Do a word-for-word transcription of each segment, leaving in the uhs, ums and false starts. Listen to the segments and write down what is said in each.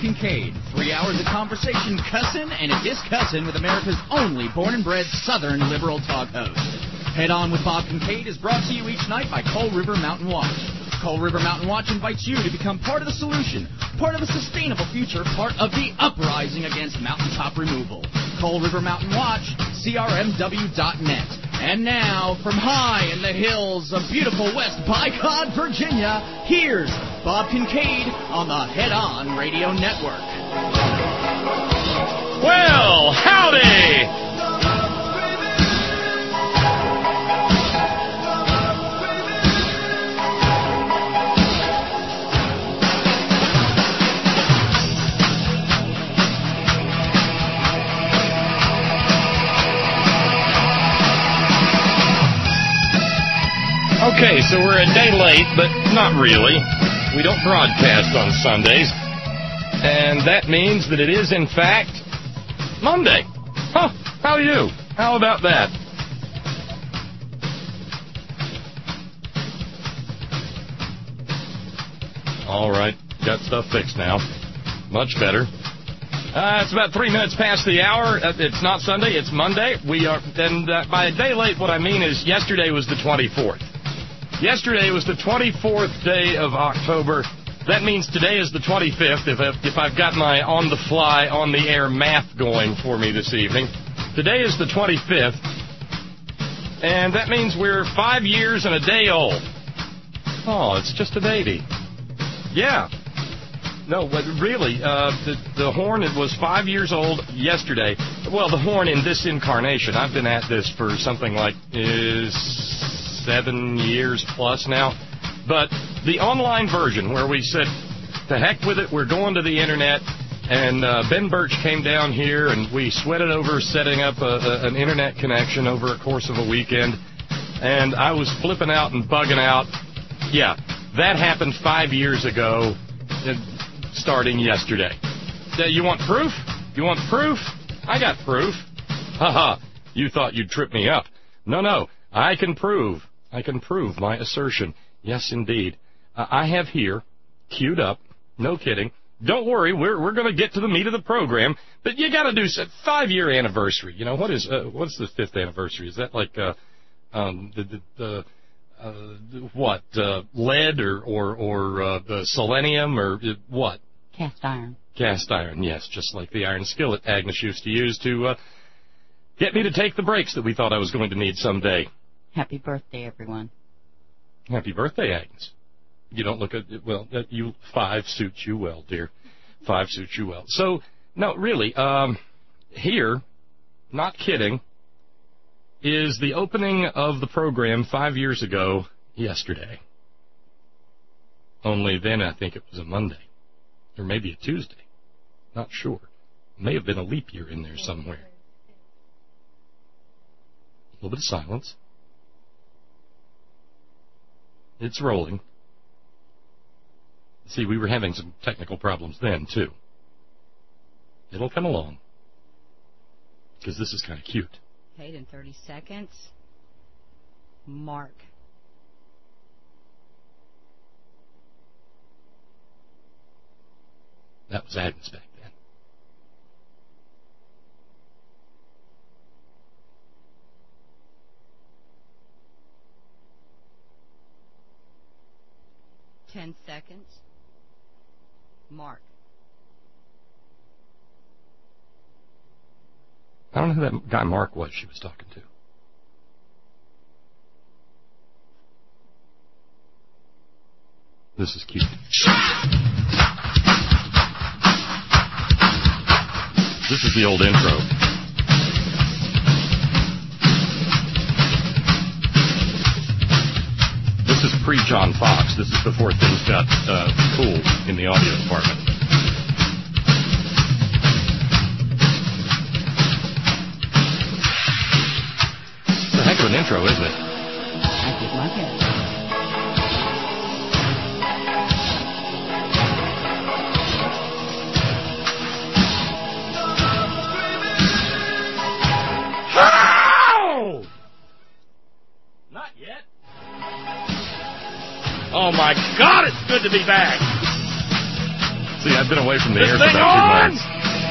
Kincaid. Three hours of conversation, cussin' and a discussin' with America's only born and bred Southern liberal talk host. Head On with Bob Kincaid is brought to you each night by Coal River Mountain Watch. Coal River Mountain Watch invites you to become part of the solution, part of a sustainable future, part of the uprising against mountaintop removal. Coal River Mountain Watch, C R M W dot net. And now, from high in the hills of beautiful West Bicod, Virginia, here's Bob Kincaid on the Head On Radio Network. Well, howdy! Okay, so we're a day late, but not really. We don't broadcast on Sundays. And that means that it is, in fact, Monday. Huh, how do you? How about that? All right, got stuff fixed now. Much better. Uh, it's about three minutes past the hour. Uh, it's not Sunday, it's Monday. We are, and uh, by a day late, what I mean is yesterday was the twenty-fourth. Yesterday was the twenty-fourth day of October. That means today is the twenty-fifth, if, I, if I've got my on-the-fly, on-the-air math going for me this evening. Today is the twenty-fifth, and that means we're five years and a day old. Oh, it's just a baby. Yeah. No, but really, uh, the, the horn it was five years old yesterday. Well, the horn in this incarnation. I've been at this for something like... is. seven years plus now. But the online version where we said, to heck with it, we're going to the internet, and uh, Ben Birch came down here and we sweated over setting up a, a, an internet connection over a course of a weekend, and I was flipping out and bugging out. Yeah, that happened five years ago, starting yesterday. Uh, you want proof? You want proof? I got proof. Ha-ha, you thought you'd trip me up. No, no, I can prove. I can prove my assertion. Yes, indeed. Uh, I have here, queued up, no kidding. Don't worry, we're we're going to get to the meat of the program, but you got to do a five-year anniversary. You know, what is uh, what's the fifth anniversary? Is that like uh, um, the, the, the uh, what, uh, lead or, or, or uh, the selenium or uh, what? Cast iron. Cast iron, yes, just like the iron skillet Agnes used to use to uh, get me to take the breaks that we thought I was going to need someday. Happy birthday, everyone. Happy birthday, Agnes. You don't look at it, well, you, five suits you well, dear. Five suits you well. So, no, really, um, here, not kidding, is the opening of the program five years ago yesterday. Only then I think it was a Monday. Or maybe a Tuesday. Not sure. May have been a leap year in there somewhere. A little bit of silence. It's rolling. See, we were having some technical problems then, too. It'll come along. Because this is kind of cute. Paid in thirty seconds. Mark. That was Agnes back then. Ten seconds. Mark. I don't know who that guy Mark was she was talking to. This is cute. This is the old intro. This is pre-John Fox. This is before things got uh, cool in the audio department. It's a heck of an intro, isn't it? I did like it. Not yet. Oh, my God, it's good to be back. See, I've been away from the This air for thing about two on? months.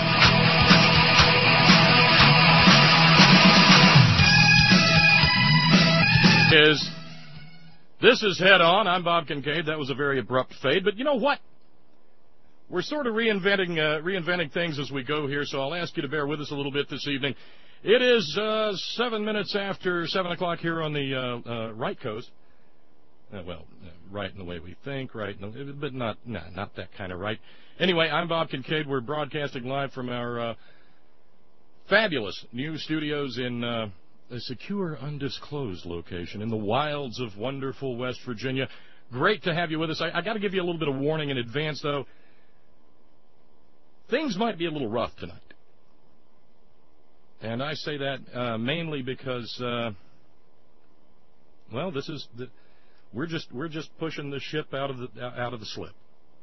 Is this is Head On. I'm Bob Kincaid. That was a very abrupt fade, but you know what? We're sort of reinventing uh, reinventing things as we go here, so I'll ask you to bear with us a little bit this evening. It is uh, seven minutes after seven o'clock here on the uh, uh, right coast. Uh, well, uh, right in the way we think, right, in the, but not nah, not that kind of right. Anyway, I'm Bob Kincaid. We're broadcasting live from our uh, fabulous new studios in uh, a secure, undisclosed location in the wilds of wonderful West Virginia. Great to have you with us. I, I got to give you a little bit of warning in advance, though. Things might be a little rough tonight. And I say that uh, mainly because, uh, well, this is the, we're just we're just pushing the ship out of the out of the slip.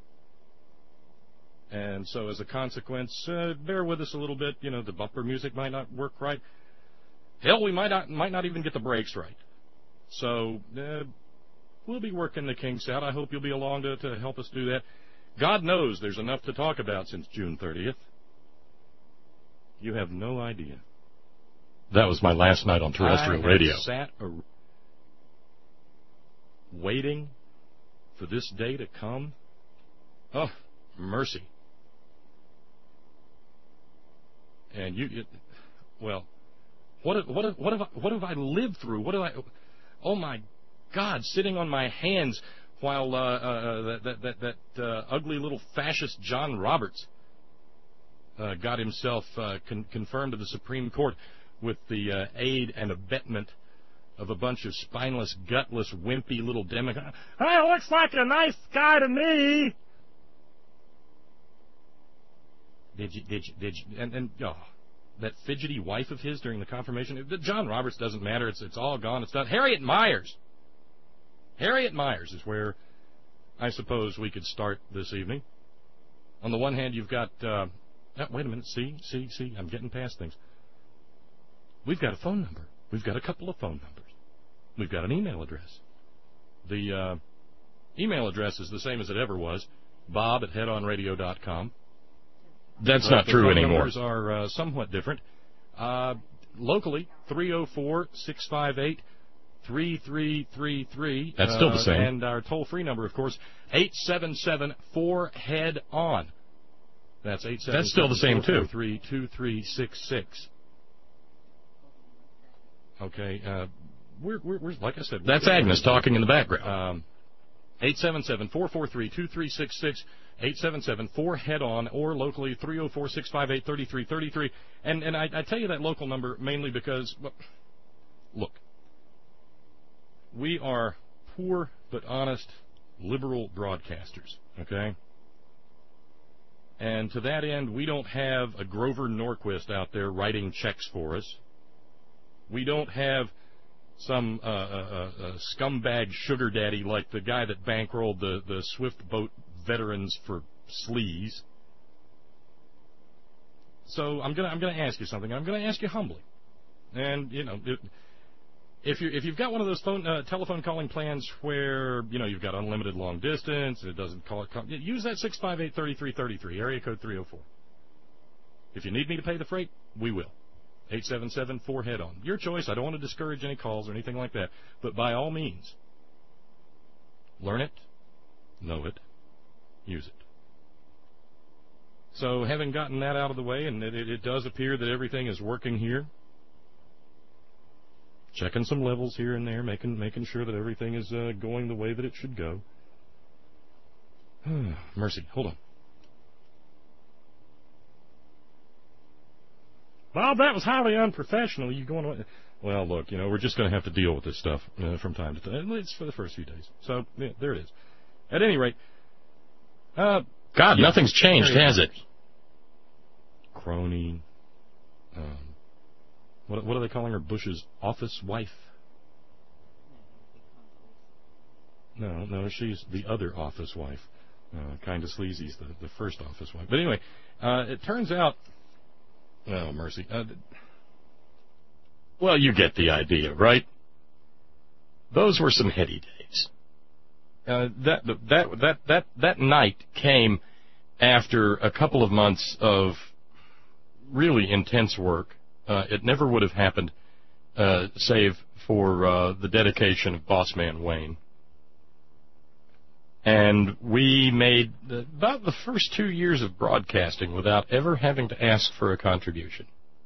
And so, as a consequence, uh, bear with us a little bit. You know, the bumper music might not work right. Hell, we might not might not even get the brakes right. So uh, we'll be working the kinks out. I hope you'll be along to, to help us do that. God knows there's enough to talk about since June thirtieth. You have no idea. That was my last night on terrestrial I radio. sat a, waiting for this day to come. Oh, mercy. And you, it, well, what what what have I, what have I lived through? What have I? Oh my God, sitting on my hands while uh, uh, that that that, that uh, ugly little fascist John Roberts uh, got himself uh, con- confirmed to the Supreme Court with the uh, aid and abetment of a bunch of spineless, gutless, wimpy little Democrats. Hey, looks like a nice guy to me. Did you? Did you? Did you? And and oh, that fidgety wife of his during the confirmation. John Roberts doesn't matter. It's it's all gone. It's done. Harriet Myers. Harriet Myers is where I suppose we could start this evening. On the one hand, you've got... Uh, oh, wait a minute. See, see, see. I'm getting past things. We've got a phone number. We've got a couple of phone numbers. We've got an email address. The uh, email address is the same as it ever was, bob at head on radio dot com. That's but not true anymore. The phone numbers are uh, somewhat different. Uh, locally, three oh four, six five eight, three three three three. That's uh, still the same. And our toll-free number, of course, eight seven seven four head on. That's eight seven seven four four three two three six six. Okay, uh, we're, we're, we're, like I said... That's Agnes talking in the background. Um, eight seven seven four four three two three six six, eight seven seven four head on, or locally three oh four six five eight three three three three. And, and I, I tell you that local number mainly because, well, look, we are poor but honest liberal broadcasters, okay? And to that end, we don't have a Grover Norquist out there writing checks for us. We don't have some uh, uh, uh, scumbag sugar daddy like the guy that bankrolled the, the Swift Boat Veterans for sleaze. So I'm gonna I'm gonna ask you something. I'm gonna ask you humbly, and you know, if you if you've got one of those phone uh, telephone calling plans where you know you've got unlimited long distance, it doesn't call it. Call, use that six five eight three three three three area code three oh four. If you need me to pay the freight, we will. eight seven seven four head on. Your choice. I don't want to discourage any calls or anything like that. But by all means, learn it, know it, use it. So having gotten that out of the way, and it, it, it does appear that everything is working here, checking some levels here and there, making making sure that everything is uh, going the way that it should go. Mercy, hold on. Bob, that was highly unprofessional. You going to... Well, look, you know, we're just going to have to deal with this stuff uh, from time to time. It's for the first few days. So, yeah, there it is. At any rate, uh, God, yeah, nothing's changed, has it? Crony. Um, what, what are they calling her? Bush's office wife? No, no, she's the other office wife. Uh, kind of sleazy's the, the first office wife. But anyway, uh, it turns out... Oh, mercy. Uh, well, you get the idea, right? Those were some heady days. Uh, that that that that that night came after a couple of months of really intense work, uh, it never would have happened, uh, save for uh, the dedication of Boss Man Wayne. And we made about the first two years of broadcasting without ever having to ask for a contribution.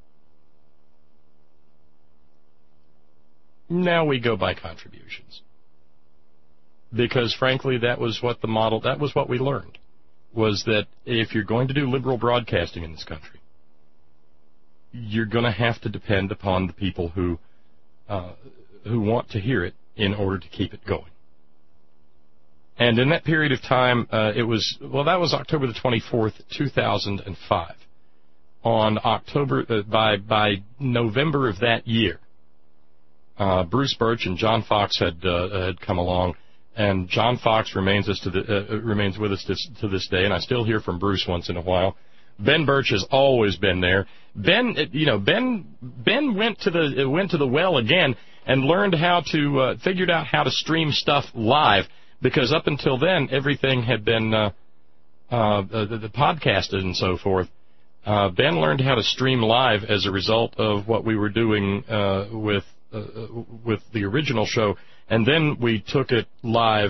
Now we go by contributions. Because, frankly, that was what the model, that was what we learned, was that if you're going to do liberal broadcasting in this country, you're going to have to depend upon the people who uh, who want to hear it in order to keep it going. And in that period of time, uh, it was, well, that was October the twenty-fourth, two thousand five. On October, uh, by by November of that year, uh, Bruce Birch and John Fox had uh, had come along. And John Fox remains us to the uh, remains with us to, to this day, and I still hear from Bruce once in a while. Ben Birch has always been there. Ben, you know, Ben Ben went to the went to the well again and learned how to uh, figured out how to stream stuff live, because up until then everything had been uh, uh, the, the podcasted and so forth. Uh, Ben learned how to stream live as a result of what we were doing uh, with uh, with the original show. And then we took it live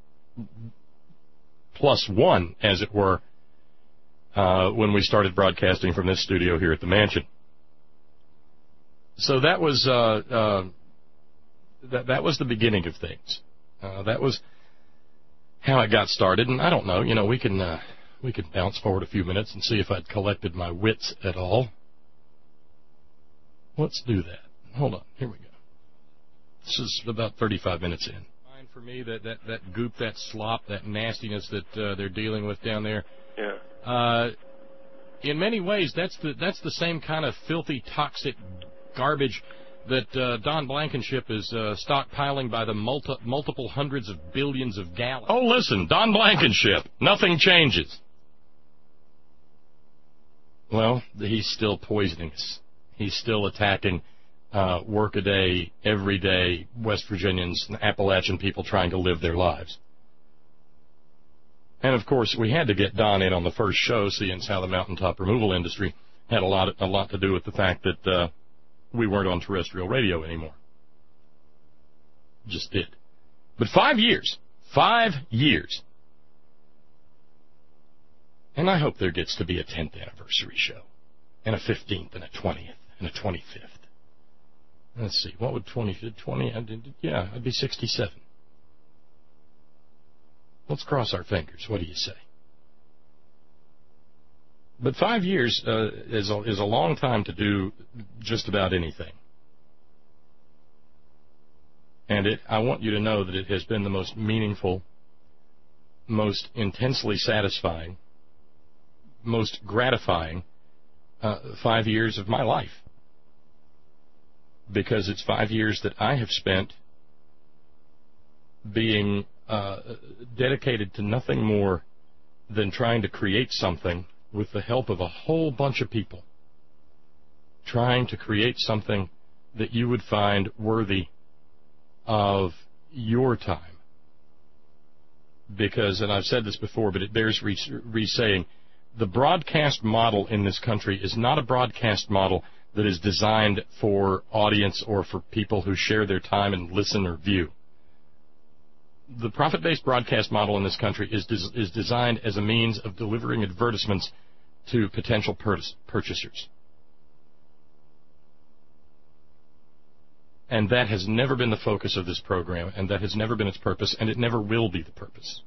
plus one, as it were, uh, when we started broadcasting from this studio here at the mansion. So that was uh, uh, that that was the beginning of things. Uh, that was how it got started. And I don't know, you know, we can uh, we can bounce forward a few minutes and see if I'd collected my wits at all. Let's do that. Hold on, here we go. This is about thirty-five minutes in. Fine for me, that, that, that goop, that slop, that nastiness that uh, they're dealing with down there. Yeah. Uh, in many ways, that's the that's the same kind of filthy, toxic garbage that uh, Don Blankenship is uh, stockpiling by the multi, multiple hundreds of billions of gallons. Oh, listen, Don Blankenship, nothing changes. Well, he's still poisoning us. He's still attacking Uh, work-a-day, everyday West Virginians and Appalachian people trying to live their lives. And, of course, we had to get Don in on the first show, seeing as how the mountaintop removal industry had a lot, a lot to do with the fact that uh, we weren't on terrestrial radio anymore. Just did. But five years. Five years. And I hope there gets to be a tenth anniversary show, and a fifteenth, and a twentieth, and a twenty-fifth. Let's see, what would twenty, twenty, yeah, I'd be sixty-seven. Let's cross our fingers. What do you say? But five years uh, is, a, is a long time to do just about anything. And it, I want you to know that it has been the most meaningful, most intensely satisfying, most gratifying uh, five years of my life. Because it's five years that I have spent being uh, dedicated to nothing more than trying to create something with the help of a whole bunch of people, trying to create something that you would find worthy of your time. Because, and I've said this before, but it bears re-saying, the broadcast model in this country is not a broadcast model that is designed for audience or for people who share their time and listen or view. The profit-based broadcast model in this country is des- is designed as a means of delivering advertisements to potential pur- purchasers. And that has never been the focus of this program, and that has never been its purpose, and it never will be the purpose.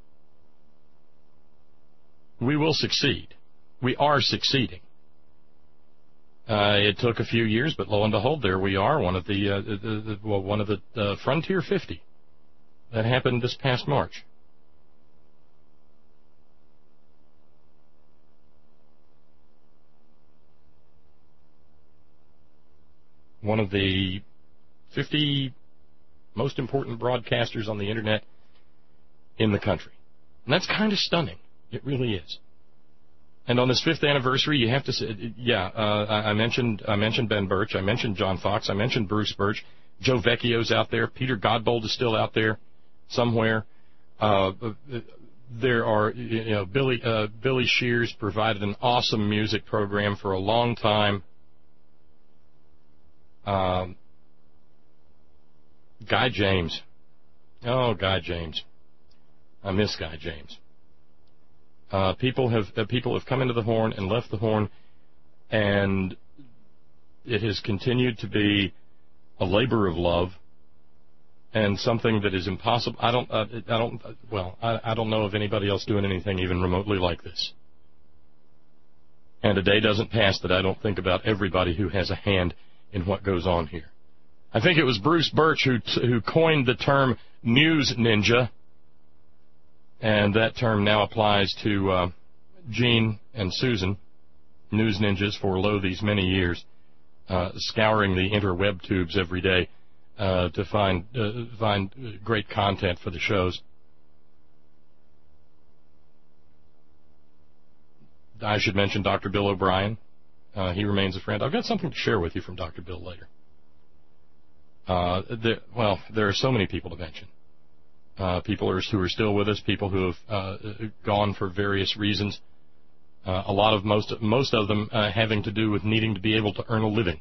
We will succeed. We are succeeding. Uh, it took a few years, but lo and behold, there we are, one of the, uh, the, the well, one of the uh, Frontier fifty. That happened this past March. One of the fifty most important broadcasters on the Internet in the country. And that's kind of stunning. It really is. And on this fifth anniversary, you have to say, yeah, uh, I mentioned I mentioned Ben Birch, I mentioned John Fox, I mentioned Bruce Birch, Joe Vecchio's out there, Peter Godbold is still out there somewhere. Uh, there are, you know, Billy uh, Billy Shears provided an awesome music program for a long time. Um, Guy James. Oh, Guy James. I miss Guy James. Uh, people have uh, people have come into the Horn and left the Horn, and it has continued to be a labor of love and something that is impossible. I don't. Uh, I don't. Well, I, I don't know of anybody else doing anything even remotely like this. And a day doesn't pass that I don't think about everybody who has a hand in what goes on here. I think it was Bruce Birch who who coined the term news ninja. And that term now applies to uh, Gene and Susan, news ninjas for lo these many years, uh, scouring the interweb tubes every day uh, to find uh, find great content for the shows. I should mention Doctor Bill O'Brien. Uh, he remains a friend. I've got something to share with you from Doctor Bill later. Uh, there, well, there are so many people to mention. Uh, people are, who are still with us, people who have uh, gone for various reasons. Uh, a lot of most most of them uh, having to do with needing to be able to earn a living,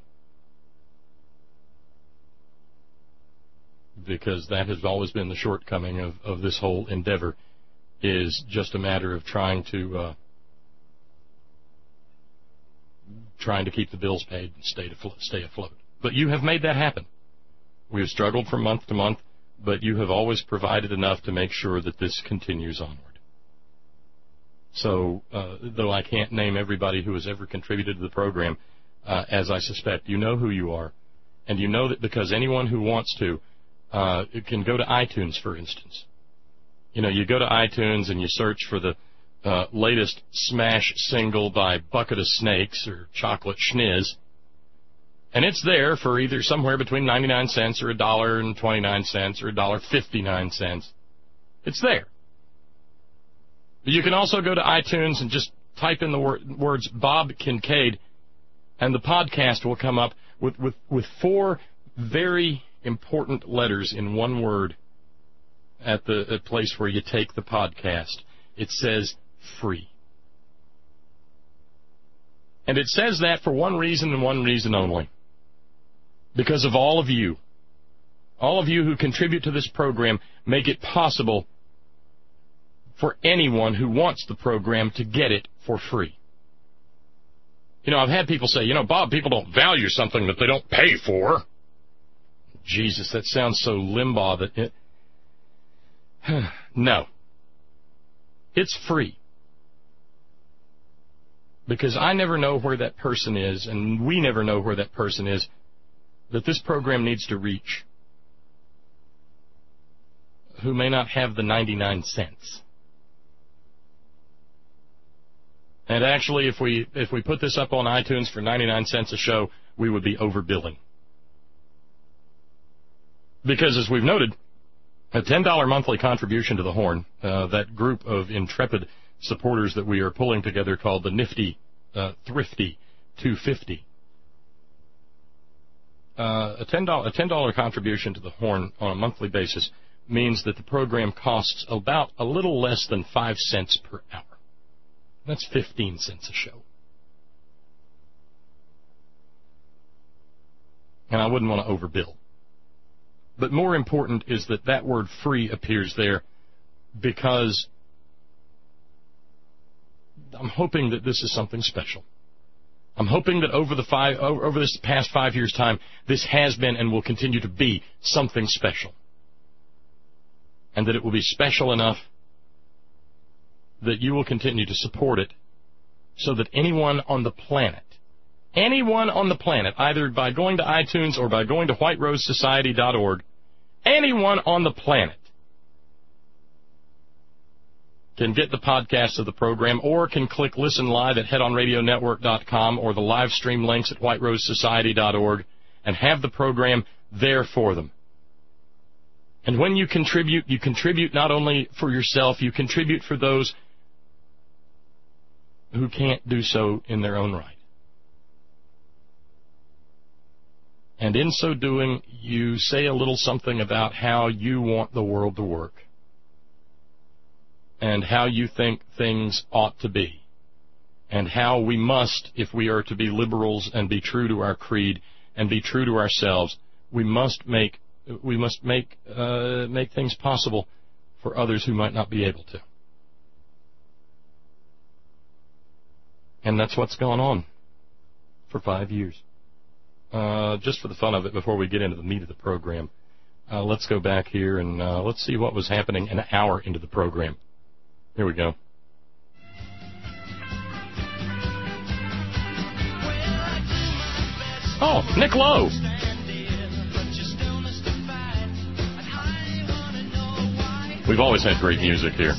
because that has always been the shortcoming of, of this whole endeavor. Is just a matter of trying to uh, trying to keep the bills paid and stay afloat, stay afloat. But you have made that happen. We have struggled from month to month, but you have always provided enough to make sure that this continues onward. So, uh, though I can't name everybody who has ever contributed to the program, uh, as I suspect, you know who you are, and you know that because anyone who wants to uh, can go to iTunes, for instance. You know, you go to iTunes and you search for the uh, latest smash single by Bucket of Snakes or Chocolate Schniz, and it's there for either somewhere between ninety-nine cents or a dollar and twenty-nine cents or a dollar fifty-nine cents. It's there. But you can also go to iTunes and just type in the wor- words Bob Kincaid, and the podcast will come up with, with, with four very important letters in one word at the at place where you take the podcast. It says free. And it says that for one reason and one reason only. Because of all of you. All of you who contribute to this program make it possible for anyone who wants the program to get it for free. You know, I've had people say, you know, Bob, people don't value something that they don't pay for. Jesus, that sounds so Limbaugh that it... No. It's free. Because I never know where that person is, and we never know where that person is, that this program needs to reach, who may not have the ninety-nine cents. And actually, if we if we put this up on iTunes for ninety-nine cents a show, we would be overbilling. Because, as we've noted, a ten dollar monthly contribution to the Horn, uh, that group of intrepid supporters that we are pulling together called the Nifty, uh, Thrifty two fifty, uh, a ten dollar a ten dollar contribution to the Horn on a monthly basis means that the program costs about a little less than five cents per hour. That's fifteen cents a show. And I wouldn't want to overbill. But more important is that that word free appears there because I'm hoping that this is something special. I'm hoping that over the five, over this past five years' time, this has been and will continue to be something special. And that it will be special enough that you will continue to support it so that anyone on the planet, anyone on the planet, either by going to iTunes or by going to white rose society dot org, anyone on the planet can get the podcast of the program or can click Listen Live at head on radio network dot com or the live stream links at white rose society dot org and have the program there for them. And when you contribute, you contribute not only for yourself, you contribute for those who can't do so in their own right. And in so doing, you say a little something about how you want the world to work. and how you think things ought to be, and how we must, if we are to be liberals and be true to our creed and be true to ourselves, we must make we must make uh, make things possible for others who might not be able to. And that's what's gone on for five years. Uh, just for the fun of it, before we get into the meat of the program, uh, let's go back here and uh, let's see what was happening an hour into the program. Here we go. Oh, Nick Lowe. We've always had great music here.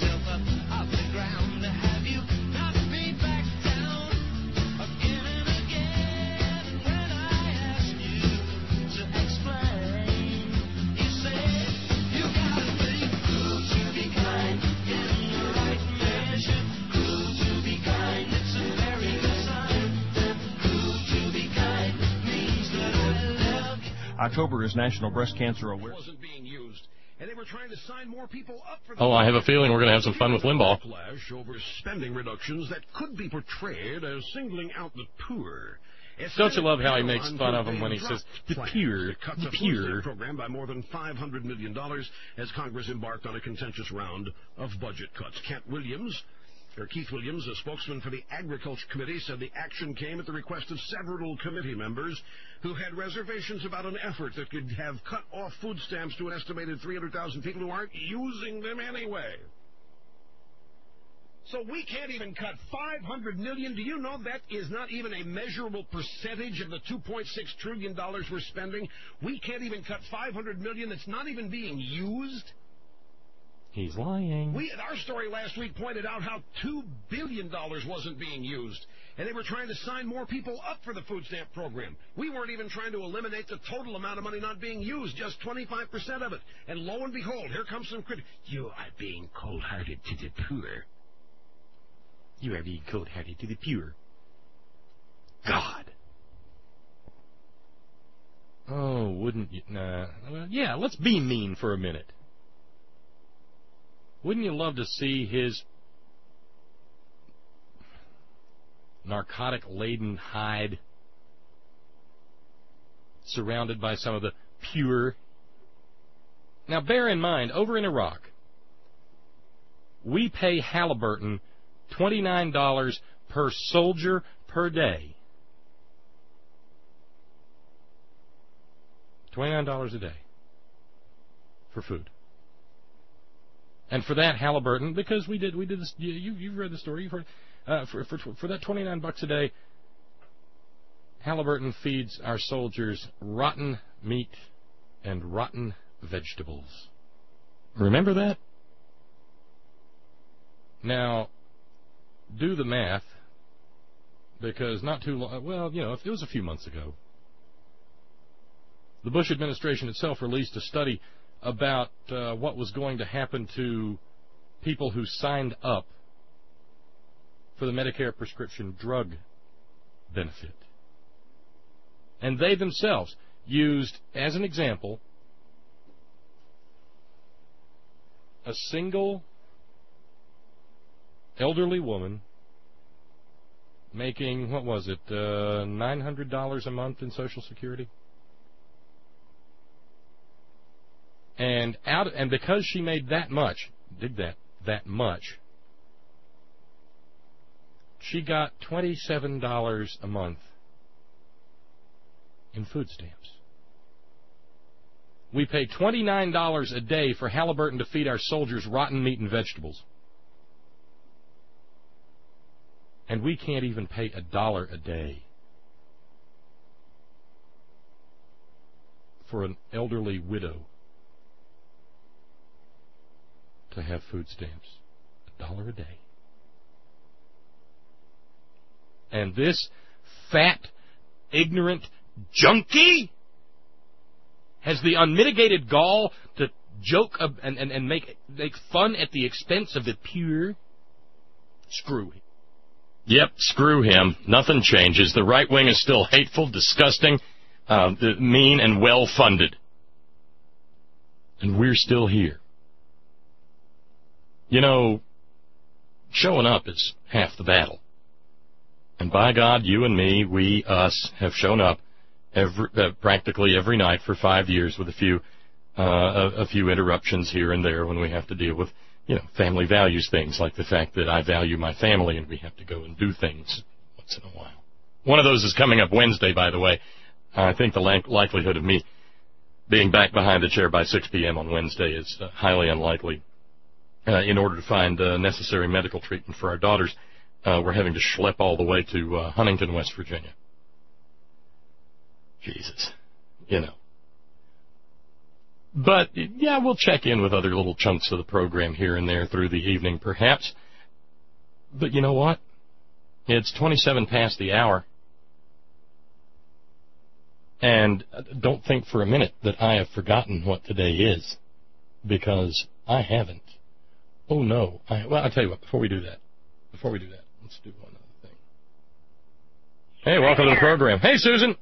October is National Breast Cancer Awareness. Wasn't being used, and they were trying to sign more people up for the Oh, I have a feeling we're going to have some fun with Limbaugh. Flash over spending reductions that could be portrayed as singling out the poor. Don't you love how he makes fun of him when he says the pure, the pure program by more than five hundred million dollars as Congress embarked on a contentious round of budget cuts. Kent Williams, or Keith Williams, a spokesman for the Agriculture Committee, said the action came at the request of several committee members who had reservations about an effort that could have cut off food stamps to an estimated three hundred thousand people who aren't using them anyway. So we can't even cut five hundred million dollars. Do you know that is not even a measurable percentage of the two point six trillion dollars we're spending? We can't even cut five hundred million dollars that's not even being used. He's lying. We, our story last week pointed out how two billion dollars wasn't being used, and they were trying to sign more people up for the food stamp program. We weren't even trying to eliminate the total amount of money not being used, just twenty-five percent of it. And lo and behold, here comes some critics. You are being cold-hearted to the poor. You are being cold-hearted to the pure. God. Oh, wouldn't you? Nah. Well, yeah, let's be mean for a minute. Wouldn't you love to see his narcotic-laden hide surrounded by some of the pure? Now, bear in mind, over in Iraq, we pay Halliburton twenty-nine dollars per soldier per day. twenty-nine dollars a day for food. And for that, Halliburton, because we did, we did this. You, you've read the story. You've heard. Uh, for for for that twenty-nine bucks a day, Halliburton feeds our soldiers rotten meat and rotten vegetables. Remember that? Now, do the math, because not too long. Well, you know, if it was a few months ago, the Bush administration itself released a study about uh, what was going to happen to people who signed up for the Medicare prescription drug benefit. And they themselves used, as an example, a single elderly woman making, what was it, uh, nine hundred dollars a month in Social Security? And out, and because she made that much, did that, that much, she got twenty-seven dollars a month in food stamps. We pay twenty-nine dollars a day for Halliburton to feed our soldiers rotten meat and vegetables. And we can't even pay a dollar a day for an elderly widow to have food stamps. A dollar a day. And this fat, ignorant junkie has the unmitigated gall to joke and, and, and make, make fun at the expense of the pure. Screw him. Yep, screw him. Nothing changes. The right wing is still hateful, disgusting, uh, mean, and well-funded. And we're still here. You know, showing up is half the battle. And by God, you and me, we, us, have shown up every, uh, practically every night for five years with a few uh, a, a few interruptions here and there when we have to deal with, you know, family values things, like the fact that I value my family and we have to go and do things once in a while. One of those is coming up Wednesday, by the way. I think the li- likelihood of me being back behind the chair by six p.m. on Wednesday is uh, highly unlikely. Uh, in order to find uh, necessary medical treatment for our daughters, uh, we're having to schlep all the way to uh, Huntington, West Virginia. Jesus, you know. But, yeah, we'll check in with other little chunks of the program here and there through the evening, perhaps. But you know what? It's twenty-seven past the hour. And don't think for a minute that I have forgotten what today is, because I haven't. Oh, no. I, well, I'll tell you what, before we do that, before we do that, let's do one other thing. Hey, welcome to the program. Hey, Susan.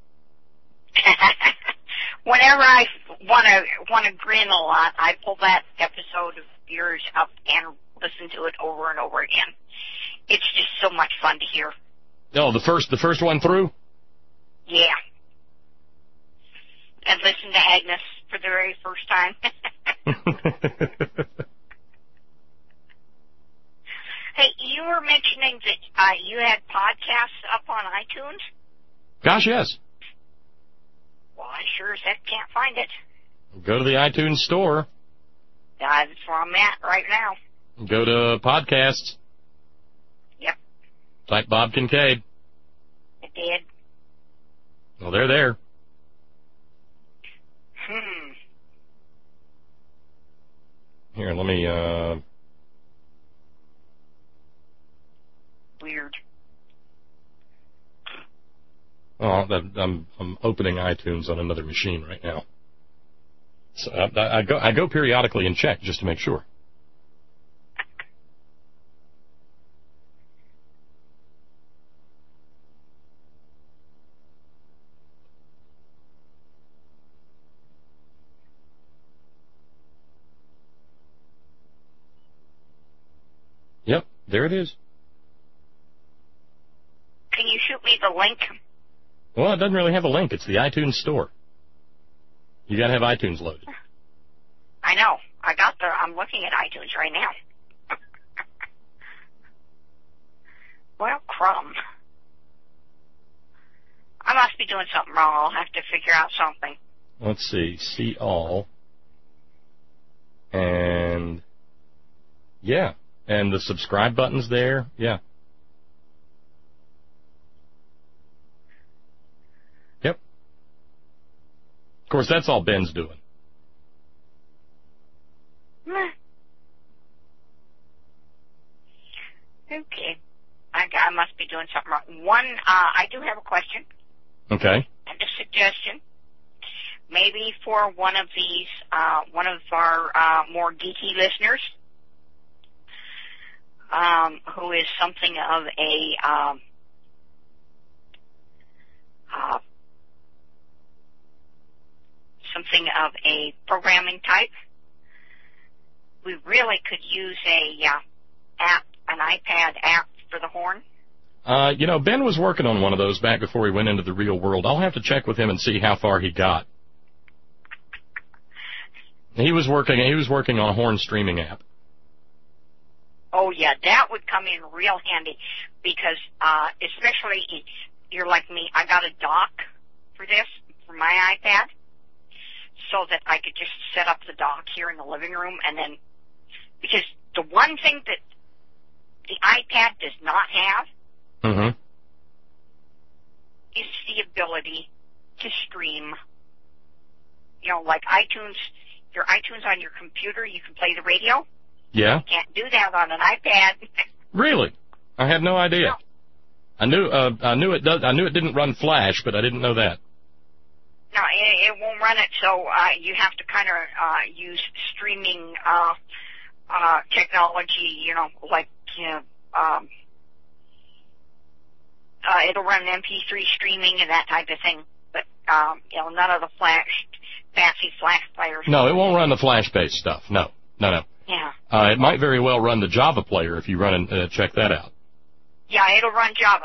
Whenever I want to want to grin a lot, I pull that episode of yours up and listen to it over and over again. It's just so much fun to hear. Oh, the first the first one through? Yeah. And listen to Agnes for the very first time. Hey, you were mentioning that uh, you had podcasts up on iTunes? Gosh, yes. Well, I sure as heck can't find it. Go to the iTunes store. Uh, that's where I'm at right now. Go to podcasts. Yep. Type Bob Kincaid. I did. Well, they're there. Hmm. Here, let me, uh... Weird. Oh, I'm I'm opening iTunes on another machine right now. So I, I go I go periodically and check just to make sure. Yep, there it is. Can you shoot me the link? Well, it doesn't really have a link. It's the iTunes store. You got to have iTunes loaded. I know. I got the. I'm looking at iTunes right now. Well, crumb. I must be doing something wrong. I'll have to figure out something. Let's see. See all. And, yeah. And the subscribe button's there. Yeah. Yep. Of course, that's all Ben's doing. Okay. I, I must be doing something wrong. One, uh, I do have a question. Okay. And a suggestion. Maybe for one of these, uh, one of our uh, more geeky listeners, um, who is something of a um, uh, something of a programming type. We really could use a uh, app, an iPad app for the horn. Uh, you know, Ben was working on one of those back before he went into the real world. I'll have to check with him and see how far he got. He was working. He was working on a horn streaming app. Oh yeah, that would come in real handy because, uh, especially if you're like me, I got a dock for this for my iPad, so that I could just set up the dock here in the living room, and then because the one thing that the iPad does not have mm-hmm. is the ability to stream. You know, like iTunes. Your iTunes on your computer, you can play the radio. Yeah. You can't do that on an iPad. Really? I had no idea. No. I knew uh, I knew it does. I knew it didn't run Flash, but I didn't know that. No, it, it won't run it. So uh, you have to kind of uh, use streaming uh, uh, technology. You know, like you know, um, uh, it'll run M P three streaming and that type of thing. But um, you know, none of the Flash. Fancy Flash players. No, it won't run the Flash-based stuff. No, no, no. Yeah. Uh, it might very well run the Java player if you run and uh, check that out. Yeah, it'll run Java.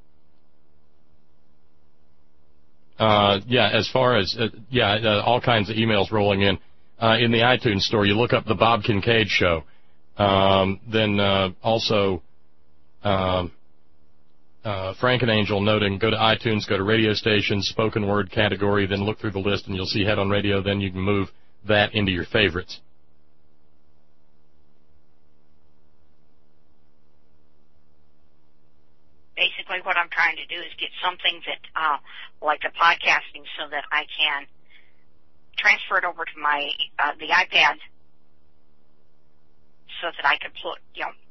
Uh, yeah, as far as, uh, yeah, uh, all kinds of emails rolling in. Uh, in the iTunes store, you look up the Bob Kincaid Show. Um, then uh, also um, uh, Frank and Angel noting, go to iTunes, go to radio stations, spoken word category, then look through the list and you'll see Head on Radio. Then you can move that into your favorites. Basically what I'm trying to do is get something that, uh, like the podcasting, so that I can transfer it over to my, uh, the iPad, so that I can put, you know,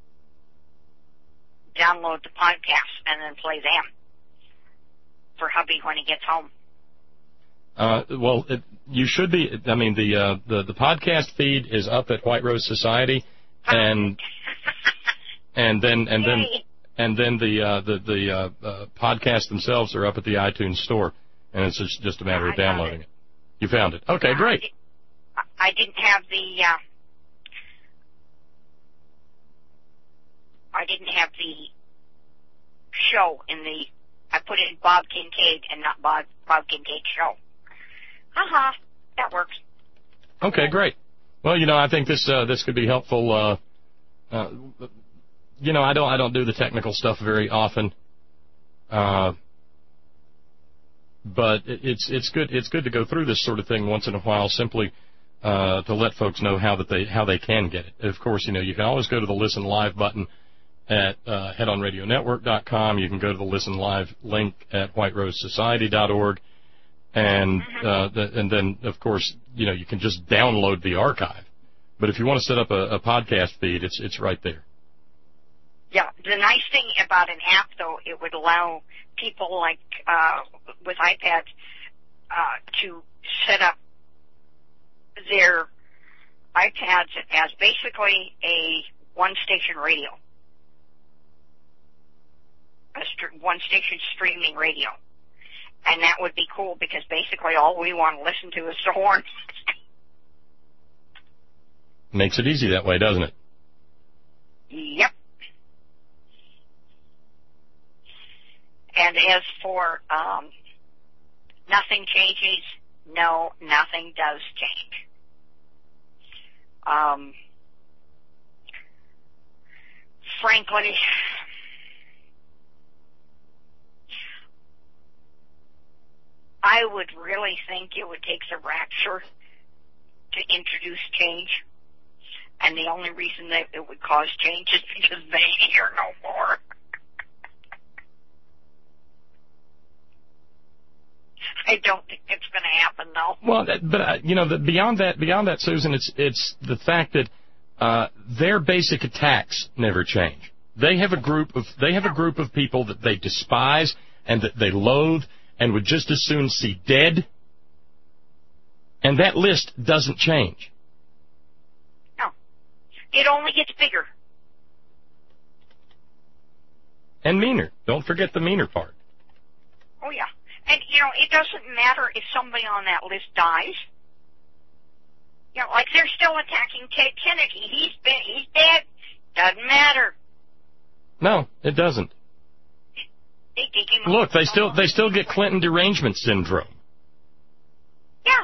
download the podcasts and then play them for hubby when he gets home. Uh, well, it, you should be, I mean, the, uh, the, the podcast feed is up at White Rose Society, and, and then, and then, Yay. And then the uh, the the uh, uh, podcasts themselves are up at the iTunes store, and it's just, just a matter of downloading it. it. You found it. Okay, great. I didn't have the uh, I didn't have the show in the. I put it in Bob Kincaid and not Bob Bob Kincaid Show. Uh huh. That works. Okay, great. Well, you know, I think this uh, this could be helpful. Uh, uh, You know, I don't I don't do the technical stuff very often, uh, but it's it's good it's good to go through this sort of thing once in a while, simply uh, to let folks know how that they how they can get it. Of course, you know, you can always go to the Listen Live button at uh, head on radio network dot com. You can go to the Listen Live link at white rose society dot org, and uh, the, and then of course, you know, you can just download the archive. But if you want to set up a, a podcast feed, it's it's right there. Yeah, the nice thing about an app, though, it would allow people like uh, with iPads uh, to set up their iPads as basically a one-station radio, a st- one-station streaming radio, and that would be cool because basically all we want to listen to is the horn. Makes it easy that way, doesn't it? Yep. And as for um, nothing changes, no, nothing does change. Um, frankly, I would really think it would take the rapture to introduce change. And the only reason that it would cause change is because they ain't here no more. I don't think it's going to happen, though. Well, that, but uh, you know, the, beyond that, beyond that, Susan, it's it's the fact that uh, their basic attacks never change. They have a group of they have a group of people that they despise and that they loathe and would just as soon see dead. And that list doesn't change. No, it only gets bigger and meaner. Don't forget the meaner part. Oh yeah. And, you know, it doesn't matter if somebody on that list dies. You know, like they're still attacking Ted Kennedy. He's been, he's dead. Doesn't matter. No, it doesn't. They dig him Look, they still they still get Clinton derangement syndrome. Yeah.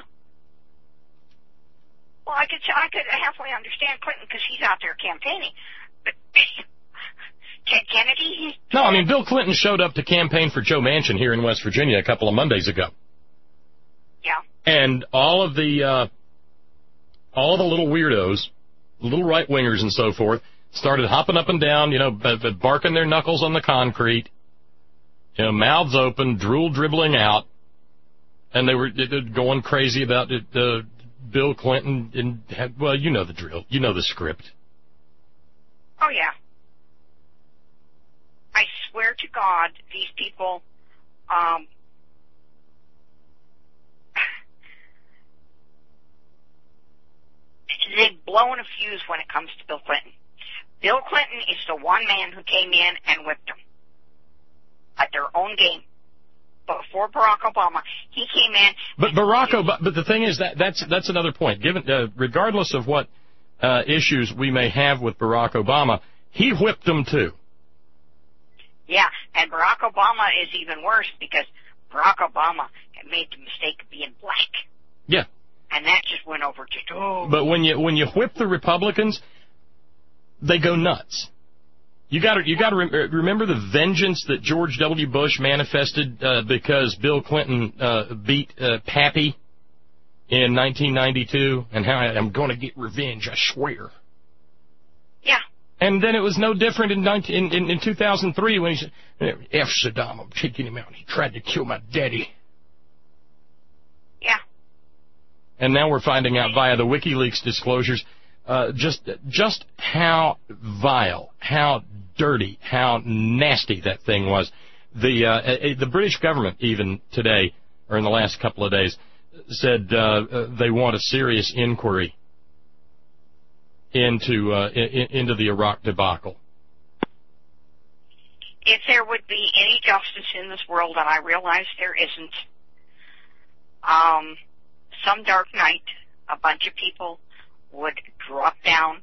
Well, I could I could halfway understand Clinton because he's out there campaigning, but Ted Kennedy, he's No, I mean, Bill Clinton showed up to campaign for Joe Manchin here in West Virginia a couple of Mondays ago. Yeah. And all of the, uh, all of the little weirdos, little right-wingers and so forth, started hopping up and down, you know, b- b- barking their knuckles on the concrete, you know, mouths open, drool dribbling out, and they were going crazy about it, uh, Bill Clinton, and had, well, you know the drill. You know the script. Oh, yeah. I swear to God, these people, um, they've blown a fuse when it comes to Bill Clinton. Bill Clinton is the one man who came in and whipped them at their own game. Before Barack Obama, he came in. But Barack Obama, but the thing is that that's that's another point. Given, uh, regardless of what uh, issues we may have with Barack Obama, he whipped them too. Yeah, and Barack Obama is even worse because Barack Obama had made the mistake of being black. Yeah. And that just went over just, oh. But when you when you whip the Republicans, they go nuts. You got to you got to re- remember the vengeance that George W. Bush manifested uh, because Bill Clinton uh, beat uh, Pappy in nineteen ninety-two, and how I, I'm going to get revenge, I swear. Yeah. And then it was no different in nineteen, in, in, in two thousand three when he said, F Saddam, I'm taking him out. He tried to kill my daddy. Yeah. And now we're finding out via the WikiLeaks disclosures uh, just just how vile, how dirty, how nasty that thing was. The uh, the British government even today, or in the last couple of days, said uh, uh, they want a serious inquiry into uh, in, into the Iraq debacle. If there would be any justice in this world, and I realize there isn't, um, some dark night, a bunch of people would drop down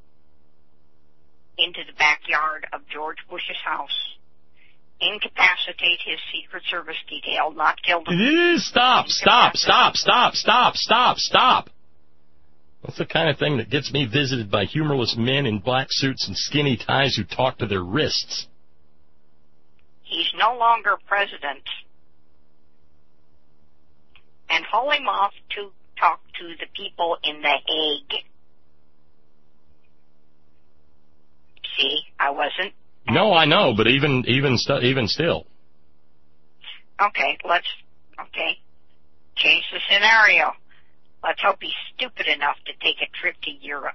into the backyard of George Bush's house, incapacitate his Secret Service detail, not kill them. Stop, stop, stop, stop, stop, stop, stop. That's the kind of thing that gets me visited by humorless men in black suits and skinny ties who talk to their wrists. He's no longer president. And haul him off to talk to the people in The Hague. See, I wasn't. No, I know, but even even stu- even still. Okay, let's, okay, change the scenario. Let's hope he's stupid enough to take a trip to Europe.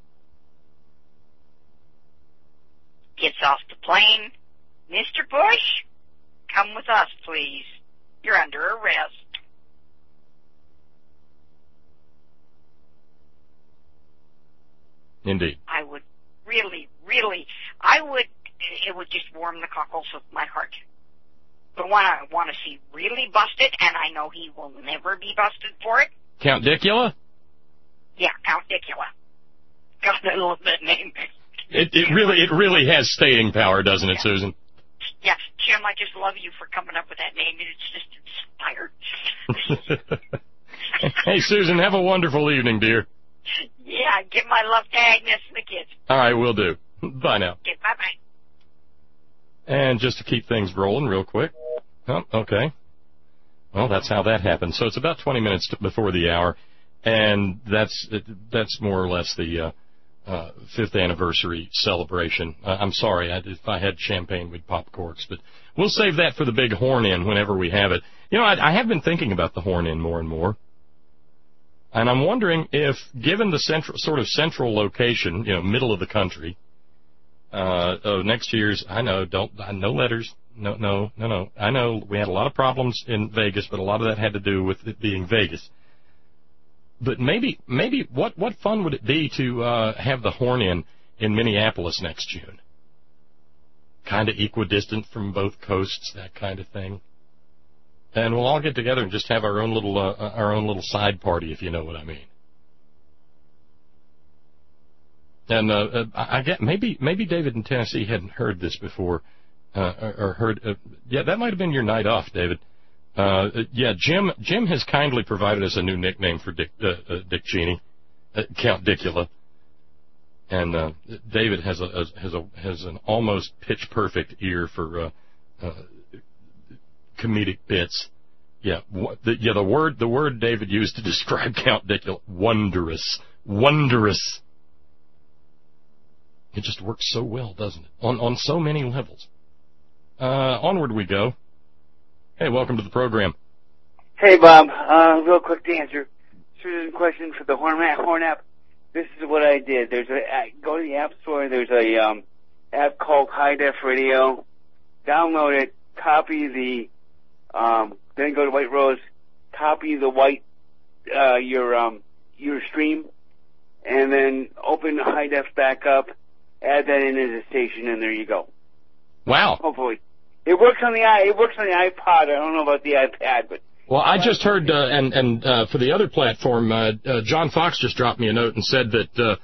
Gets off the plane. Mister Bush, come with us, please. You're under arrest. Indeed. I would really, really, I would, it would just warm the cockles of my heart. The one I want to see really busted, and I know he will never be busted for it. Count Dicula? Yeah, Count Dicula. God, I love that name. It, it really it really has staying power, doesn't it, yeah. Susan? Yeah, Jim, I just love you for coming up with that name. It's just inspired. Hey, Susan, have a wonderful evening, dear. Yeah, give my love to Agnes and the kids. All right, will do. Bye now. Okay, bye-bye. And just to keep things rolling real quick. Oh, okay. Well, that's how that happened. So it's about twenty minutes before the hour, and that's that's more or less the uh, uh, fifth anniversary celebration. Uh, I'm sorry, I, if I had champagne, we'd pop corks, but we'll save that for the big horn-in whenever we have it. You know, I, I have been thinking about the horn-in more and more, and I'm wondering if, given the central sort of central location, you know, middle of the country, uh, of next year's, I know, don't, no letters. No, no, no, no. I know we had a lot of problems in Vegas, but a lot of that had to do with it being Vegas. But maybe, maybe, what, what fun would it be to uh, have the horn-in in Minneapolis next June? Kind of equidistant from both coasts, that kind of thing. And we'll all get together and just have our own little, uh, our own little side party, if you know what I mean. And uh, uh, I get maybe, maybe David in Tennessee hadn't heard this before. Uh, or, or heard, uh, yeah, that might have been your night off, David. Uh, yeah, Jim Jim has kindly provided us a new nickname for Dick, uh, uh, Dick Cheney, uh, Count Dicula. And uh, David has a has a has an almost pitch perfect ear for uh, uh, comedic bits. Yeah, wh- the, yeah, the word the word David used to describe Count Dicula, wondrous, wondrous. It just works so well, doesn't it? On on so many levels. Uh, onward we go. Hey, welcome to the program. Hey, Bob. Uh, real quick to answer Susan's question for the Horn, Horn app. This is what I did. There's a go to the App Store. There's a um, app called High Def Radio. Download it. Copy the. Um, then go to White Rose. Copy the white uh, your um, your stream, and then open High Def back up. Add that in as a station, and there you go. Wow. Hopefully. It works on the i. It works on the iPod. I don't know about the iPad, but. Well, I just heard, uh, and and uh, for the other platform, uh, uh, John Fox just dropped me a note and said that uh,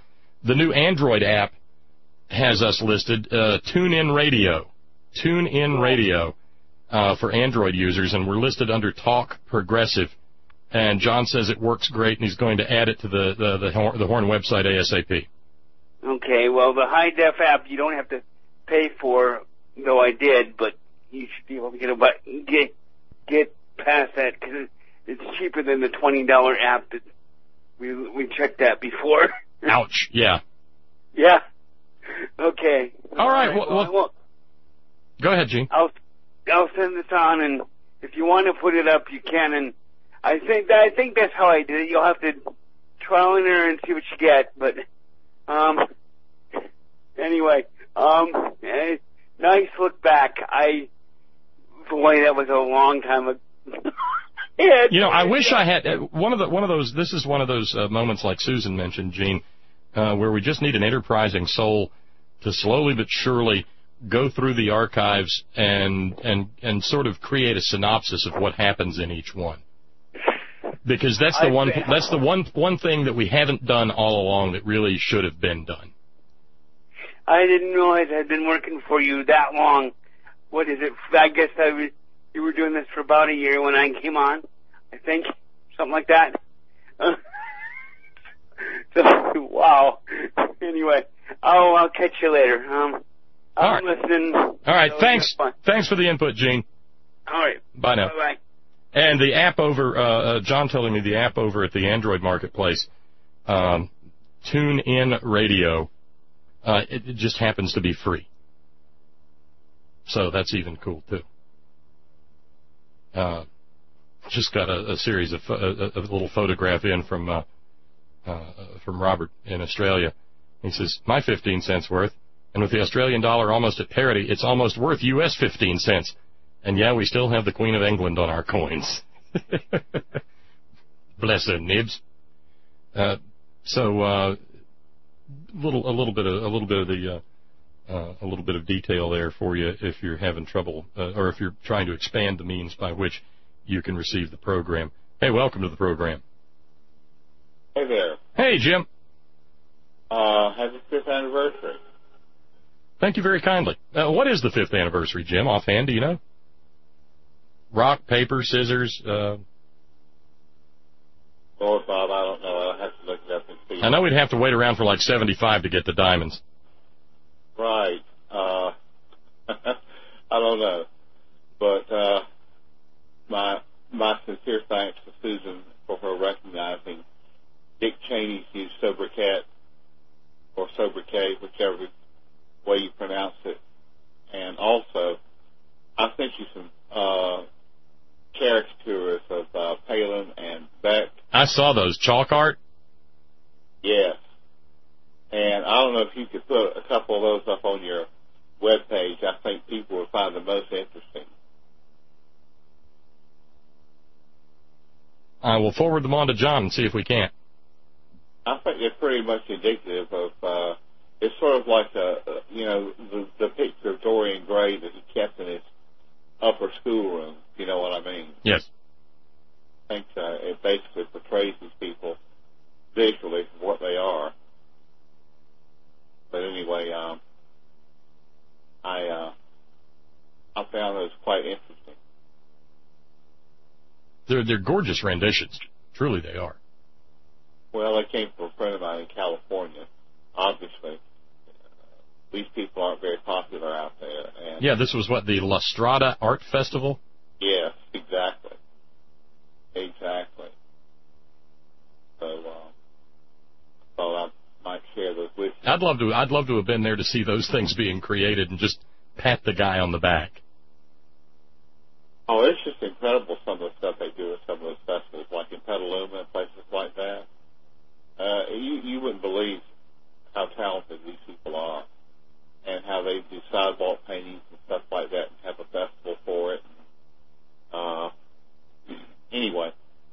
the new Android app has us listed, uh, TuneIn Radio. TuneIn Radio uh, for Android users, and we're listed under Talk Progressive. And John says it works great, and he's going to add it to the the, the, Horn, the Horn website ASAP. Okay, well, the high def app you don't have to pay for, though I did, but you should be able to get a, get get past that because it's cheaper than the twenty dollar app that we we checked that before. Ouch! Yeah. Yeah. Okay. All right. Well, well, well, go ahead, Gene. I'll I'll send this on, and if you want to put it up, you can. And I think that, I think that's how I did it. You'll have to trial and error and see what you get. But um, anyway, um, eh, nice look back. I boy, that was a long time ago. Yeah, you know, I wish I had uh, one of the one of those. This is one of those uh, moments, like Susan mentioned, Gene, uh, where we just need an enterprising soul to slowly but surely go through the archives and and and sort of create a synopsis of what happens in each one. Because that's the one that's the one one thing that we haven't done all along that really should have been done. I didn't realize I'd been working for you that long. What is it? I guess I was. You were doing this for about a year when I came on, I think, something like that. Uh, so, wow. Anyway, oh, I'll catch you later. Um, I'm right. listening. All right, so thanks. Thanks for the input, Gene. All right. Bye now. Bye-bye. And the app over, uh, uh, John telling me the app over at the Android marketplace, um, TuneIn Radio, uh, it, it just happens to be free. So that's even cool, too. Uh, just got a, a series of a, a little photograph in from uh, uh, from Robert in Australia. He says, my fifteen cents worth, and with the Australian dollar almost at parity, it's almost worth U S fifteen cents. And yeah, we still have the Queen of England on our coins. Bless her nibs. Uh, so uh, little a little bit of a little bit of the. Uh, Uh, a little bit of detail there for you if you're having trouble, uh, or if you're trying to expand the means by which you can receive the program. Hey, welcome to the program. Hey there. Hey, Jim. Uh, happy fifth anniversary. Thank you very kindly. Uh, what is the fifth anniversary, Jim? Offhand, do you know? Rock, paper, scissors. Uh... Lord, Bob, I don't know. I'll have to look it up and see. I know we'd have to wait around for like seventy-five to get the diamonds. Right. Uh, I don't know. But uh, my my sincere thanks to Susan for her recognizing Dick Cheney's new sobriquet, or sobriquet, whichever way you pronounce it. And also, I sent you some uh, caricatures of uh, Palin and Beck. I saw those. Chalk art? Yes. And I don't know if you could put a couple of those up on your webpage. I think people would find them most interesting. I will forward them on to John and see if we can. I think they're pretty much indicative of, uh, it's sort of like, a, you know, the, the picture of Dorian Gray that he kept in his upper schoolroom. You know what I mean? Yes. I think uh, it basically portrays these people visually for what they are. But anyway, um, I uh, I found those quite interesting. They're they're gorgeous renditions. Truly, they are. Well, they came from a friend of mine in California. Obviously, these people aren't very popular out there. And yeah, this was what, the La Strada Art Festival? Yes, exactly, exactly. So, uh, so I might share those with you. I'd love to. I'd love to have been there to see those things being created and just pat the guy on the back. Oh, it's just incredible some of the stuff they do at some of those festivals, like in Petaluma and places like that. Uh, you you wouldn't believe how talented these people are, and how they do sidewalk paintings and stuff like that, and have a festival for it. Uh, anyway,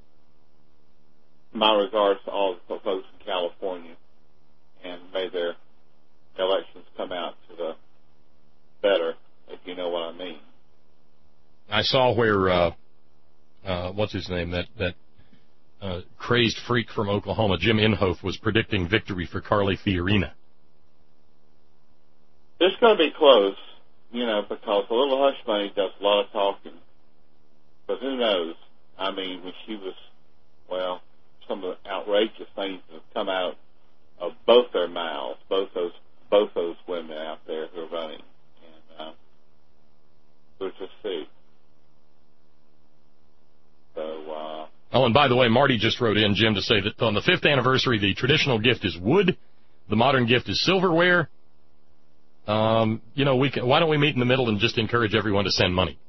my regards to all the folks in California, and may their elections come out to the better, if you know what I mean. I saw where, uh, uh, what's his name, that, that uh, crazed freak from Oklahoma, Jim Inhofe, was predicting victory for Carly Fiorina. It's going to be close, you know, because a little hush money does a lot of talking. But who knows? I mean, when she was, well, some of the outrageous things that have come out of both their mouths, both those both those women out there who are running. And uh, we'll just see. So, uh, oh, and by the way, Marty just wrote in, Jim, to say that on the fifth anniversary, the traditional gift is wood, the modern gift is silverware. Um, you know, we can, why don't we meet in the middle and just encourage everyone to send money?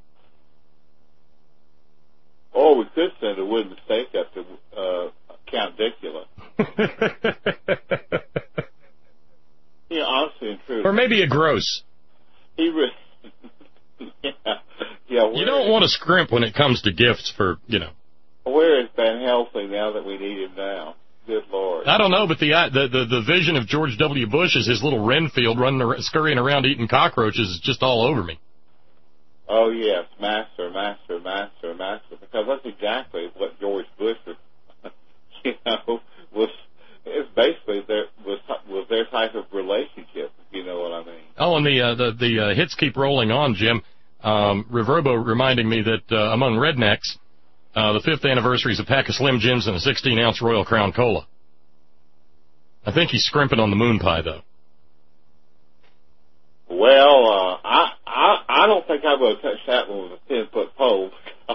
Or we could send a wooden stake up to uh, Count Dicula. Yeah, honestly and true. Or maybe a gross. He really, yeah, yeah. You don't want to scrimp when it comes to gifts for, you know. Where is Van Helsing now that we need him now? Good Lord. I don't know, but the the the, the vision of George W. Bush as his little Renfield running, around, scurrying around eating cockroaches is just all over me. Oh, yes, master, master, master, master, because that's exactly what George Bush was, you know, was, it's basically their, was, was their type of relationship, if you know what I mean. Oh, and the, uh, the, the uh, hits keep rolling on, Jim. Um, Reverbo reminding me that uh, among rednecks, uh, the fifth anniversary is a pack of Slim Jims and a sixteen ounce Royal Crown Cola. I think he's scrimping on the moon pie, though. Well, uh, I, I, I don't think I would touch that one with a ten-foot pole.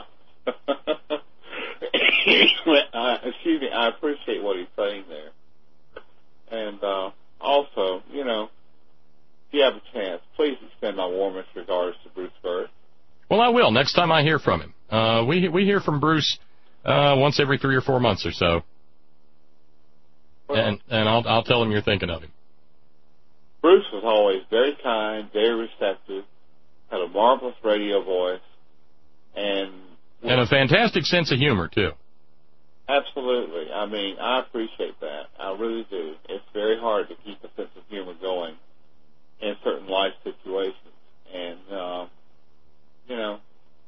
uh, excuse me, I appreciate what he's saying there. And, uh, also, you know, if you have a chance, please extend my warmest regards to Bruce Burt. Well, I will, next time I hear from him. Uh, we, we hear from Bruce, uh, once every three or four months or so. Well, and, and I'll, I'll tell him you're thinking of him. Bruce was always very kind, very receptive, had a marvelous radio voice, and... And a fantastic sense of humor, too. Absolutely. I mean, I appreciate that. I really do. It's very hard to keep a sense of humor going in certain life situations. And, uh, you know,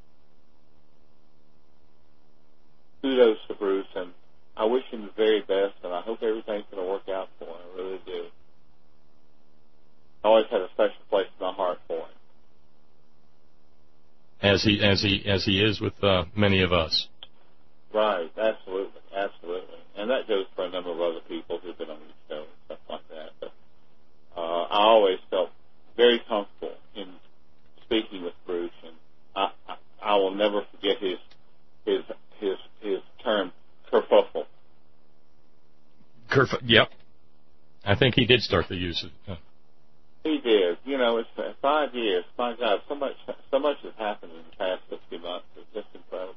kudos to Bruce, and I wish him the very best, and I hope everything's going to work out for him. I really do. I always had a special place in my heart for him. As he as he as he is with uh, many of us. Right, absolutely, absolutely, and that goes for a number of other people who've been on the show and stuff like that. But uh, I always felt very comfortable in speaking with Bruce, and I I, I will never forget his his his his term kerfuffle. Kerf. Yep. I think he did start the use of. Uh, He did. You know, it's uh, five years. My God, so much, so much has happened in the past sixty months. It's just incredible.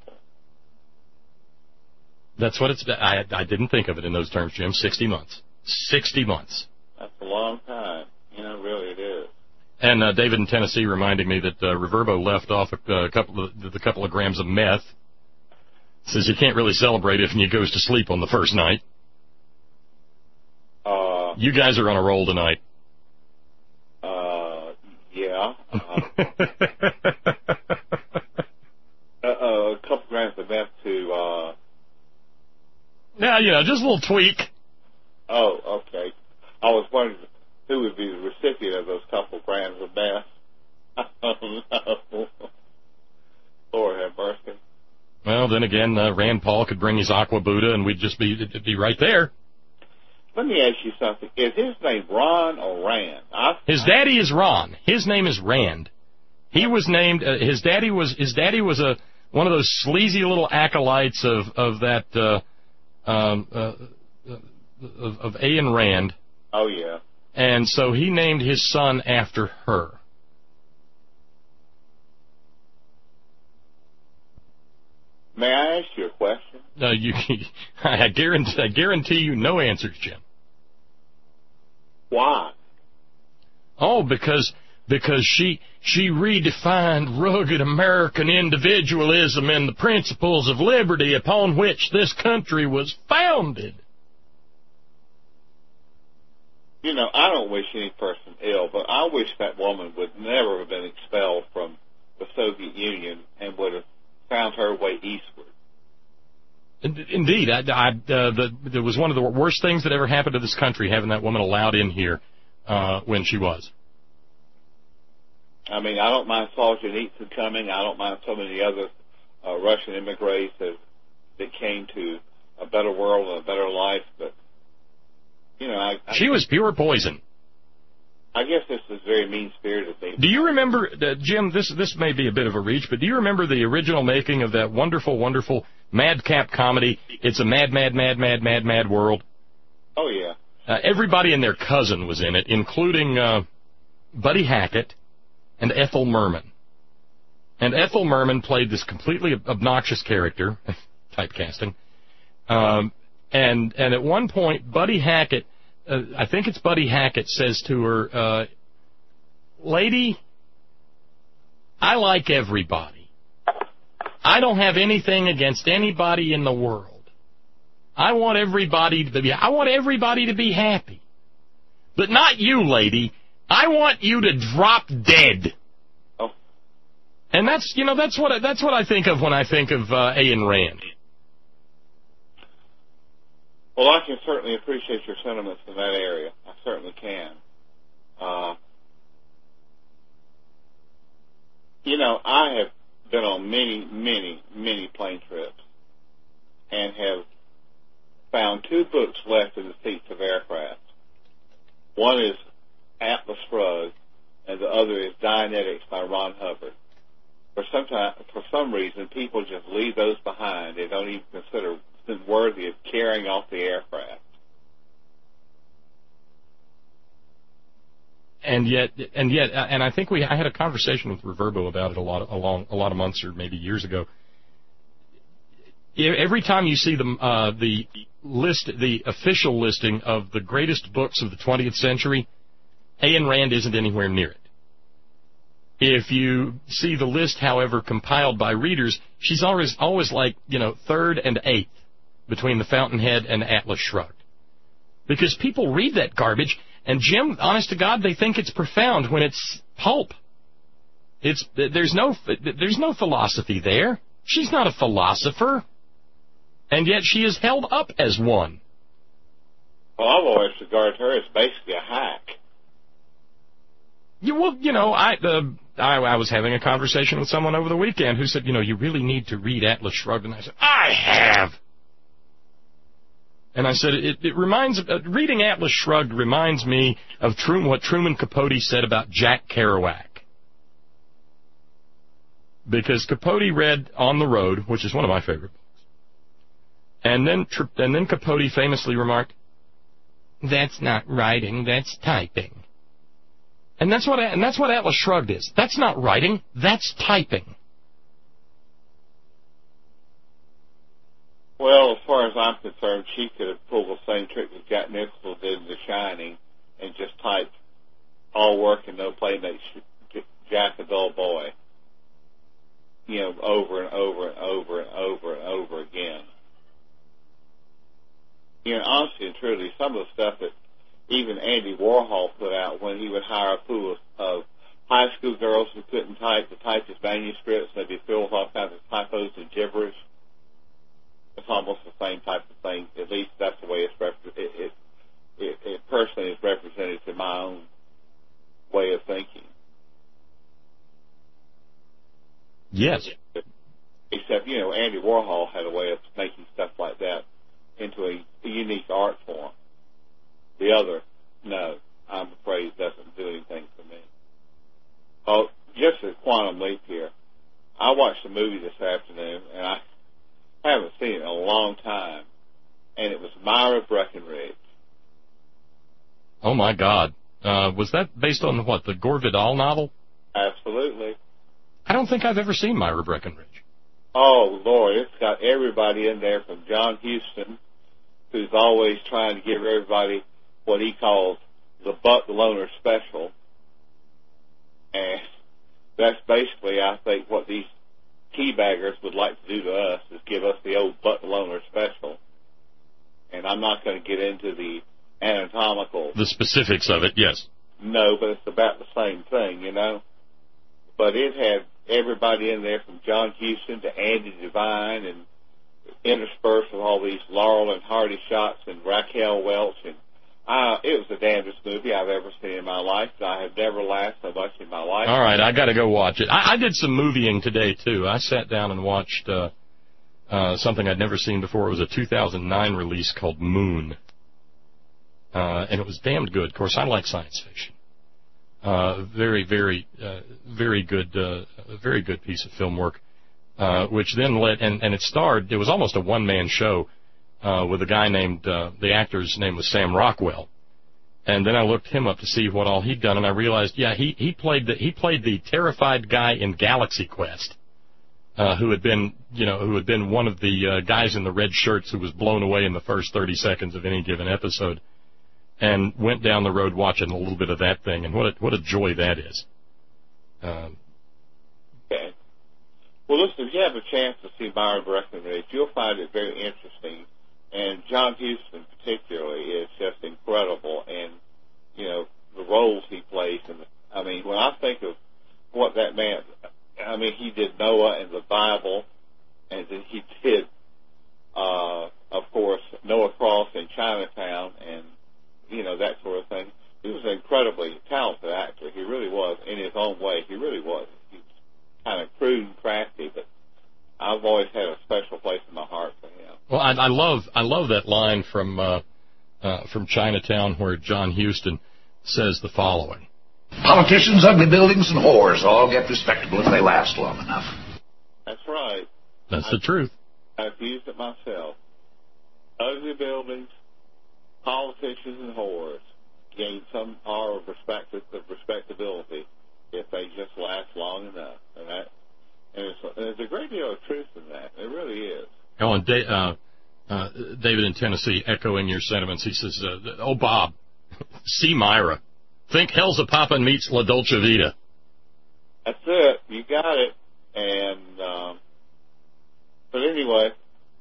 That's what it's. I I didn't think of it in those terms, Jim. Sixty months. Sixty months. That's a long time. You know, really, it is. And uh, David in Tennessee reminding me that uh, Reverbo left off a, a couple of the couple of grams of meth. Says you can't really celebrate if he goes to sleep on the first night. Uh, you guys are on a roll tonight. Uh, yeah. Uh, uh, a couple grams of meth to, uh... Yeah, you know, just a little tweak. Oh, okay. I was wondering who would be the recipient of those couple grams of meth. I don't know. Lord have mercy. Well, then again, uh, Rand Paul could bring his Aqua Buddha, and we'd just be it'd be right there. Let me ask you something. Is his name Ron or Rand? I, his daddy is Ron. His name is Rand. He was named. Uh, his daddy was. His daddy was a one of those sleazy little acolytes of of that uh, um, uh, of, of Ayn Rand. Oh yeah. And so he named his son after her. May I ask you a question? No, you. I guarantee. I guarantee you no answers, Jim. Why? Oh, because because she she redefined rugged American individualism and the principles of liberty upon which this country was founded. You know, I don't wish any person ill, but I wish that woman would never have been expelled from the Soviet Union and would have found her way eastward. Indeed, I, I, uh, the, it was one of the worst things that ever happened to this country, having that woman allowed in here uh, when she was. I mean, I don't mind Solzhenitsyn coming. I don't mind so many other uh, Russian immigrants that, that came to a better world and a better life. But, you know, I... I she was pure poison. I guess this is very mean-spirited thing. Do you remember, uh, Jim, this this may be a bit of a reach, but do you remember the original making of that wonderful, wonderful madcap comedy, It's a Mad, Mad, Mad, Mad, Mad, Mad World? Oh, yeah. Uh, everybody and their cousin was in it, including uh, Buddy Hackett and Ethel Merman. And Ethel Merman played this completely obnoxious character, typecasting, um, and, and at one point, Buddy Hackett... Uh, I think it's Buddy Hackett says to her, uh, lady, I like everybody. I don't have anything against anybody in the world. I want everybody to be, I want everybody to be happy. But not you, lady. I want you to drop dead. Oh. And that's, you know, that's what I, that's what I think of when I think of uh, Ayn Rand. Well, I can certainly appreciate your sentiments in that area. I certainly can. Uh, you know, I have been on many, many, many plane trips and have found two books left in the seats of aircraft. One is Atlas Shrugged, and the other is Dianetics by Ron Hubbard. For some time, for some reason, people just leave those behind. They don't even consider them worthy of carrying off the aircraft. And yet, and yet, and I think we, I had a conversation with Reverbo about it a lot, a long, a lot of months or maybe years ago. Every time you see the uh, the list, the official listing of the greatest books of the twentieth century, Ayn Rand isn't anywhere near it. If you see the list, however, compiled by readers, she's always always like, you know, third and eighth between The Fountainhead and Atlas Shrugged. Because people read that garbage, and Jim, honest to God, they think it's profound when it's pulp. It's there's no there's no philosophy there. She's not a philosopher, and yet she is held up as one. Well, I've always regarded her as basically a hack. You, well, you know, I, uh, I I was having a conversation with someone over the weekend who said, you know, you really need to read Atlas Shrugged, and I said, I have. And I said, it, it reminds, uh, reading Atlas Shrugged reminds me of Truman, what Truman Capote said about Jack Kerouac. Because Capote read On the Road, which is one of my favorite books. And then, and then Capote famously remarked, that's not writing, that's typing. And that's what, and that's what Atlas Shrugged is. That's not writing, that's typing. Well, as far as I'm concerned, she could have pulled the same trick that Jack Nicholson did in The Shining and just typed all work and no play makes Jack a dull boy. You know, over and over and over and over and over again. You know, honestly and truly, some of the stuff that even Andy Warhol put out when he would hire a pool of, of high school girls who couldn't type to type his manuscripts, they'd be filled with all kinds of typos and gibberish. It's almost the same type of thing. At least that's the way it's rep- it, it, it, it personally is represented to my own way of thinking. Yes. Except, you know, Andy Warhol had a way of making stuff like that into a, a unique art form. The other, no, I'm afraid doesn't do anything for me. Oh, just a quantum leap here. I watched a movie this afternoon, and I haven't seen it in a long time, and it was Myra Breckinridge. Oh, my God. Uh, was that based on, what, the Gore Vidal novel? Absolutely. I don't think I've ever seen Myra Breckinridge. Oh, Lord, it's got everybody in there from John Huston, who's always trying to give everybody what he calls the butt loaner special. And that's basically, I think, what these teabaggers would like to do to us, is give us the old butt loaner special. And I'm not going to get into the anatomical... The specifics of it, yes. No, but it's about the same thing, you know. But it had everybody in there from John Huston to Andy Devine and interspersed with all these Laurel and Hardy shots and Raquel Welch. And uh, it was the damnedest movie I've ever seen in my life. I have never laughed so much in my life. All right, I got to go watch it. I, I did some movieing today, too. I sat down and watched uh, uh, something I'd never seen before. It was a two thousand nine release called Moon. Uh, and it was damned good. Of course, I like science fiction. Uh, very, very, uh, very good, uh, very good piece of film work. Uh, which then led, and, and it starred, it was almost a one-man show uh, with a guy named, uh, the actor's name was Sam Rockwell. And then I looked him up to see what all he'd done, and I realized, yeah, he, he played the, he played the terrified guy in Galaxy Quest, uh, who had been, you know, who had been one of the uh, guys in the red shirts who was blown away in the first thirty seconds of any given episode, and went down the road watching a little bit of that thing, and what a, what a joy that is. Um, okay. Well, listen, if you have a chance to see Byron Breckenridge, you'll find it very interesting. And John Huston particularly is just incredible. And, you know, the roles he plays. And I mean, when I think of what that man, I mean, he did Noah and the Bible, and then he did, uh, of course, Noah Cross in Chinatown, and, you know, that sort of thing. He was an incredibly talented actor. He really was, in his own way. He really was. Kind of crude and crafty, but I've always had a special place in my heart for him. Well, I, I love I love that line from uh, uh, from Chinatown where John Huston says the following: "Politicians, ugly buildings, and whores all get respectable if they last long enough." That's right. That's I, the truth. I've used it myself. Ugly buildings, politicians, and whores gain some power of respect of respectability if they just last long enough. And, that, and it's, there's a great deal of truth in that. It really is. Oh, and da- uh, uh, David in Tennessee, echoing your sentiments, he says, uh, oh, Bob, see Myra. Think Hell's a Poppin' meets La Dolce Vita. That's it. You got it. And, um, but anyway,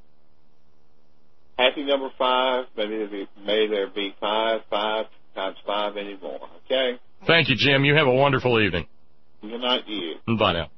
happy number five. Maybe there be, may there be five, five times five anymore. Okay? Thank you, Jim. You have a wonderful evening. Good night to you. Bye now.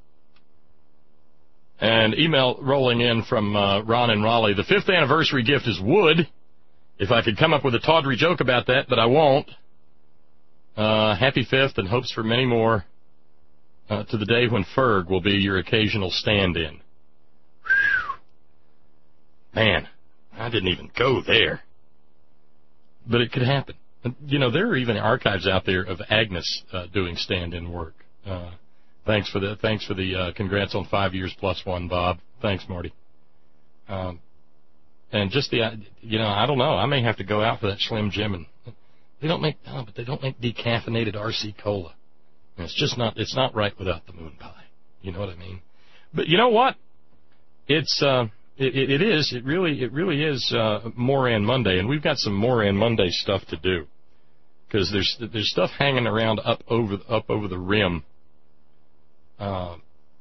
And email rolling in from uh, Ron and Raleigh. The fifth anniversary gift is wood. If I could come up with a tawdry joke about that, but I won't. Uh, happy fifth and hopes for many more uh, to the day when Ferg will be your occasional stand-in. Whew. Man, I didn't even go there. But it could happen. You know, there are even archives out there of Agnes uh, doing stand-in work. Uh, thanks for the thanks for the uh, congrats on five years plus one, Bob. Thanks, Marty. Um, and just the, you know, I don't know. I may have to go out for that Slim Jim, and they don't make, no, but they don't make decaffeinated R C Cola. And it's just not, it's not right without the moon pie. You know what I mean? But you know what? It's. Uh, It, it, it is. It really, it really is uh, Moran Monday, and we've got some Moran Monday stuff to do because there's there's stuff hanging around up over up over the rim uh,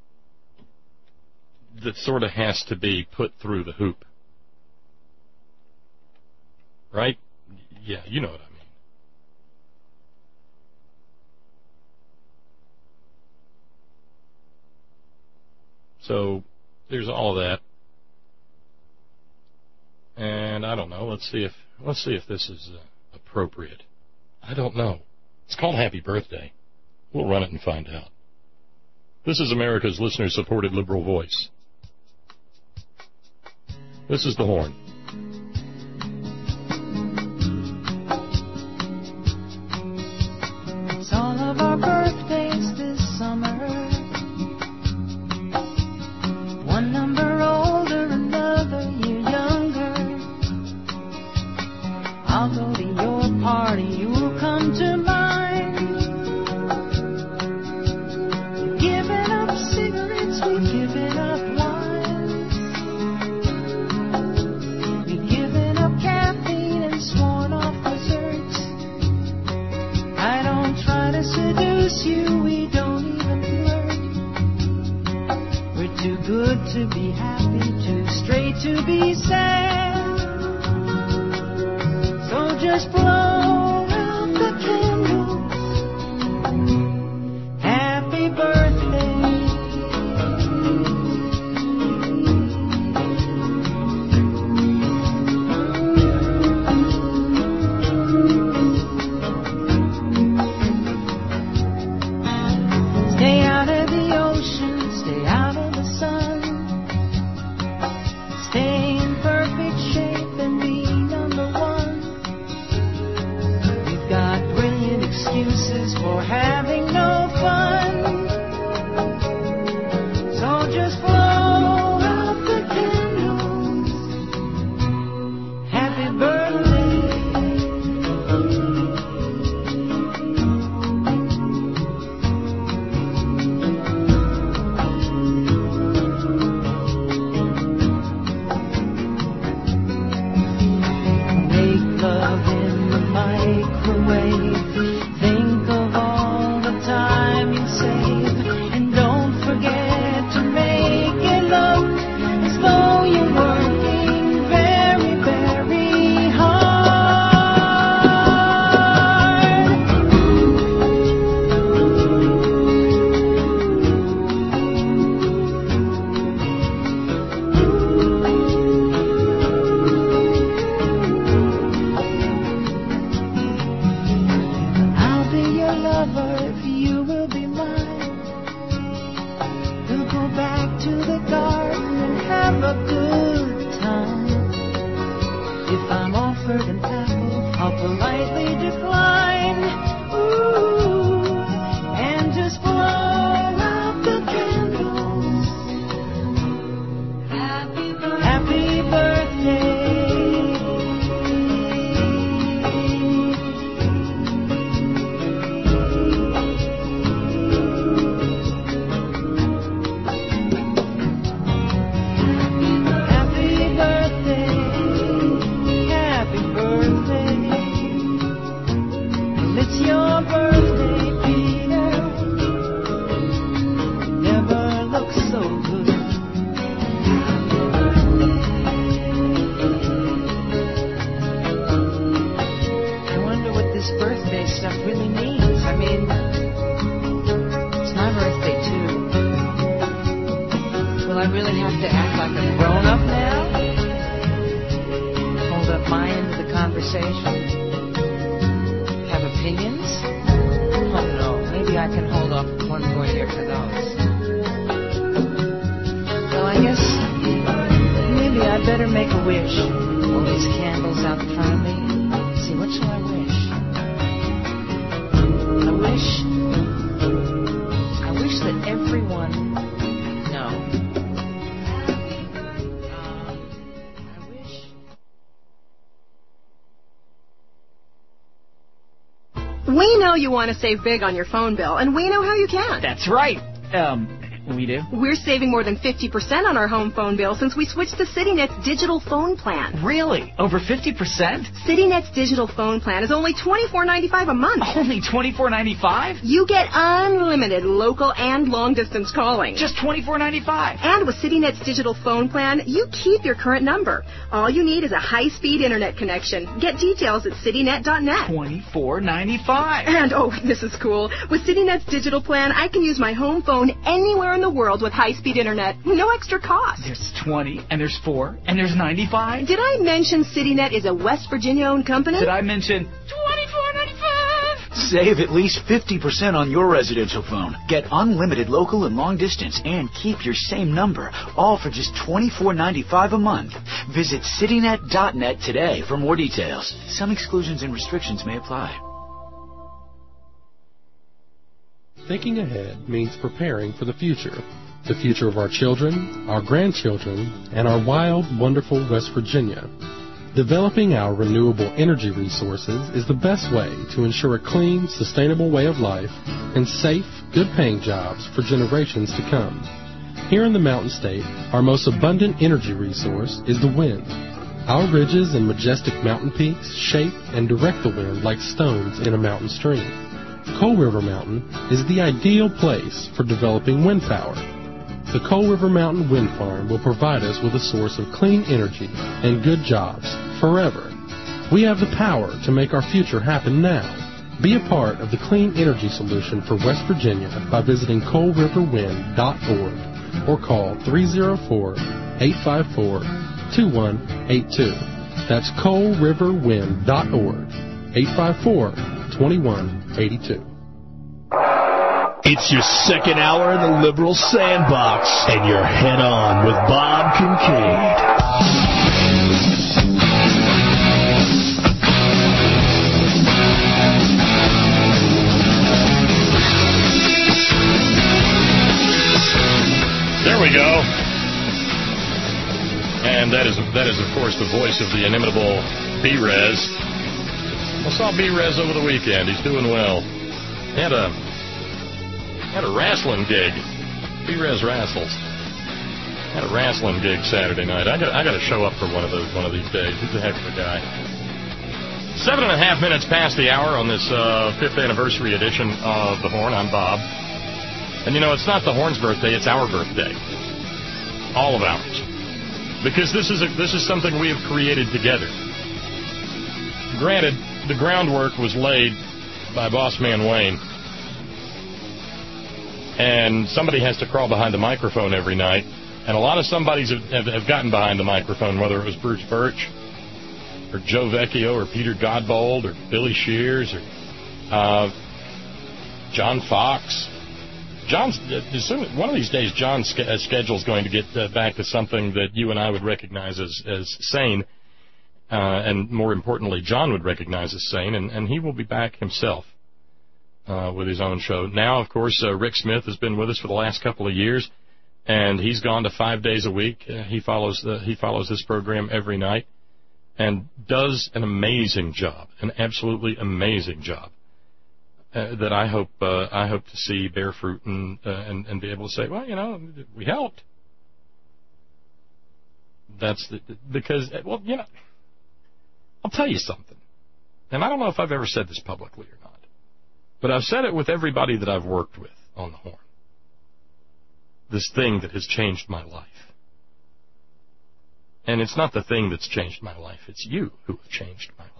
that sort of has to be put through the hoop, right? Yeah, you know what I mean. So there's all of that. And I don't know. Let's see if let's see if this is uh, appropriate. I don't know. It's called Happy Birthday. We'll run it and find out. This is America's listener-supported liberal voice. This is the Horn. It's all of our birthdays this summer. One number older, another year younger. I'll go to your party, you'll come to mine. We've given up cigarettes, we've given up wine. We've given up caffeine and sworn off desserts. I don't try to seduce you, we don't even flirt. We're too good to be happy, too straight to be sad. So just blow out the candles. Happy birthday. excuses for having no fun. So just blow out the candles. Happy birthday. Make love in the microwave. Think of all the time you save. And don't forget to make it look as though you're working very, very I'll be your lover if you will be mine. We'll go back to the garden and have a good time. If I'm offered an apple, I'll politely decline. Ooh, and just blow out the candles. Happy birthday. Happy birthday. Happy birthday, happy birthday. And it's your birthday, Peter. Never looked so good. I wonder what this birthday stuff really means. I mean, it's my birthday too. Will I really have to act like a grown-up now? Hold up my end of the conversation? Have opinions? Oh no, maybe I can hold off one more year for those. Well, I guess maybe I better make a wish. All these candles out in front of me. See, what shall I wish? I wish... I wish that everyone... No. We know you want to save big on your phone bill, and we know how you can. That's right. Um, we do. We're saving more than fifty percent on our home phone bill since we switched to CityNet's digital phone plan. Really? Over fifty percent? CityNet's digital phone plan is only twenty-four ninety-five a month. Only twenty-four ninety-five? You get unlimited local and long-distance calling. Just twenty-four ninety-five. And with CityNet's digital phone plan, you keep your current number. All you need is a high-speed internet connection. Get details at citynet dot net. twenty-four ninety-five. And, oh, this is cool. With CityNet's digital plan, I can use my home phone anywhere in the world with high-speed internet. No extra cost. There's twenty, and there's four, and there's ninety-five. Did I mention CityNet is a West Virginia-owned company? Did I mention twenty-four ninety-five? Save at least fifty percent on your residential phone. Get unlimited local and long distance and keep your same number, all for just twenty-four ninety-five a month. Visit citynet dot net today for more details. Some exclusions and restrictions may apply. Thinking ahead means preparing for the future. The future of our children, our grandchildren, and our wild, wonderful West Virginia. Developing our renewable energy resources is the best way to ensure a clean, sustainable way of life and safe, good-paying jobs for generations to come. Here in the Mountain State, our most abundant energy resource is the wind. Our ridges and majestic mountain peaks shape and direct the wind like stones in a mountain stream. Coal River Mountain is the ideal place for developing wind power. The Coal River Mountain Wind Farm will provide us with a source of clean energy and good jobs forever. We have the power to make our future happen now. Be a part of the clean energy solution for West Virginia by visiting coal river wind dot org or call three oh four, eight five four, two one eight two. That's coal river wind dot org, eight five four, two one eight two. It's your second hour in the Liberal Sandbox, and you're head on with Bob Kincaid. That is, of course, the voice of the inimitable B-Rez. I saw B-Rez over the weekend. He's doing well. He had a, had a wrestling gig. B-Rez wrestles. Had a wrestling gig Saturday night. I got I got to show up for one of those one of these days. He's a heck of a guy. Seven and a half minutes past the hour on this uh, fifth anniversary edition of The Horn. I'm Bob. And, you know, it's not the Horn's birthday. It's our birthday. All of ours. Because this is a, this is something we have created together. Granted, the groundwork was laid by Boss Man Wayne. And somebody has to crawl behind the microphone every night. And a lot of somebodies have, have, have gotten behind the microphone, whether it was Bruce Birch, or Joe Vecchio, or Peter Godbold, or Billy Shears, or uh, John Fox. John's, as soon, one of these days, John's schedule is going to get uh, back to something that you and I would recognize as, as sane, uh, and more importantly, John would recognize as sane, and, and he will be back himself uh, with his own show. Now, of course, uh, Rick Smith has been with us for the last couple of years, and he's gone to five days a week. Uh, he follows the, he follows this program every night and does an amazing job, an absolutely amazing job. Uh, that I hope uh, I hope to see bear fruit and, uh, and and be able to say, well, you know, we helped. That's the, because, well, you know, I'll tell you something, and I don't know if I've ever said this publicly or not, but I've said it with everybody that I've worked with on the Horn. This thing that has changed my life, and it's not the thing that's changed my life; it's you who have changed my life.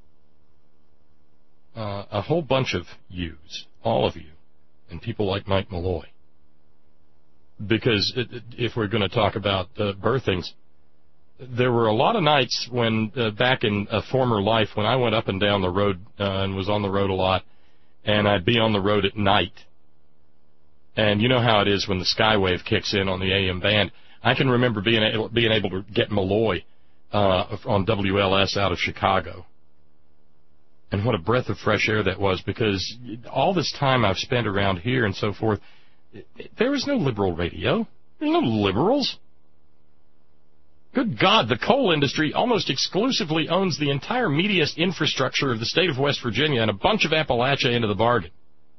Uh, a whole bunch of yous, all of you, and people like Mike Malloy. Because it, it, if we're going to talk about uh, birthings, there were a lot of nights when, uh, back in a former life, when I went up and down the road uh, and was on the road a lot, and I'd be on the road at night. And you know how it is when the Skywave kicks in on the A M band. I can remember being able, being able to get Malloy uh, on W L S out of Chicago. And what a breath of fresh air that was, because all this time I've spent around here and so forth, there is no liberal radio. There's no liberals. Good God, the coal industry almost exclusively owns the entire media infrastructure of the state of West Virginia and a bunch of Appalachia into the bargain.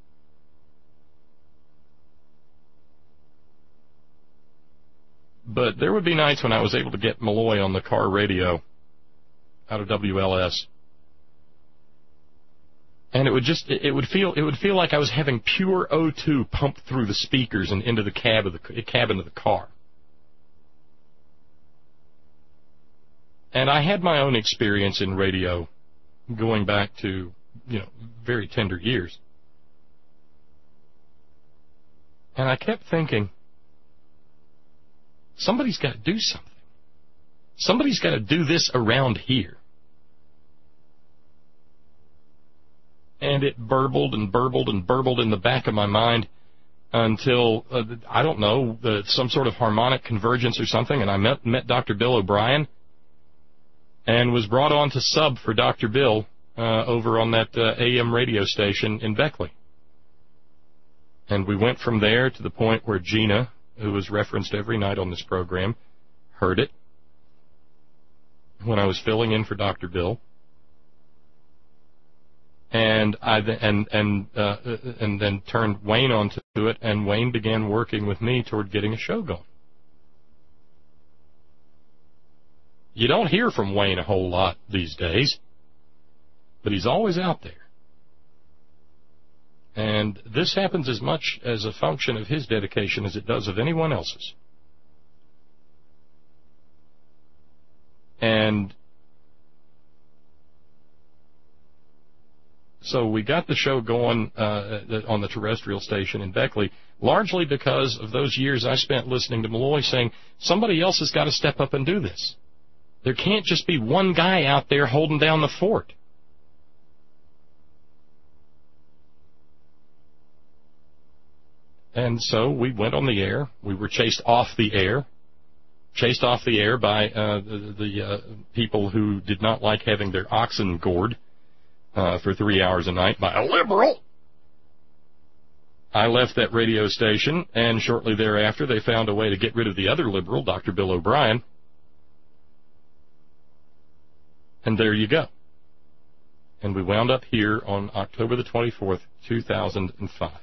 But there would be nights when I was able to get Malloy on the car radio out of W L S. And it would just, it would feel, it would feel like I was having pure O two pumped through the speakers and into the cab of the cabin of the car. And I had my own experience in radio going back to, you know, very tender years. And I kept thinking, somebody's got to do something. Somebody's got to do this around here. And it burbled and burbled and burbled in the back of my mind until, uh, I don't know, uh, some sort of harmonic convergence or something, and I met, met Doctor Bill O'Brien and was brought on to sub for Doctor Bill uh, over on that uh, A M radio station in Beckley. And we went from there to the point where Gina, who was referenced every night on this program, heard it when I was filling in for Doctor Bill. And I th- and and uh, and then turned Wayne onto it, and Wayne began working with me toward getting a show going. You don't hear from Wayne a whole lot these days, but he's always out there. And this happens as much as a function of his dedication as it does of anyone else's. And so we got the show going uh, on the terrestrial station in Beckley, largely because of those years I spent listening to Malloy saying, somebody else has got to step up and do this. There can't just be one guy out there holding down the fort. And so we went on the air. We were chased off the air, chased off the air by uh, the, the uh, people who did not like having their oxen gored. Uh, for three hours a night by a liberal. I left that radio station, and shortly thereafter they found a way to get rid of the other liberal, Doctor Bill O'Brien. And there you go. And we wound up here on October the twenty-fourth, two thousand five.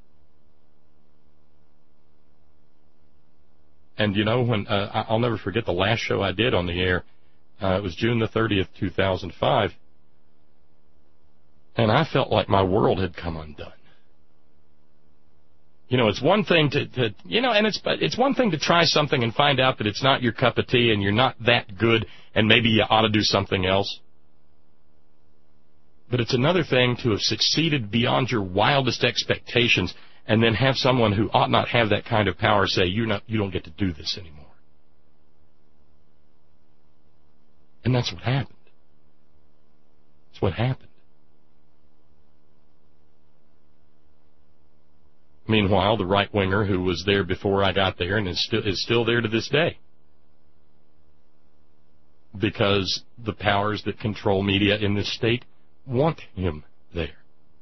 And, you know, when uh, I'll never forget the last show I did on the air. Uh, it was June the thirtieth, two thousand five. And I felt like my world had come undone. You know, it's one thing to, to you know, and it's it's one thing to try something and find out that it's not your cup of tea and you're not that good and maybe you ought to do something else. But it's another thing to have succeeded beyond your wildest expectations and then have someone who ought not have that kind of power say, you're not, you don't get to do this anymore. And that's what happened. That's what happened. Meanwhile, the right-winger who was there before I got there and is still, is still there to this day. Because the powers that control media in this state want him there.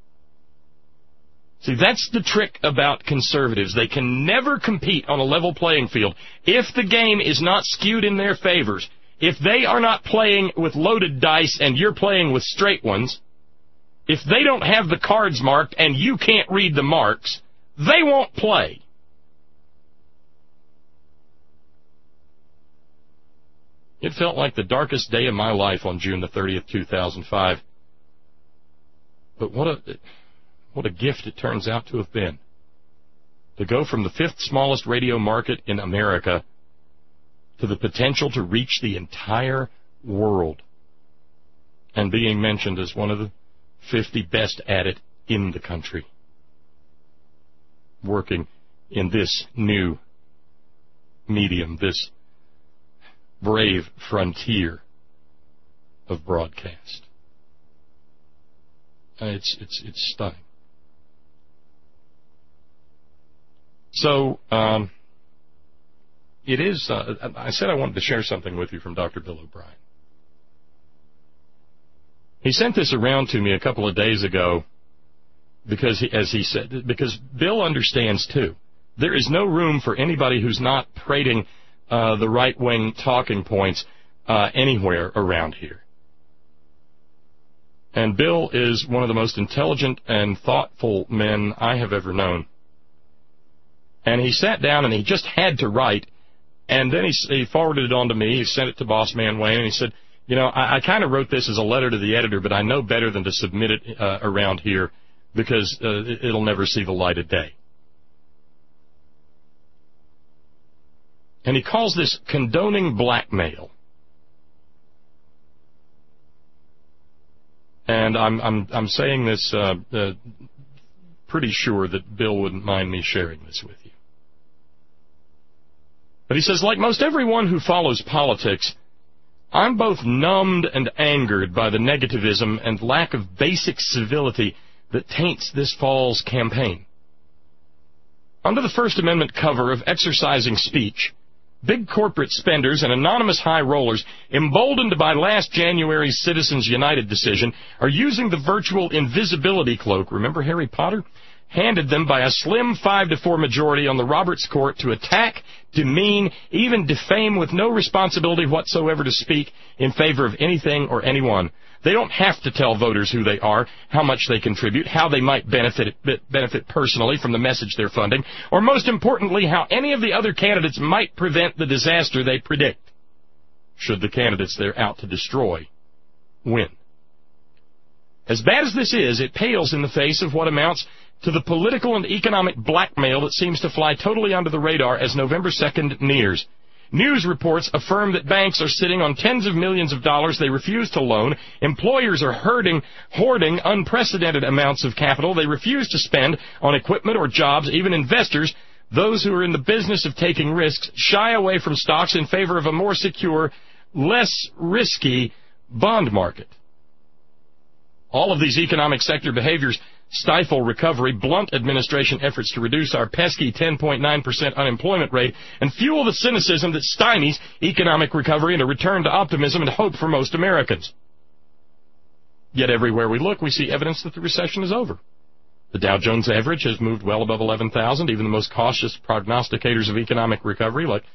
See, that's the trick about conservatives. They can never compete on a level playing field if the game is not skewed in their favors. If they are not playing with loaded dice and you're playing with straight ones, if they don't have the cards marked and you can't read the marks, they won't play. It felt like the darkest day of my life on June the thirtieth, two thousand five. But what a what a gift it turns out to have been. To go from the fifth smallest radio market in America to the potential to reach the entire world and being mentioned as one of the fifty best at it in the country. Working in this new medium, this brave frontier of broadcast. Uh, it's it's it's stunning. So um, it is. Uh, I said I wanted to share something with you from Doctor Bill O'Brien. He sent this around to me a couple of days ago. Because, he, as he said, because Bill understands, too, there is no room for anybody who's not prating uh, the right-wing talking points uh, anywhere around here. And Bill is one of the most intelligent and thoughtful men I have ever known. And he sat down and he just had to write, and then he, he forwarded it on to me. He sent it to Boss Man Wayne, and he said, you know, I, I kind of wrote this as a letter to the editor, but I know better than to submit it uh, around here, because uh, it'll never see the light of day. And he calls this condoning blackmail. And I'm I'm I'm saying this uh, uh, pretty sure that Bill wouldn't mind me sharing this with you. But he says, like most everyone who follows politics, I'm both numbed and angered by the negativism and lack of basic civility that taints this fall's campaign. Under the First Amendment cover of exercising speech, big corporate spenders and anonymous high rollers, emboldened by last January's Citizens United decision, are using the virtual invisibility cloak, remember Harry Potter, handed them by a slim five to four majority on the Roberts Court to attack, demean, even defame with no responsibility whatsoever to speak in favor of anything or anyone. They don't have to tell voters who they are, how much they contribute, how they might benefit benefit personally from the message they're funding, or most importantly, how any of the other candidates might prevent the disaster they predict, should the candidates they're out to destroy win. As bad as this is, it pales in the face of what amounts to the political and economic blackmail that seems to fly totally under the radar as November second nears. News reports affirm that banks are sitting on tens of millions of dollars they refuse to loan. Employers are herding, hoarding unprecedented amounts of capital they refuse to spend on equipment or jobs. Even investors, those who are in the business of taking risks, shy away from stocks in favor of a more secure, less risky bond market. All of these economic sector behaviors stifle recovery, blunt administration efforts to reduce our pesky ten point nine percent unemployment rate, and fuel the cynicism that stymies economic recovery and a return to optimism and hope for most Americans. Yet everywhere we look, we see evidence that the recession is over. The Dow Jones average has moved well above eleven thousand. Even the most cautious prognosticators of economic recovery, like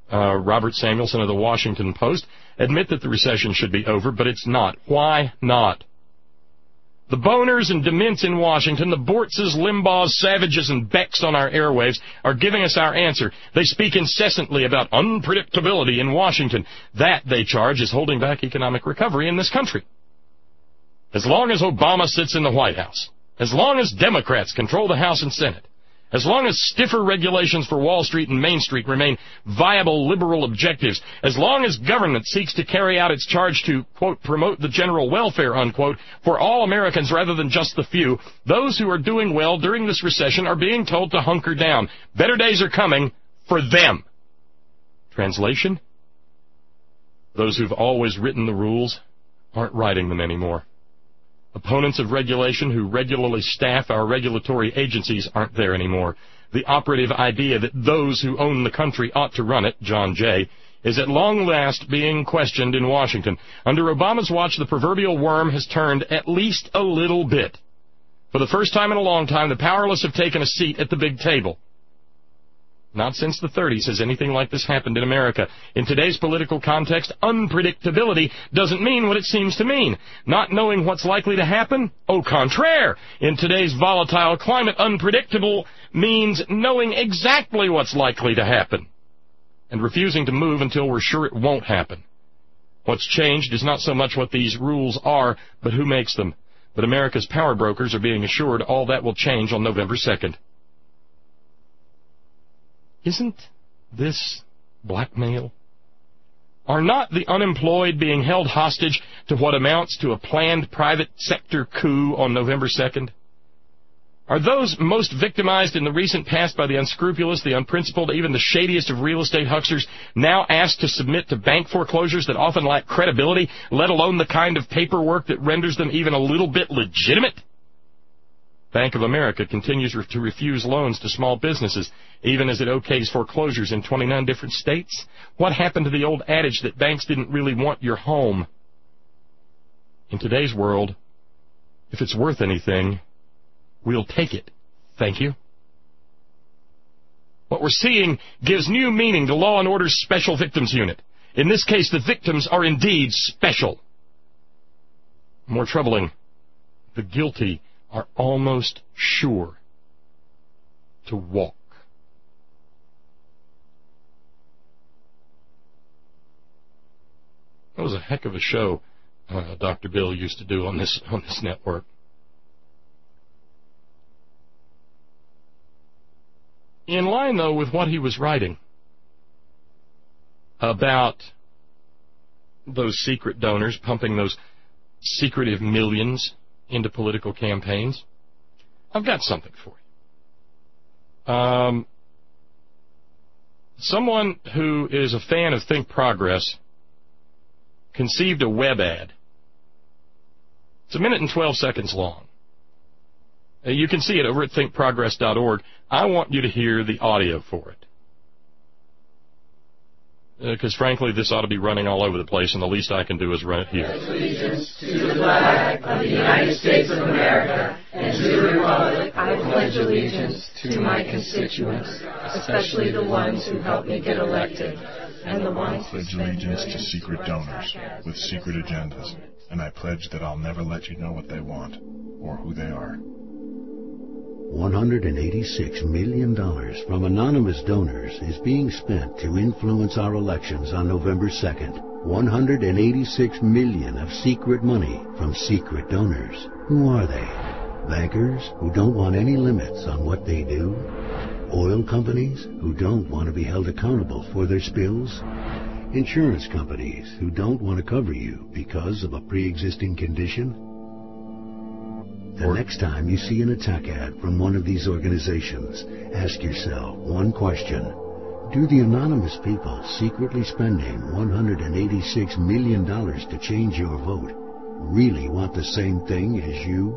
uh, Robert Samuelson of the Washington Post, admit that the recession should be over, but it's not. Why not? The boners and dements in Washington, the Bortzes, Limbaughs, Savages, and Becks on our airwaves are giving us our answer. They speak incessantly about unpredictability in Washington. That, they charge, is holding back economic recovery in this country. As long as Obama sits in the White House, as long as Democrats control the House and Senate, as long as stiffer regulations for Wall Street and Main Street remain viable liberal objectives, as long as government seeks to carry out its charge to, quote, promote the general welfare, unquote, for all Americans rather than just the few, those who are doing well during this recession are being told to hunker down. Better days are coming for them. Translation? Those who've always written the rules aren't writing them anymore. Opponents of regulation who regularly staff our regulatory agencies aren't there anymore. The operative idea that those who own the country ought to run it, John Jay, is at long last being questioned in Washington. Under Obama's watch, the proverbial worm has turned at least a little bit. For the first time in a long time, the powerless have taken a seat at the big table. Not since the thirties has anything like this happened in America. In today's political context, unpredictability doesn't mean what it seems to mean. Not knowing what's likely to happen? Au contraire. In today's volatile climate, unpredictable means knowing exactly what's likely to happen and refusing to move until we're sure it won't happen. What's changed is not so much what these rules are, but who makes them. But America's power brokers are being assured all that will change on November second. Isn't this blackmail? Are not the unemployed being held hostage to what amounts to a planned private sector coup on November second? Are those most victimized in the recent past by the unscrupulous, the unprincipled, even the shadiest of real estate hucksters now asked to submit to bank foreclosures that often lack credibility, let alone the kind of paperwork that renders them even a little bit legitimate? Bank of America continues to refuse loans to small businesses, even as it okays foreclosures in twenty-nine different states. What happened to the old adage that banks didn't really want your home? In today's world, if it's worth anything, we'll take it. Thank you. What we're seeing gives new meaning to Law and Order's Special Victims Unit. In this case, the victims are indeed special. More troubling, the guilty are almost sure to walk. That was a heck of a show uh, Doctor Bill used to do on this on this network. In line, though, with what he was writing about those secret donors pumping those secretive millions into political campaigns, I've got something for you. Um, someone who is a fan of Think Progress conceived a web ad. It's a minute and twelve seconds long. Uh, you can see it over at think progress dot org. I want you to hear the audio for it. Because, uh, frankly, this ought to be running all over the place, and the least I can do is run it here. Allegiance to the flag of the United States of America and to the republic I pledge allegiance to my constituents, especially the ones who helped me get elected, and the ones I pledge allegiance to secret donors with secret agendas, and I pledge that I'll never let you know what they want or who they are. one hundred eighty-six million dollars from anonymous donors is being spent to influence our elections on November second. one hundred eighty-six million dollars of secret money from secret donors. Who are they? Bankers who don't want any limits on what they do? Oil companies who don't want to be held accountable for their spills? Insurance companies who don't want to cover you because of a pre-existing condition? The next time you see an attack ad from one of these organizations, ask yourself one question. Do the anonymous people secretly spending one hundred eighty-six million dollars to change your vote really want the same thing as you?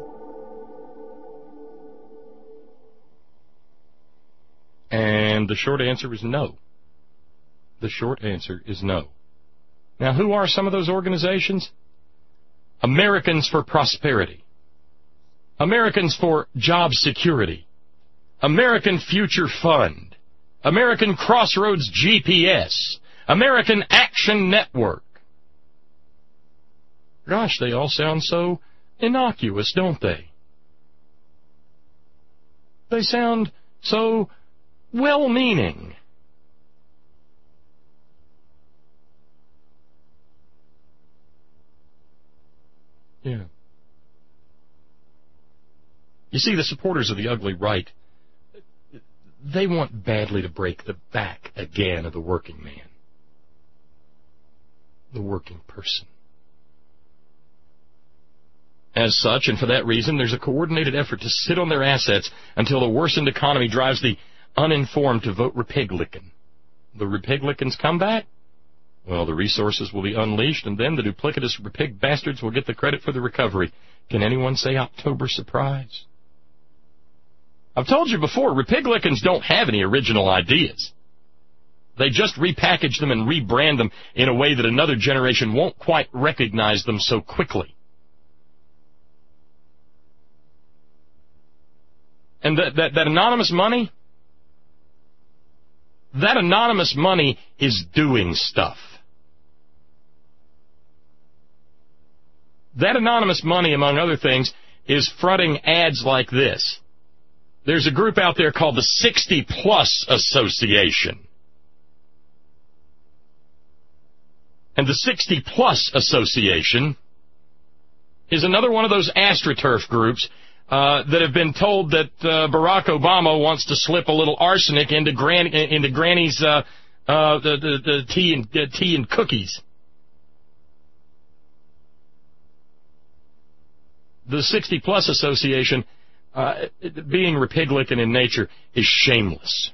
And the short answer is no. The short answer is no. Now, who are some of those organizations? Americans for Prosperity. Americans for Job Security, American Future Fund, American Crossroads G P S, American Action Network. Gosh, they all sound so innocuous, don't they? They sound so well-meaning. Yeah. You see, the supporters of the ugly right, they want badly to break the back again of the working man, the working person. As such, and for that reason, there's a coordinated effort to sit on their assets until the worsened economy drives the uninformed to vote Republican. The Republicans come back? Well, the resources will be unleashed, and then the duplicitous Repig bastards will get the credit for the recovery. Can anyone say October surprise? I've told you before, Republicans don't have any original ideas. They just repackage them and rebrand them in a way that another generation won't quite recognize them so quickly. And that, that, that anonymous money, that anonymous money is doing stuff. That anonymous money, among other things, is fronting ads like this. There's a group out there called the sixty plus Association. And the sixty plus Association is another one of those AstroTurf groups uh, that have been told that uh, Barack Obama wants to slip a little arsenic into, gran- into Granny's uh, uh, the, the, the tea and uh, tea and cookies. The sixty plus Association, uh, being Republican in nature, is shameless.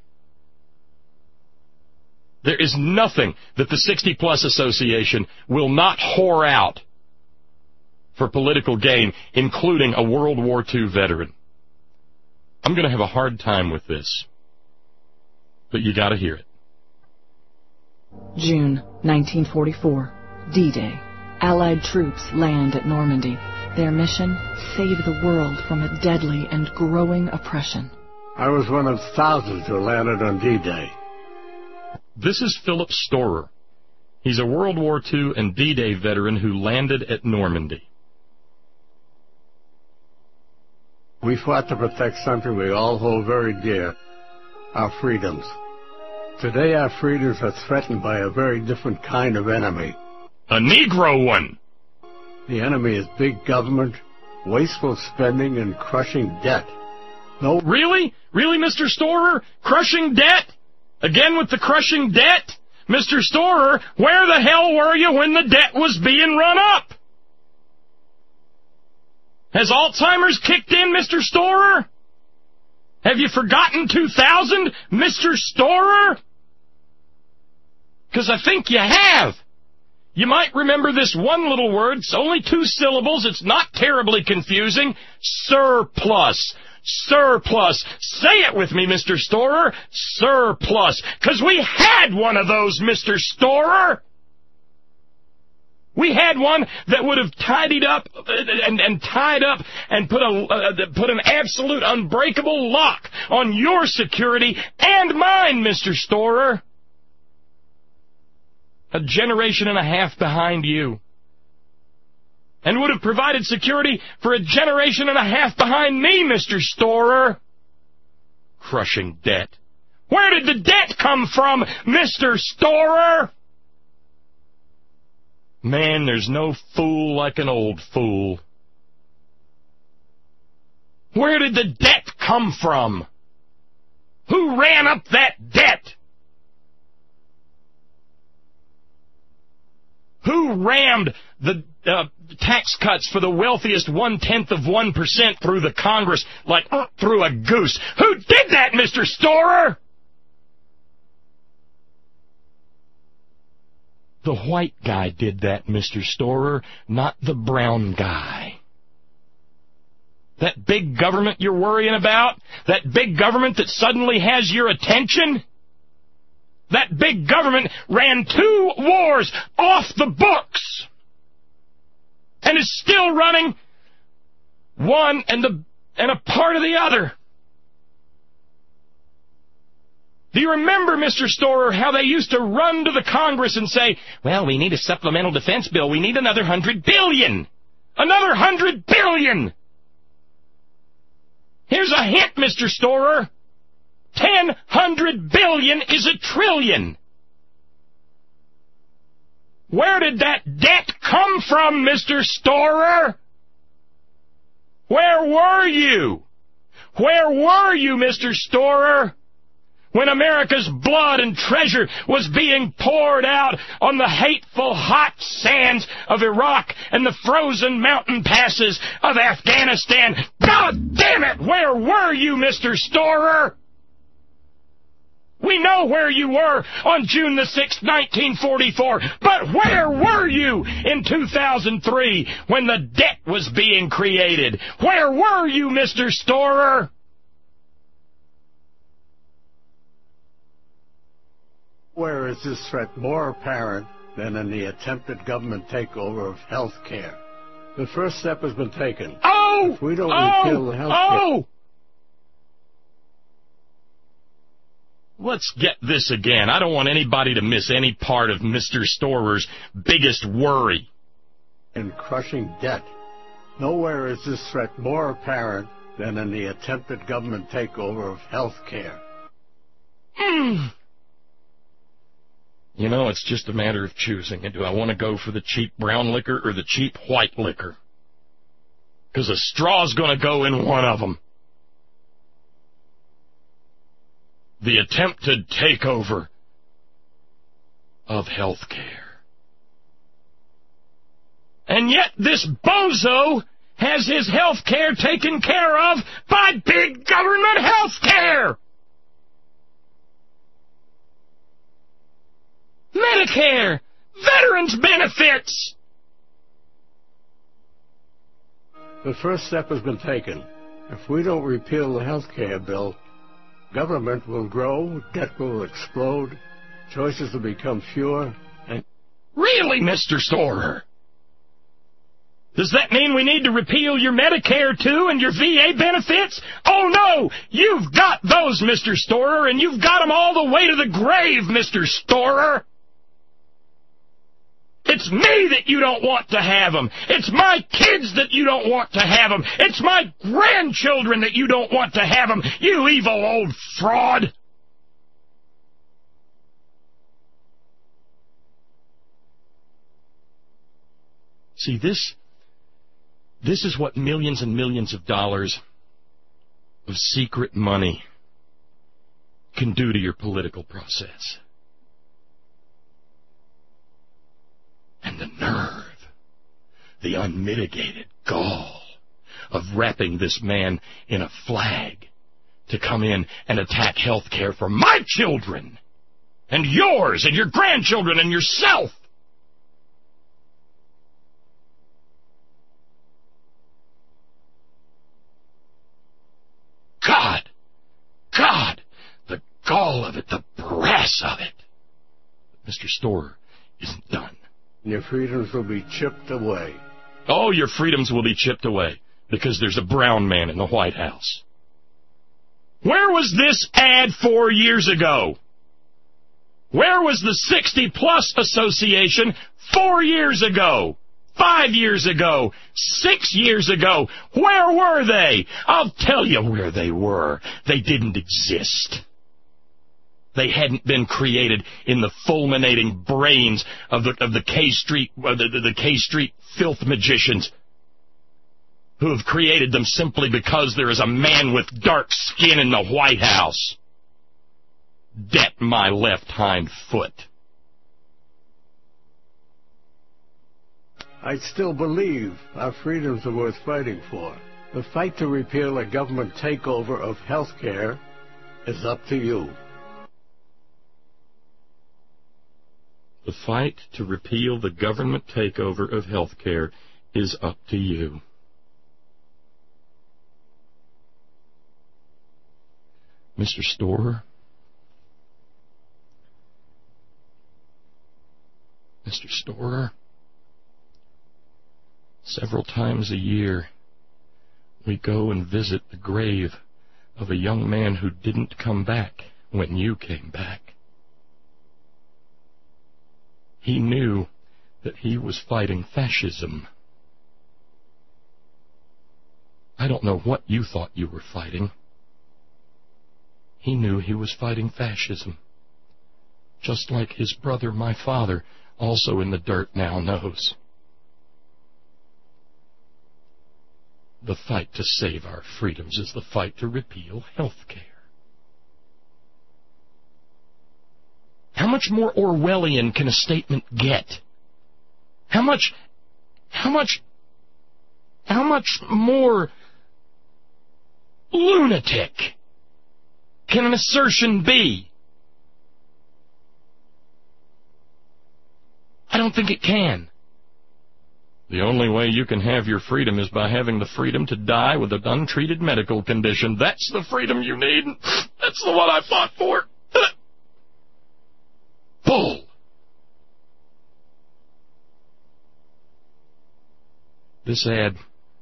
There is nothing that the sixty plus Association will not whore out for political gain, including a World War Two veteran. I'm going to have a hard time with this, but you got to hear it. June nineteen forty-four, D-Day. Allied troops land at Normandy. Their mission, save the world from a deadly and growing oppression. I was one of thousands who landed on D-Day. This is Philip Storer. He's a World War Two and D-Day veteran who landed at Normandy. We fought to protect something we all hold very dear, our freedoms. Today our freedoms are threatened by a very different kind of enemy. A Negro one! The enemy is big government, wasteful spending, and crushing debt. No. Really? Really, Mister Storer? Crushing debt? Again with the crushing debt? Mister Storer, where the hell were you when the debt was being run up? Has Alzheimer's kicked in, Mister Storer? Have you forgotten two thousand, Mister Storer? Because I think you have. You might remember this one little word. It's only two syllables. It's not terribly confusing. Surplus. Surplus. Say it with me, Mister Storer. Surplus. Because we had one of those, Mister Storer. We had one that would have tidied up and, and tied up and put a uh, put an absolute unbreakable lock on your security and mine, Mister Storer. A generation and a half behind you. And would have provided security for a generation and a half behind me, Mister Storer. Crushing debt. Where did the debt come from, Mister Storer? Man, there's no fool like an old fool. Where did the debt come from? Who ran up that debt? Who rammed the uh, tax cuts for the wealthiest one-tenth of one percent through the Congress like uh, through a goose? Who did that, Mister Storer? The white guy did that, Mister Storer, not the brown guy. That big government you're worrying about? That big government that suddenly has your attention? That big government ran two wars off the books and is still running one and the and a part of the other. Do you remember, Mister Storer, how they used to run to the Congress and say, well, we need a supplemental defense bill. We need another hundred billion. Another hundred billion. Here's a hint, Mister Storer. Ten hundred billion is a trillion. Where did that debt come from, Mister Storer? Where were you? Where were you, Mister Storer, when America's blood and treasure was being poured out on the hateful hot sands of Iraq and the frozen mountain passes of Afghanistan? God damn it, where were you, Mister Storer? We know where you were on June the sixth, nineteen forty-four, but where were you in two thousand three when the debt was being created? Where were you, Mister Storer? Where is this threat more apparent than in the attempted government takeover of health care? The first step has been taken. Oh! If we don't oh! repeal the health Oh! care... Let's get this again. I don't want anybody to miss any part of Mister Storer's biggest worry. In crushing debt. Nowhere is this threat more apparent than in the attempted government takeover of health care. Mm. You know, it's just a matter of choosing. Do I want to go for the cheap brown liquor or the cheap white liquor? Because a straw's going to go in one of them. The attempted takeover of health care. And yet this bozo has his health care taken care of by big government health care. Medicare, veterans benefits. The first step has been taken. If we don't repeal the health care bill, government will grow, debt will explode, choices will become fewer, and... Really, Mister Storer? Does that mean we need to repeal your Medicare, too, and your V A benefits? Oh, no! You've got those, Mister Storer, and you've got them all the way to the grave, Mister Storer! It's me that you don't want to have them. It's my kids that you don't want to have them. It's my grandchildren that you don't want to have them. You evil old fraud. See, this, this is what millions and millions of dollars of secret money can do to your political process. And the nerve, the unmitigated gall of wrapping this man in a flag to come in and attack health care for my children and yours and your grandchildren and yourself. God, God, the gall of it, the brass of it. Mister Storer isn't done. Your freedoms will be chipped away. Oh, your freedoms will be chipped away because there's a brown man in the White House. Where was this ad four years ago? Where was the sixty plus Association four years ago? Five years ago? Six years ago? Where were they? I'll tell you where they were. They didn't exist. They hadn't been created in the fulminating brains of the of the K Street uh, the, the, the K Street filth magicians who have created them simply because there is a man with dark skin in the White House. Det my left hind foot. I still believe our freedoms are worth fighting for. The fight to repeal a government takeover of health care is up to you. The fight to repeal the government takeover of health care is up to you. Mister Storer? Mister Storer? Several times a year, we go and visit the grave of a young man who didn't come back when you came back. He knew that he was fighting fascism. I don't know what you thought you were fighting. He knew he was fighting fascism, just like his brother, my father, also in the dirt now, knows. The fight to save our freedoms is the fight to repeal health care. How much more Orwellian can a statement get? How much, how much, how much more lunatic can an assertion be? I don't think it can. The only way you can have your freedom is by having the freedom to die with an untreated medical condition. That's the freedom you need. That's the one I fought for. Bull. This ad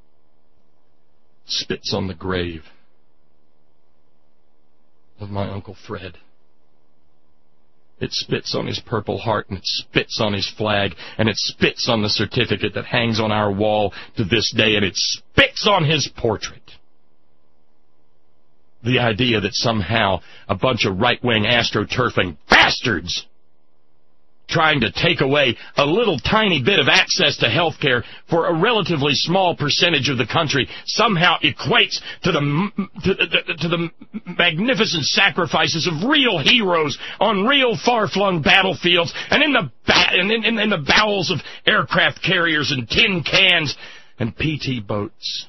spits on the grave of my Uncle Fred. It spits on his Purple Heart, and it spits on his flag, and it spits on the certificate that hangs on our wall to this day, and it spits on his portrait. The idea that somehow a bunch of right-wing astroturfing bastards trying to take away a little tiny bit of access to health care for a relatively small percentage of the country somehow equates to the to, to, to the magnificent sacrifices of real heroes on real far-flung battlefields and in the ba- in, in, in the bowels of aircraft carriers and tin cans and P T boats.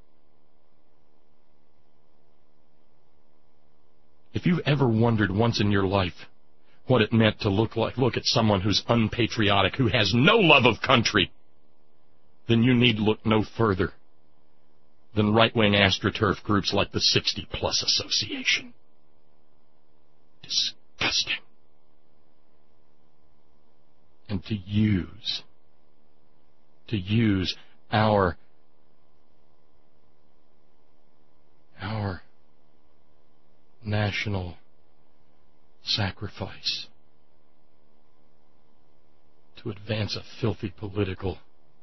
If you've ever wondered once in your life what it meant to look like, look at someone who's unpatriotic, who has no love of country, then you need look no further than right-wing astroturf groups like the sixty plus Association. Disgusting. And to use, to use our, our national sacrifice to advance a filthy political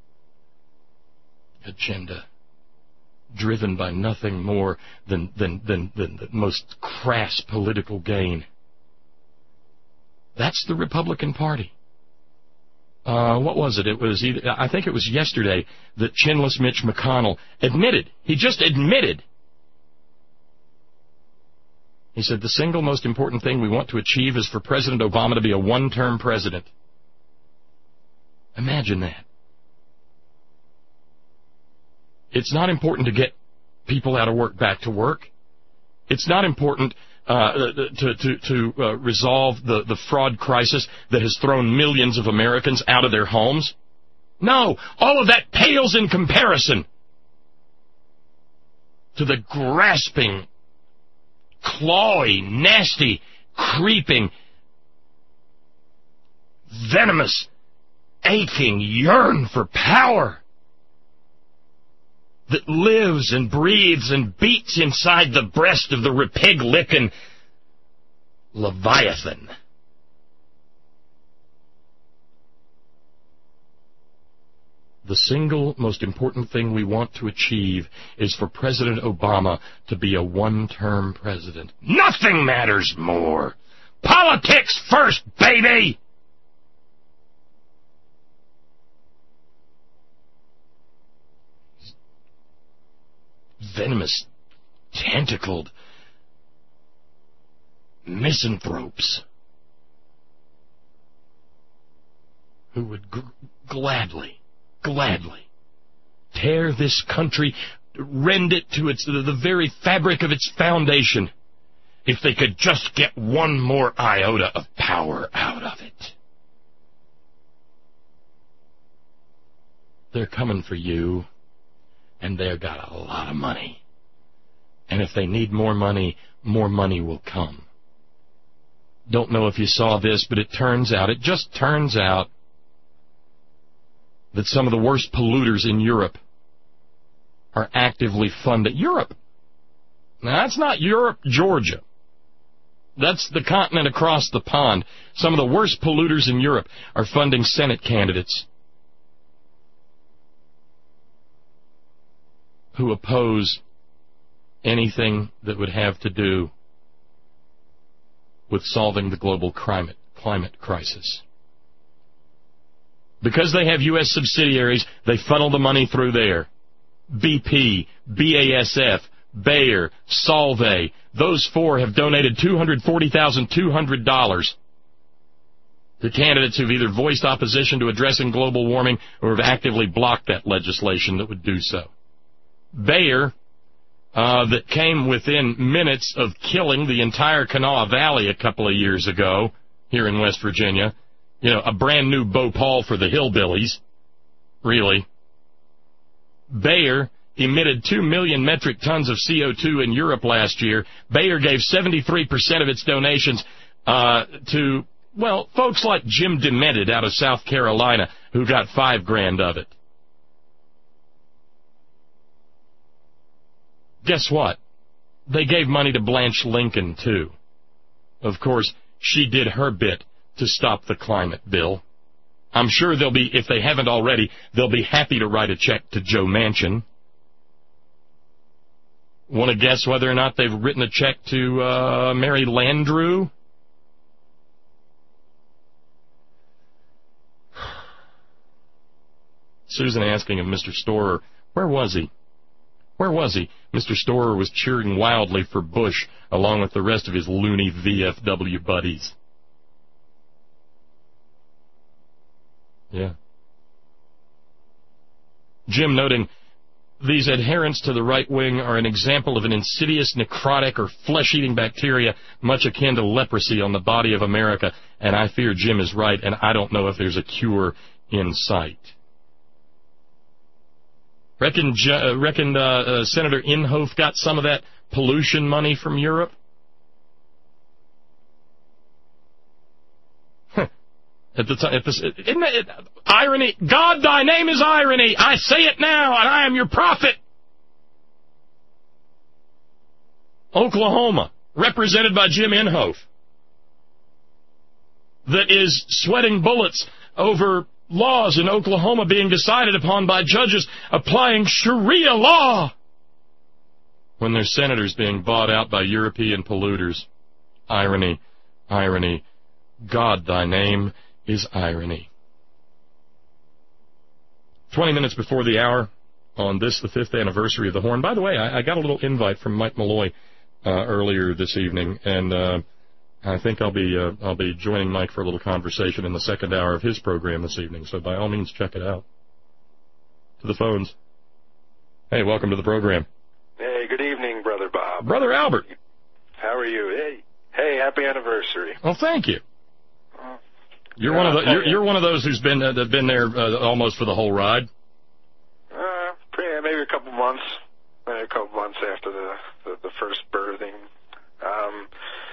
agenda driven by nothing more than, than, than, than the most crass political gain. That's the Republican Party. Uh, what was it? It was either, I think it was yesterday that chinless Mitch McConnell admitted, he just admitted, he said, the single most important thing we want to achieve is for President Obama to be a one-term president. Imagine that. It's not important to get people out of work back to work. It's not important uh, to, to, to uh, resolve the, the fraud crisis that has thrown millions of Americans out of their homes. No, all of that pales in comparison to the grasping, clawy, nasty, creeping, venomous, aching yearn for power that lives and breathes and beats inside the breast of the repig-licking Leviathan. The single most important thing we want to achieve is for President Obama to be a one-term president. Nothing matters more. Politics first, baby! Venomous, tentacled misanthropes who would g- gladly Gladly tear this country, rend it to its the, the very fabric of its foundation, if they could just get one more iota of power out of it. They're coming for you, and they've got a lot of money. And if they need more money, more money will come. Don't know if you saw this, but it turns out, it just turns out, that some of the worst polluters in Europe are actively funded. Europe. Now, that's not Europe, Georgia. That's the continent across the pond. Some of the worst polluters in Europe are funding Senate candidates who oppose anything that would have to do with solving the global climate, climate crisis. Because they have U S subsidiaries, they funnel the money through there. B P, B A S F, Bayer, Solvay, those four have donated two hundred forty thousand two hundred dollars to candidates who've either voiced opposition to addressing global warming or have actively blocked that legislation that would do so. Bayer, uh, that came within minutes of killing the entire Kanawha Valley a couple of years ago here in West Virginia. You know, a brand new Bhopal for the hillbillies, really. Bayer emitted two million metric tons of C O two in Europe last year. Bayer gave seventy-three percent of its donations uh, to, well, folks like Jim Demented out of South Carolina, who got five grand of it. Guess what? They gave money to Blanche Lincoln, too. Of course, she did her bit to stop the climate bill. I'm sure they'll be, if they haven't already, they'll be happy to write a check to Joe Manchin. Want to guess whether or not they've written a check to uh, Mary Landrieu? Susan asking of Mister Storer, where was he? Where was he? Mister Storer was cheering wildly for Bush, along with the rest of his loony V F W buddies. Yeah. Jim noting, these adherents to the right wing are an example of an insidious necrotic or flesh-eating bacteria much akin to leprosy on the body of America, and I fear Jim is right, and I don't know if there's a cure in sight. Reckon, uh, reckon uh, uh, Senator Inhofe got some of that pollution money from Europe? At the time, at this, isn't that it, irony? God, thy name is irony. I say it now, and I am your prophet. Oklahoma, represented by Jim Inhofe, that is sweating bullets over laws in Oklahoma being decided upon by judges applying Sharia law when their senators being bought out by European polluters. Irony, irony. God, thy name is irony. Twenty minutes before the hour on this, the fifth anniversary of the Horn. By the way, I, I got a little invite from Mike Malloy uh, earlier this evening, and uh, I think I'll be uh, I'll be joining Mike for a little conversation in the second hour of his program this evening. So by all means, check it out. To the phones. Hey, welcome to the program. Hey, good evening, Brother Bob. Brother Albert. How are you? Hey, hey, happy anniversary. Well, thank you. You're one of the, you're, you're one of those who's been uh, been there uh, almost for the whole ride. Uh, pretty, maybe a couple months, maybe a couple months after the the, the first birthing. Um,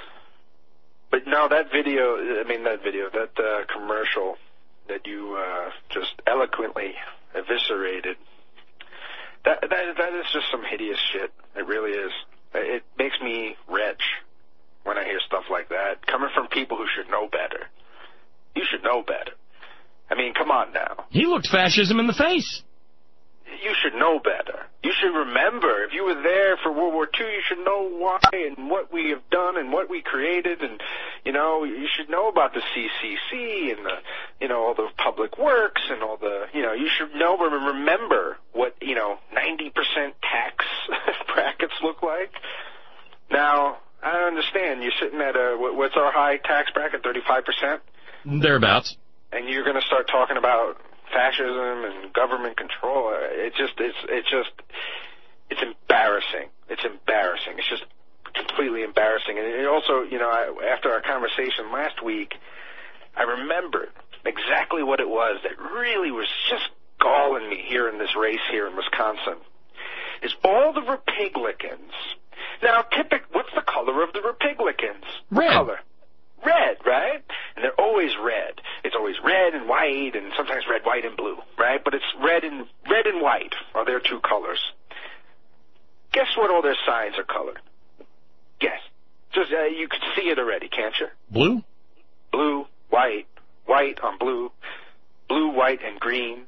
but no, that video, I mean that video, that uh, commercial that you uh, just eloquently eviscerated. That that that is just some hideous shit. It really is. It makes me retch when I hear stuff like that coming from people who should know better. You should know better. I mean, come on now. He looked fascism in the face. You should know better. You should remember, if you were there for World War Two, you should know why and what we have done and what we created. And, you know, you should know about the C C C and, the, you know, all the public works and all the, you know, you should know and remember what, you know, ninety percent tax brackets look like. Now, I understand. You're sitting at a, what's our high tax bracket, thirty-five percent? Thereabouts. And you're going to start talking about fascism and government control. It just, it's, it's just, it's embarrassing. It's embarrassing. It's just completely embarrassing. And it also, you know, I, after our conversation last week, I remembered exactly what it was that really was just galling me here in this race here in Wisconsin. Is all the Republicans. Now, typic, what's the color of the Republicans? Red. What color? Red, right? And they're always red. It's always red and white, and sometimes red, white, and blue, right? But it's red and red and white are their two colors. Guess what all their signs are colored? Guess. Just uh, you could see it already, can't you? Blue? Blue, white, white on blue, blue, white, and green.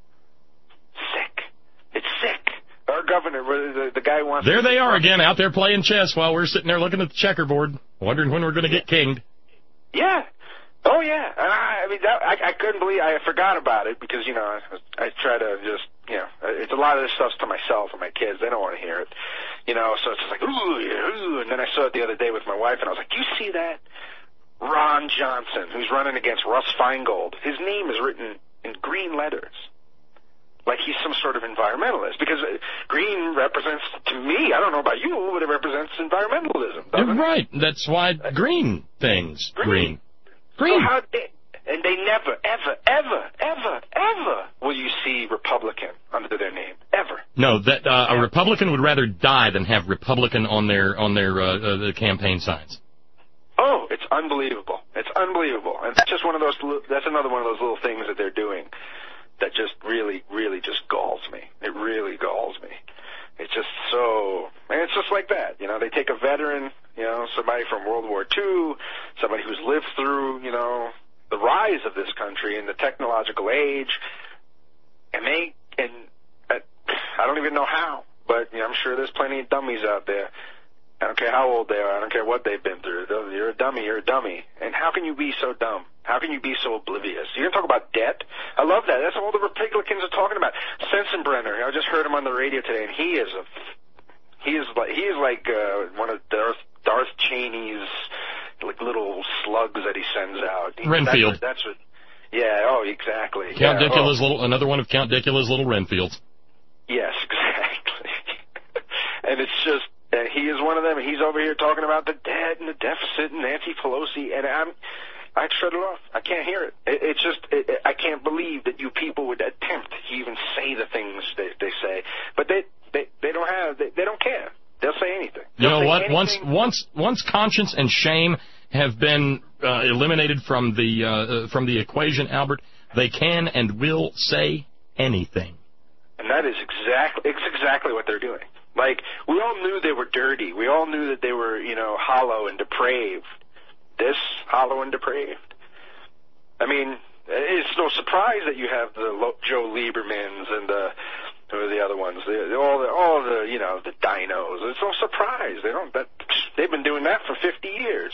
Sick. It's sick. Our governor, the, the guy wants... There they are again, out there playing chess while we're sitting there looking at the checkerboard, wondering when we're going to get kinged. Yeah. Oh, yeah. And I, I mean, that, I, I couldn't believe... I forgot about it because, you know, I, I try to just, you know, it's a lot of this stuff's to myself and my kids. They don't want to hear it. You know, so it's just like, ooh, yeah, ooh. And then I saw it the other day with my wife, and I was like, do you see that? Ron Johnson, who's running against Russ Feingold. His name is written in green letters. Like he's some sort of environmentalist. Because green represents, to me, I don't know about you, but it represents environmentalism, doesn't You're right. It? That's why green things. Green. Green. So how they, and they never, ever, ever, ever, ever will you see Republican under their name. Ever. No, that uh, a Republican would rather die than have Republican on their on their uh, uh, campaign signs. Oh, it's unbelievable. It's unbelievable. And that's just one of those, that's another one of those little things that they're doing that just really, really just galls me. It really galls me. It's just so, and it's just like that. You know, they take a veteran, you know, somebody from World War Two, somebody who's lived through, you know, the rise of this country and the technological age, and they, and uh, I don't even know how, but you know, I'm sure there's plenty of dummies out there. I don't care how old they are. I don't care what they've been through. You're a dummy. You're a dummy. And how can you be so dumb? How can you be so oblivious? You're going to talk about debt? I love that. That's all the Republicans are talking about. Sensenbrenner, I just heard him on the radio today, and he is a, he is like, he is like uh, one of Darth, Darth Cheney's like little slugs that he sends out. Renfield. That's, that's what. Yeah. Oh, exactly. Count yeah, Dicula's oh. little, another one of Count Dicula's little Renfields. Yes, exactly. And it's just. And he is one of them, and he's over here talking about the debt and the deficit and Nancy Pelosi, and I'm, I'd shut it off. I can't hear it. it it's just, it, it, I can't believe that you people would attempt to even say the things they, they say. But they, they, they don't have, they, they don't care. They'll say anything. They'll you know what? Anything. Once, once, once conscience and shame have been uh, eliminated from the uh, from the equation, Albert, they can and will say anything. And that is exactly, it's exactly what they're doing. Like, we all knew they were dirty. We all knew that they were, you know, hollow and depraved. This, hollow and depraved. I mean, it's no surprise that you have the Joe Liebermans and the, who are the other ones, the, all the, all the, you know, the dinos. It's no surprise. They don't, that, they've been doing that for fifty years.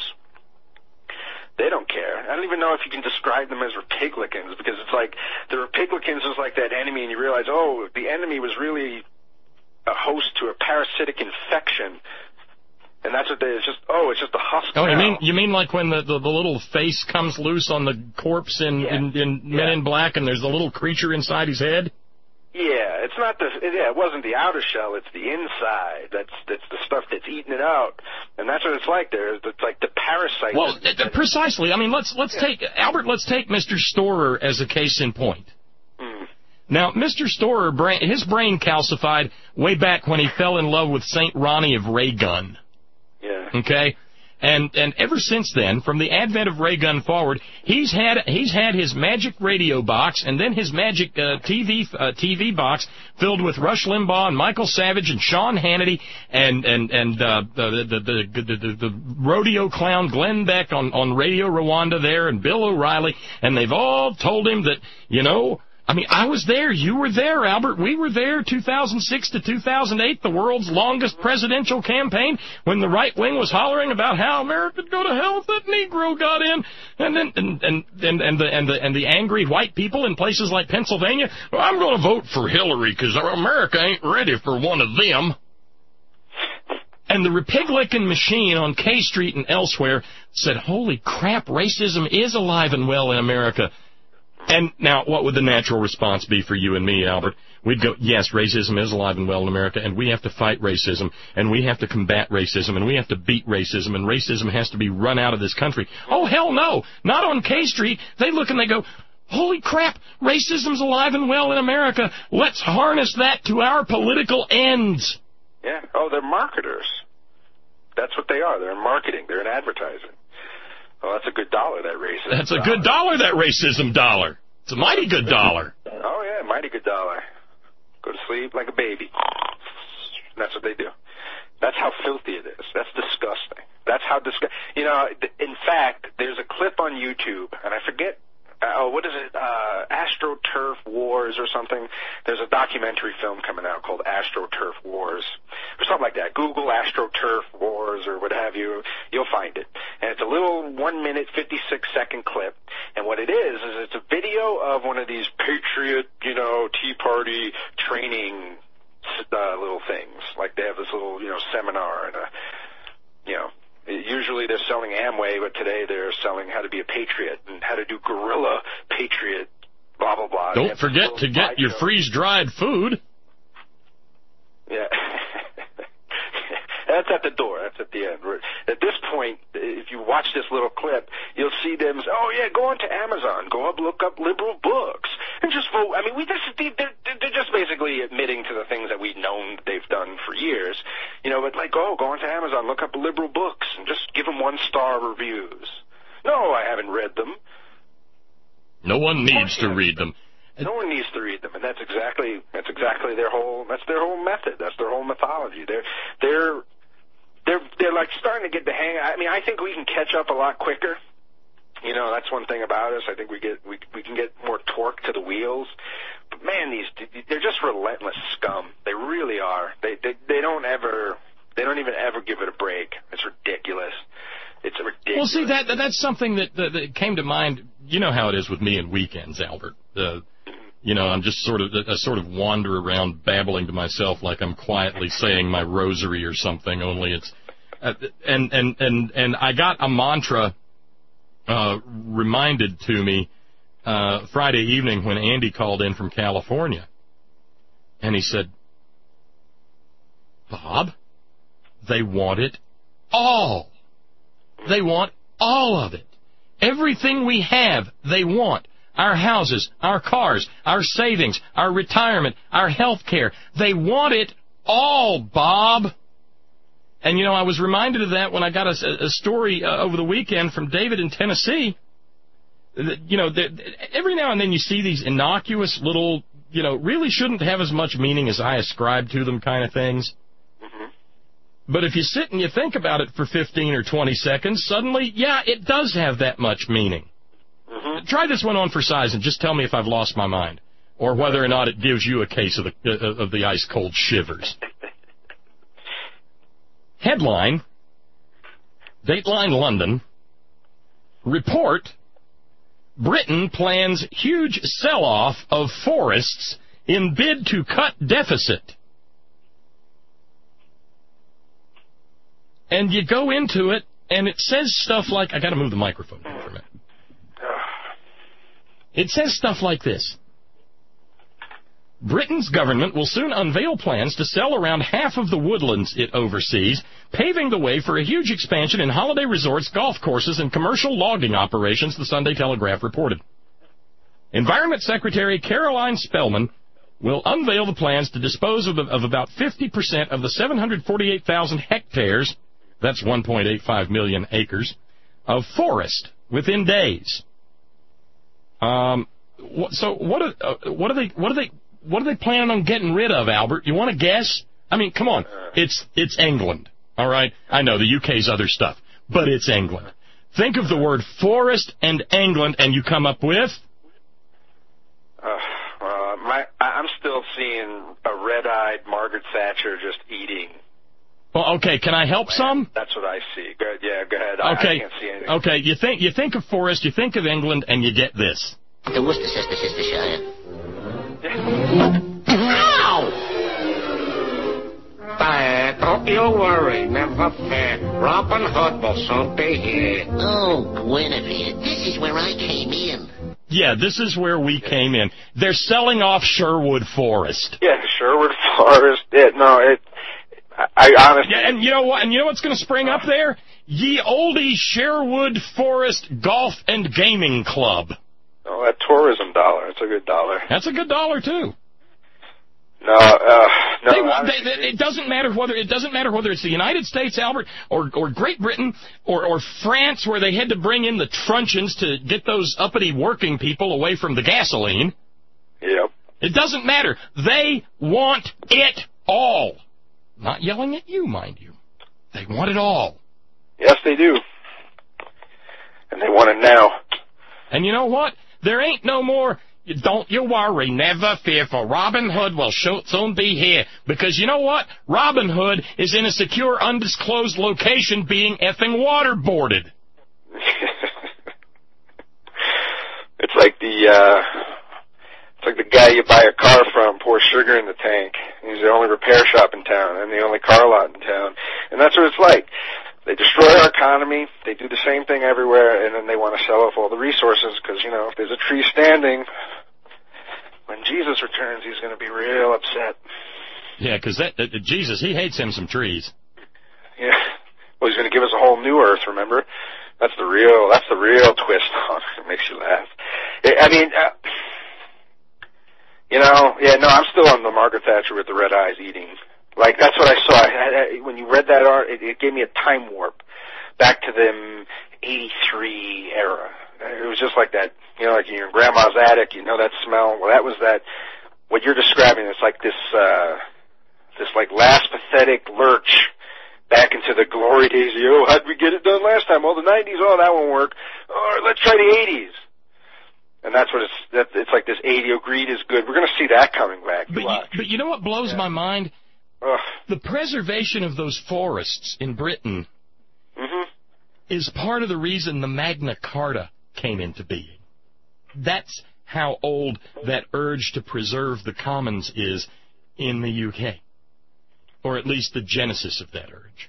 They don't care. I don't even know if you can describe them as Republicans, because it's like, the Republicans is like that enemy, and you realize, oh, the enemy was really a host to a parasitic infection, and that's what they, it's just, oh, it's just a husk. Oh, you now. mean you mean like when the, the, the little face comes loose on the corpse in, yeah. in, in Men yeah. in Black, and there's a little creature inside his head? Yeah, it's not the, yeah, it wasn't the outer shell, it's the inside. That's, that's the stuff that's eating it out. And that's what it's like there. It's like the parasite. Well, that, that, precisely. I mean, let's, let's yeah. take, Albert, let's take Mister Storer as a case in point. Mm. Now, Mister Storer, brain, his brain calcified way back when he fell in love with Saint Ronnie of Raygun. Yeah. Okay? And and ever since then, from the advent of Raygun forward, he's had he's had his magic radio box and then his magic uh, T V uh, T V box filled with Rush Limbaugh and Michael Savage and Sean Hannity and and and uh, the, the, the, the the the rodeo clown Glenn Beck on on Radio Rwanda there and Bill O'Reilly, and they've all told him that, you know, I mean, I was there. You were there, Albert. We were there, two thousand six to two thousand eight, the world's longest presidential campaign, when the right wing was hollering about how America'd go to hell if that Negro got in, and then and and and, and the and the and the angry white people in places like Pennsylvania, well, I'm going to vote for Hillary because America ain't ready for one of them. And the Republican machine on K Street and elsewhere said, "Holy crap, racism is alive and well in America." And now, what would the natural response be for you and me, Albert? We'd go, yes, racism is alive and well in America, and we have to fight racism, and we have to combat racism, and we have to beat racism, and racism has to be run out of this country. Oh, hell no! Not on K Street. They look and they go, holy crap, racism's alive and well in America. Let's harness that to our political ends. Yeah. Oh, they're marketers. That's what they are. They're in marketing. They're in advertising. Oh, that's a good dollar, that racism That's a dollar. good dollar, that racism dollar. It's a mighty good dollar. Oh, yeah, mighty good dollar. Go to sleep like a baby. That's what they do. That's how filthy it is. That's disgusting. That's how no, in fact, there's a clip on YouTube, and I forget, uh, oh, what is it, uh, AstroTurf Wars or something? There's a documentary film coming out called AstroTurf Wars, or something like that. Google AstroTurf Wars or what have you, you'll find it. And it's a little one minute, fifty-six second clip, and what it is, is it's a video of one of these Patriot, you know, Tea Party training uh, little things. Like they have this little, you know, seminar and a, you know, usually they're selling Amway, but today they're selling how to be a patriot and how to do guerrilla patriot, blah, blah, blah. Don't forget to get your freeze-dried food. Yeah. That's at the door. That's at the end. At this point, if you watch this little clip, you'll see them say, oh, yeah, go on to Amazon. Go up, look up liberal books. And just vote. I mean, we this is, they're, they're just basically admitting to the things that we've known they've done for years. You know, but like, oh, go on to Amazon, look up liberal books, and just give them one-star reviews. No, I haven't read them. No one needs to read them. No one needs to read them, and that's exactly that's exactly their whole that's their whole method. That's their whole mythology. They're they're they're they're like starting to get the hang. I mean, I think we can catch up a lot quicker. You know, that's one thing about us. I think we get we we can get more torque to the wheels. But man, these they're just relentless scum. They really are. They they they don't ever they don't even ever give it a break. It's ridiculous. It's ridiculous. Well, see, that that's something that, that, that came to mind. You know how it is with me and weekends, Albert. Uh, you know, I'm just sort of I sort of wander around babbling to myself like I'm quietly saying my rosary or something. Only it's uh, and and and and I got a mantra uh, reminded to me uh, Friday evening when Andy called in from California, and he said, "Bob, they want it all. They want all of it. Everything we have, they want. Our houses, our cars, our savings, our retirement, our health care. They want it all, Bob." And, you know, I was reminded of that when I got a, a story uh, over the weekend from David in Tennessee. You know, every now and then you see these innocuous little, you know, really shouldn't have as much meaning as I ascribe to them kind of things. But if you sit and you think about it for fifteen or twenty seconds, suddenly, yeah, it does have that much meaning. Mm-hmm. Try this one on for size and just tell me if I've lost my mind, or whether or not it gives you a case of the uh, of the ice-cold shivers. Headline, Dateline London, report, Britain plans huge sell-off of forests in bid to cut deficit. And you go into it, and it says stuff like, I got to move the microphone for a minute. It says stuff like this. Britain's government will soon unveil plans to sell around half of the woodlands it oversees, paving the way for a huge expansion in holiday resorts, golf courses, and commercial logging operations, the Sunday Telegraph reported. Environment Secretary Caroline Spellman will unveil the plans to dispose of, of about fifty percent of the seven hundred forty-eight thousand hectares, that's one point eight five million acres, of forest within days. Um, so what are, uh, what are they, what are they, what are they planning on getting rid of, Albert? You want to guess? I mean, come on. It's, it's England. All right. I know the U K's other stuff, but it's England. Think of the word forest and England and you come up with? Uh, uh, my, I'm still seeing a red-eyed Margaret Thatcher just eating. Well, okay, can I help some? That's what I see. Go, yeah, go ahead. Okay. I, I can't see anything. Okay, you think you think of forest, you think of England, and you get this. The Worcestershire. Ow! Dad, don't you worry, never fear. Robin Hood will soon be here. Oh, Guinevere, this is where I came in. Yeah, this is where we came in. They're selling off Sherwood Forest. Yeah, Sherwood Forest. Yeah, no, it. I honestly. Yeah, and you know what? And you know what's going to spring up there? Ye Olde Sherwood Forest Golf and Gaming Club. Oh, that tourism dollar. It's a good dollar. That's a good dollar too. No, uh, no. They want, they, they, it doesn't matter whether it doesn't matter whether it's the United States, Albert, or or Great Britain, or or France, where they had to bring in the truncheons to get those uppity working people away from the gasoline. Yep. It doesn't matter. They want it all. Not yelling at you, mind you. They want it all. Yes, they do. and they want it now. And you know what? There ain't no more, don't you worry, never fear, for Robin Hood will soon be here. Because you know what? Robin Hood is in a secure, undisclosed location being effing waterboarded. It's like the, uh, it's like the guy you buy a car from pours sugar in the tank. He's the only repair shop in town and the only car lot in town. And that's what it's like. They destroy our economy, they do the same thing everywhere, and then they want to sell off all the resources because, you know, if there's a tree standing, when Jesus returns, he's going to be real upset. Yeah, because that, that, Jesus, he hates him some trees. Yeah. Well, he's going to give us a whole new earth, remember? That's the real, that's the real twist on it. It makes you laugh. I mean, uh, you know, yeah, no, I'm still on the Margaret Thatcher with the red eyes eating. Like, that's what I saw. I, I, when you read that art, it, it gave me a time warp back to the eighty-three era. It was just like that, you know, like in your grandma's attic, you know that smell? Well, that was that, what you're describing, it's like this, uh, this like last pathetic lurch back into the glory days. Oh, how'd we get it done last time? Oh, the nineties, oh, that won't work. Oh, let's try the eighties. And that's what it's, that, it's like this eighty, oh, greed is good. We're going to see that coming back. But you, but you know what blows yeah. my mind? Ugh. The preservation of those forests in Britain mm-hmm. is part of the reason the Magna Carta came into being. That's how old that urge to preserve the commons is in the U K, or at least the genesis of that urge.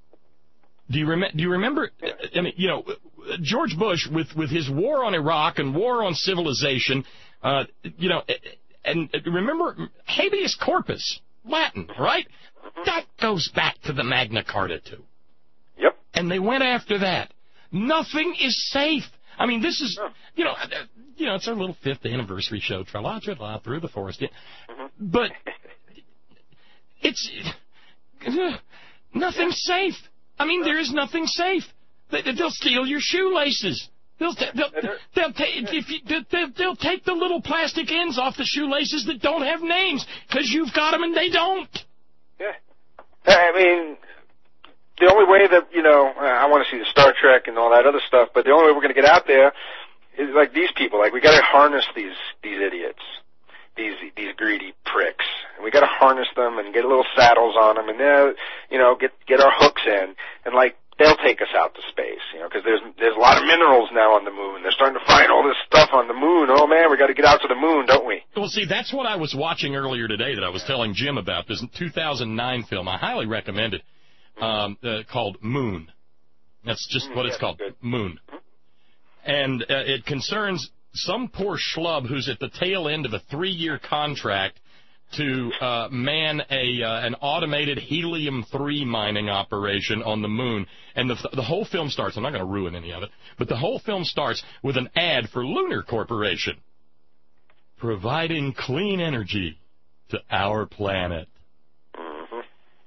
Do you, rem- do you remember, I mean, you know, George Bush with, with his war on Iraq and war on civilization, uh, you know, and remember habeas corpus, Latin, right? That goes back to the Magna Carta, too. Yep. And they went after that. Nothing is safe. I mean, this is, you know, you know, it's our little fifth anniversary show, tra-la, tra-la, through the forest. Mm-hmm. But it's, nothing's safe. I mean, there is nothing safe. They'll steal your shoelaces. They'll they'll they'll, take if you, they'll, they'll take the little plastic ends off the shoelaces that don't have names because you've got them and they don't. Yeah, I mean, the only way that you know, I want to see the Star Trek and all that other stuff, but the only way we're going to get out there is like these people. Like we got to harness these these idiots, these these greedy pricks, and we got to harness them and get little saddles on them, and then you know get get our hooks in and like. They'll take us out to space, you know, because there's there's a lot of minerals now on the moon. They're starting to find all this stuff on the moon. Oh man, we got to get out to the moon, don't we? Well, see, that's what I was watching earlier today that I was telling Jim about. This two thousand nine film. I highly recommend it. Um, uh, called Moon. That's just mm, what yeah, it's called, good. Moon. And uh, it concerns some poor schlub who's at the tail end of a three-year contract to uh, man a uh, an automated helium three mining operation on the moon. And the, the whole film starts, I'm not going to ruin any of it, but the whole film starts with an ad for Lunar Corporation, providing clean energy to our planet mm-hmm.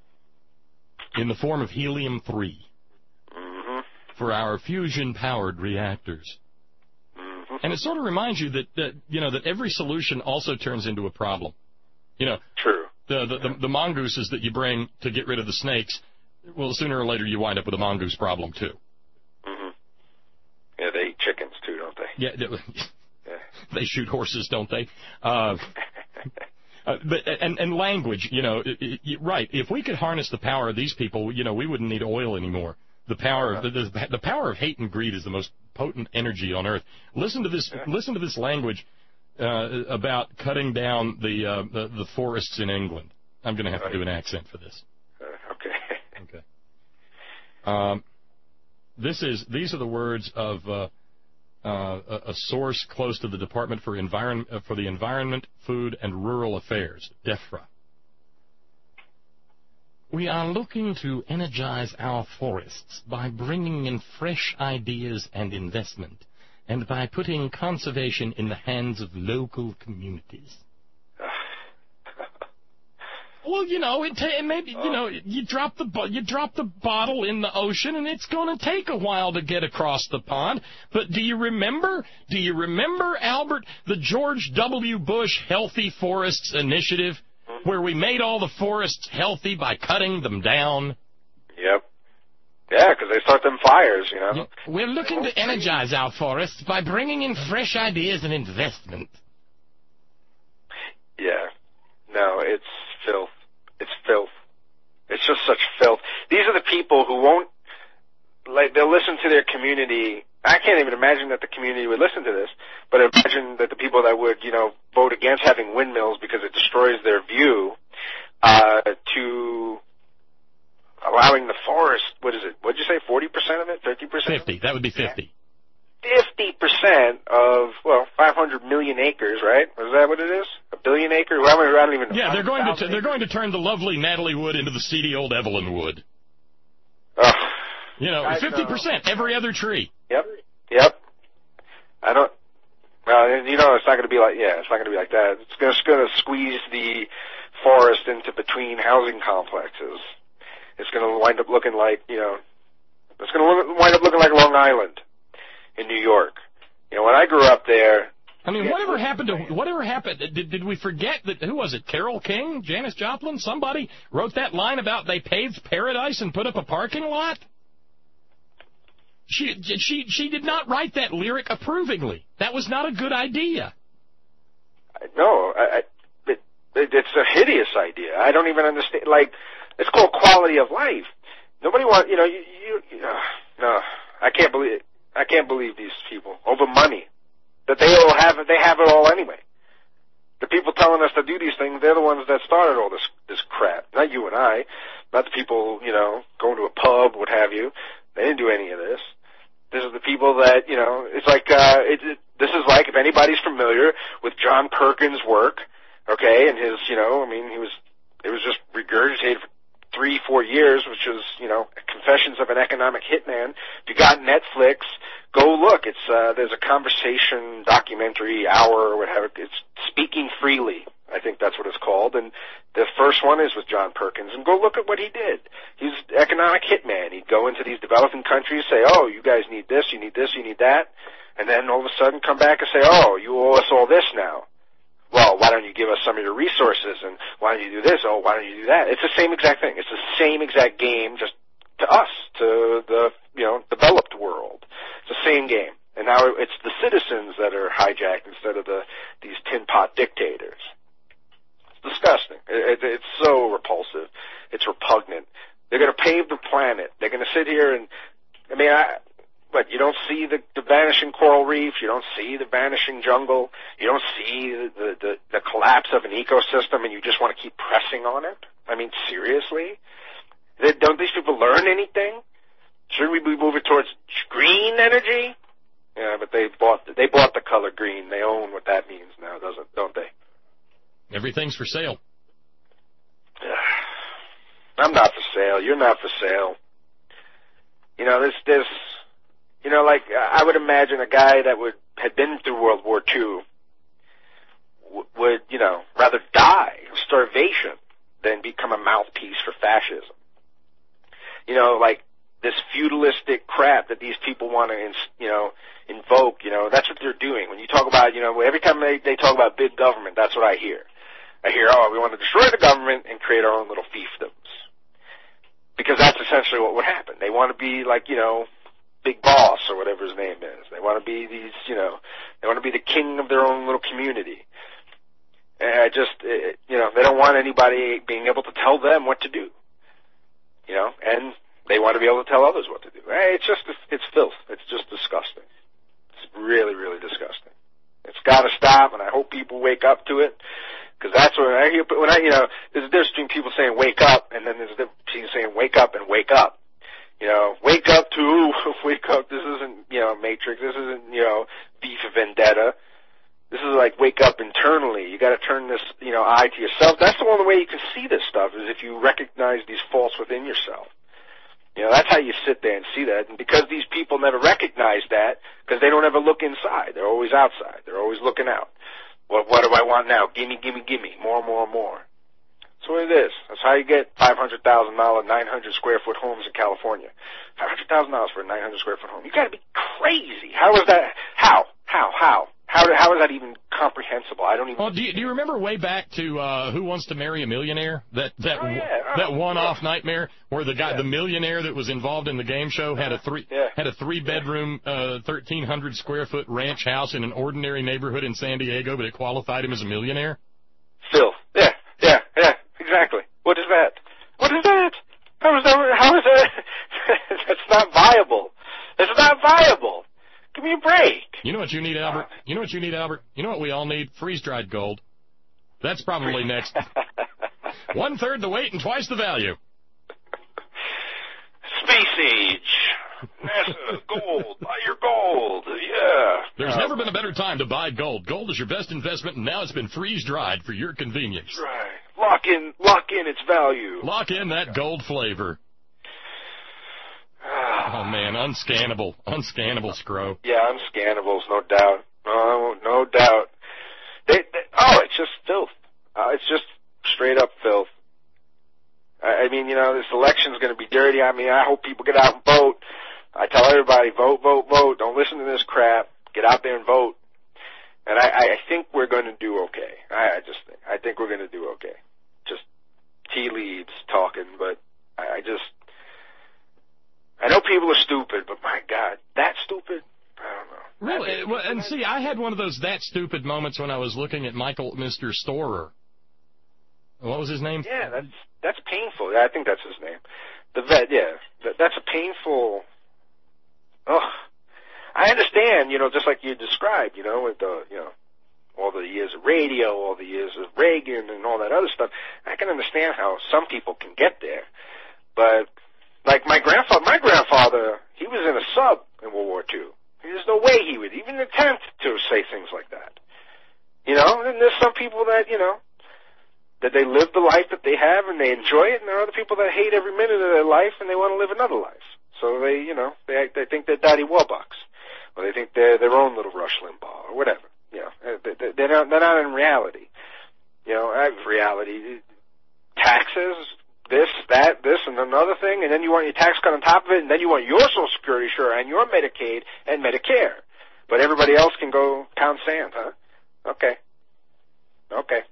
in the form of helium three mm-hmm. for our fusion-powered reactors. Mm-hmm. And it sort of reminds you that, that, you know, that every solution also turns into a problem. You know, True. The, the, the, the mongooses that you bring to get rid of the snakes, well, sooner or later you wind up with a mongoose problem, too. Mm-hmm. Yeah, they eat chickens, too, don't they? Yeah, they, yeah. they shoot horses, don't they? Uh, uh, but and, and language, you know, it, it, right, if we could harness the power of these people, you know, we wouldn't need oil anymore. The power of the, the, the power of hate and greed is the most potent energy on earth. Listen to this, yeah. listen to this language. Uh, about cutting down the, uh, the the forests in England. I'm going to have to do an accent for this. Uh, okay. Okay. Um, this is these are the words of uh, uh, a, a source close to the Department for Environ uh, for the Environment, Food and Rural Affairs, DEFRA. We are looking to energize our forests by bringing in fresh ideas and investment, and by putting conservation in the hands of local communities. Well, you know, it ta- maybe you know you drop the bo- you drop the bottle in the ocean, and it's going to take a while to get across the pond. But do you remember? Do you remember, Albert, the George W. Bush Healthy Forests Initiative, where we made all the forests healthy by cutting them down? Yep. Yeah, because they start them fires, you know. We're looking to energize our forests by bringing in fresh ideas and investment. Yeah. No, it's filth. It's filth. It's just such filth. These are the people who won't, like, they'll listen to their community. I can't even imagine that the community would listen to this, but imagine that the people that would, you know, vote against having windmills because it destroys their view, uh, to allowing the forest, what is it, what'd you say, forty percent of it, fifty percent? fifty, that would be fifty. fifty percent of, well, five hundred million acres, right? Is that what it is? A billion acres? Well, I don't even know. Yeah, they're going to t- they're going to turn the lovely Natalie Wood into the seedy old Evelyn Wood. Oh, you know, fifty percent, every other tree. Yep, yep. I don't, well, you know, it's not going to be like, yeah, it's not going to be like that. It's just going to squeeze the forest into between housing complexes. It's going to wind up looking like, you know, it's going to wind up looking like Long Island in New York. You know, when I grew up there. I mean, whatever happened to, whatever happened, did, did we forget that, who was it, Carole King, Janis Joplin, somebody wrote that line about they paved paradise and put up a parking lot? She, she, she did not write that lyric approvingly. That was not a good idea. No, I, I, it, it's a hideous idea. I don't even understand, like, it's called quality of life. Nobody wants, you know, you, you, you uh, no, I can't believe it. I can't believe these people over money. That they all have it, they have it all anyway. The people telling us to do these things, they're the ones that started all this, this crap. Not you and I. Not the people, you know, going to a pub, what have you. They didn't do any of this. This is the people that, you know, it's like, uh, it, it, this is like, if anybody's familiar with John Perkins' work, okay, and his, you know, I mean, he was, it was just regurgitated for three, four years, which was, you know, Confessions of an Economic Hitman. If you got Netflix, go look. It's, uh, there's a conversation documentary hour or whatever. It's Speaking Freely. I think that's what it's called. And the first one is with John Perkins. And go look at what he did. He's economic hitman. He'd go into these developing countries, say, oh, you guys need this, you need this, you need that. And then all of a sudden come back and say, oh, you owe us all this now. Well, why don't you give us some of your resources, and why don't you do this? Oh, why don't you do that? It's the same exact thing. It's the same exact game, just to us, to the, you know, developed world. It's the same game. And now it's the citizens that are hijacked instead of the these tin pot dictators. It's disgusting. It, it, it's so repulsive. It's repugnant. They're going to pave the planet. They're going to sit here and, I mean, I... But you don't see the, the vanishing coral reef. You don't see the vanishing jungle. You don't see the, the, the, the collapse of an ecosystem, and you just want to keep pressing on it? I mean, seriously? They, don't these people learn anything? Shouldn't we be moving towards green energy? Yeah, but they bought the, they bought the color green. They own what that means now, doesn't don't they? Everything's for sale. I'm not for sale. You're not for sale. You know, this this. You know, like, I would imagine a guy that would had been through World War Two w- would, you know, rather die of starvation than become a mouthpiece for fascism. You know, like, this feudalistic crap that these people want to, you know, invoke, you know, that's what they're doing. When you talk about, you know, every time they, they talk about big government, that's what I hear. I hear, oh, we want to destroy the government and create our own little fiefdoms. Because that's essentially what would happen. They want to be like, you know, Big Boss or whatever his name is. They want to be these, you know, they want to be the king of their own little community. And I just, it, you know, they don't want anybody being able to tell them what to do. You know, and they want to be able to tell others what to do. It's just, it's filth. It's just disgusting. It's really, really disgusting. It's got to stop, and I hope people wake up to it. Because that's when I hear, when I, you know, there's a difference between people saying wake up, and then there's a difference between saying wake up and wake up. You know, wake up to, wake up, this isn't, you know, Matrix, this isn't, you know, V for Vendetta. This is like wake up internally. You gotta turn this, you know, eye to yourself. That's the only way you can see this stuff, is if you recognize these faults within yourself. You know, that's how you sit there and see that. And because these people never recognize that, because they don't ever look inside. They're always outside. They're always looking out. Well, what do I want now? Gimme, gimme, gimme. More, more, more. That's what it is. That's how you get five hundred thousand dollars, nine hundred square foot homes in California. five hundred thousand dollars for a nine hundred square foot home. You gotta be crazy. How is that? How? How? How? How how is that even comprehensible? I don't even. Well, do you, do you remember way back to uh, Who Wants to Marry a Millionaire? That that Oh, yeah. Oh, that one-off yeah. nightmare where the guy, Yeah. the millionaire that was involved in the game show, had a three Yeah. had a three-bedroom, uh, thirteen hundred square foot ranch house in an ordinary neighborhood in San Diego, but it qualified him as a millionaire. Filth. Yeah, yeah, yeah, exactly. What is that? What is that? How is that? How is that? That's not viable. That's not viable. Give me a break. You know what you need, Albert? You know what you need, Albert? You know what we all need? Freeze-dried gold. That's probably next. One-third the weight and twice the value. Space age. NASA, gold. Buy your gold. Yeah. There's Um, never been a better time to buy gold. Gold is your best investment, and now it's been freeze-dried for your convenience. Right. Lock in, lock in its value. Lock in that gold flavor. Oh, man, unscannable. Unscannable, Scro. Yeah, unscannables, no doubt. No, no doubt. They, they, oh, it's just filth. Uh, it's just straight up filth. I, I mean, you know, this election's going to be dirty. I mean, I hope people get out and vote. I tell everybody, vote, vote, vote. Don't listen to this crap. Get out there and vote. And I, I think we're going to do okay. I, I just think, I think we're going to do okay. Just tea leaves talking, but I, I just, I know people are stupid, but my God, that stupid? I don't know. Really? Well, and see, I had one of those that stupid moments when I was looking at Michael Mister Storer. What was his name? Yeah, that's that's painful. I think that's his name. The vet, yeah, that, that's a painful. Oh, I understand. You know, just like you described. You know, with the you know all the years of radio, all the years of Reagan, and all that other stuff. I can understand how some people can get there, but like my grandfather, my grandfather, he was in a sub in World War Two. There's no way he would even attempt to say things like that. You know, and there's some people that, you know, that they live the life that they have and they enjoy it, and there are other people that hate every minute of their life and they want to live another life. So they, you know, they they think they're Daddy Warbucks, or they think they're their own little Rush Limbaugh, or whatever. You know, they, they're not they're not in reality. You know, I have reality. Taxes, this, that, this, and another thing, and then you want your tax cut on top of it, and then you want your Social Security, sure, and your Medicaid and Medicare. But everybody else can go pound sand, huh? Okay. Okay.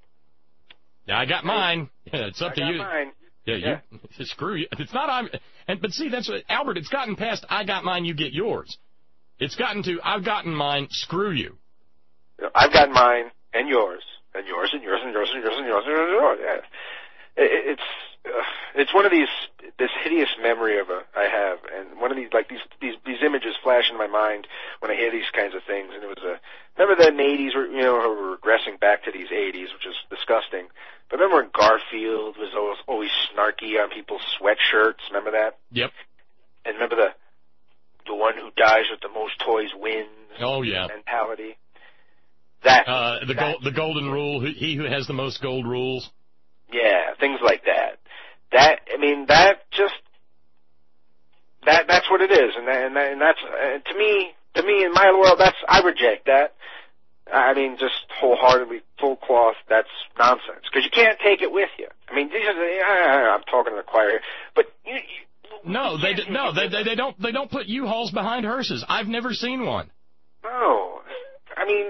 Yeah, I got mine. Yeah, it's up I to got you. mine. Yeah, Yeah. you. Screw you. It's not. I'm. And but see, that's what, Albert. It's gotten past. I got mine. You get yours. It's gotten to. I've gotten mine. Screw you. I've got mine and yours and yours and yours and yours and yours and yours and yours. And yours. Yeah. It, it's uh, it's one of these this hideous memory of a I have, and one of these like these these these images flash in my mind when I hear these kinds of things. And it was a remember the eighties were you know were regressing back to these eighties, which is disgusting. But remember when Garfield was always always snarky on people's sweatshirts? Remember that? Yep. And remember the the one who dies with the most toys wins. Oh yeah. Mentality. That uh, the that, gold, the golden rule. He who has the most gold rules. Yeah, things like that. That I mean, that just that that's what it is, and that, and, that, and that's uh, to me, to me in my world, that's I reject that. I mean, just wholeheartedly, full cloth. That's nonsense because you can't take it with you. I mean, these are the, I'm talking to the choir here, but you. you no, they d- no, they, they they don't they don't put U-Hauls behind hearses. I've never seen one. No, I mean.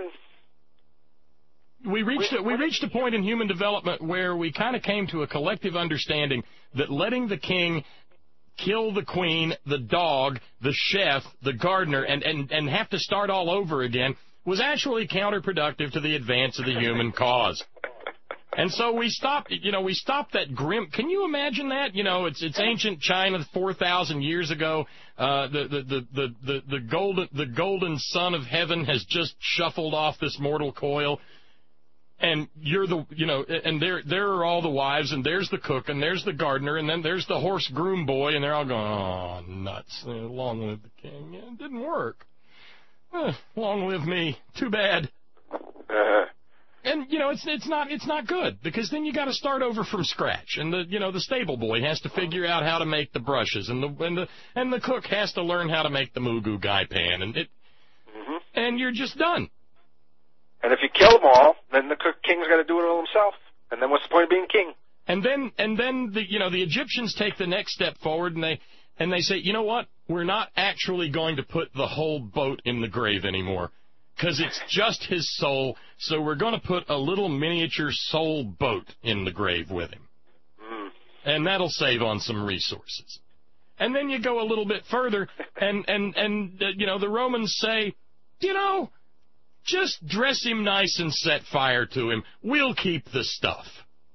We reached a, we reached a point in human development where we kind of came to a collective understanding that letting the king kill the queen, the dog, the chef, the gardener, and, and, and have to start all over again was actually counterproductive to the advance of the human cause. And so we stopped, you know, we stopped that grim. Can you imagine that? You know, it's it's ancient China, four thousand years ago. Uh, the, the, the, the, the, the golden the golden son of heaven has just shuffled off this mortal coil. And you're the, you know, and there there are all the wives, and there's the cook, and there's the gardener, and then there's the horse groom boy, and they're all going, oh, nuts. Uh, long live the king. Yeah, it didn't work. Uh, long live me. Too bad. Uh-huh. And, you know, it's it's not it's not good, because then you got to start over from scratch. And, the you know, the stable boy has to figure out how to make the brushes, and the and the, and the cook has to learn how to make the Mugu Gai Pan, and, it, mm-hmm. and you're just done. And if you kill them all, then the king's got to do it all himself. And then what's the point of being king? And then, and then the, you know, the Egyptians take the next step forward, and they, and they say, you know what? We're not actually going to put the whole boat in the grave anymore. because it's just his soul, so we're going to put a little miniature soul boat in the grave with him. Mm. And that'll save on some resources. And then you go a little bit further, and, and, and uh, you know, the Romans say, you know, just dress him nice and set fire to him. We'll keep the stuff.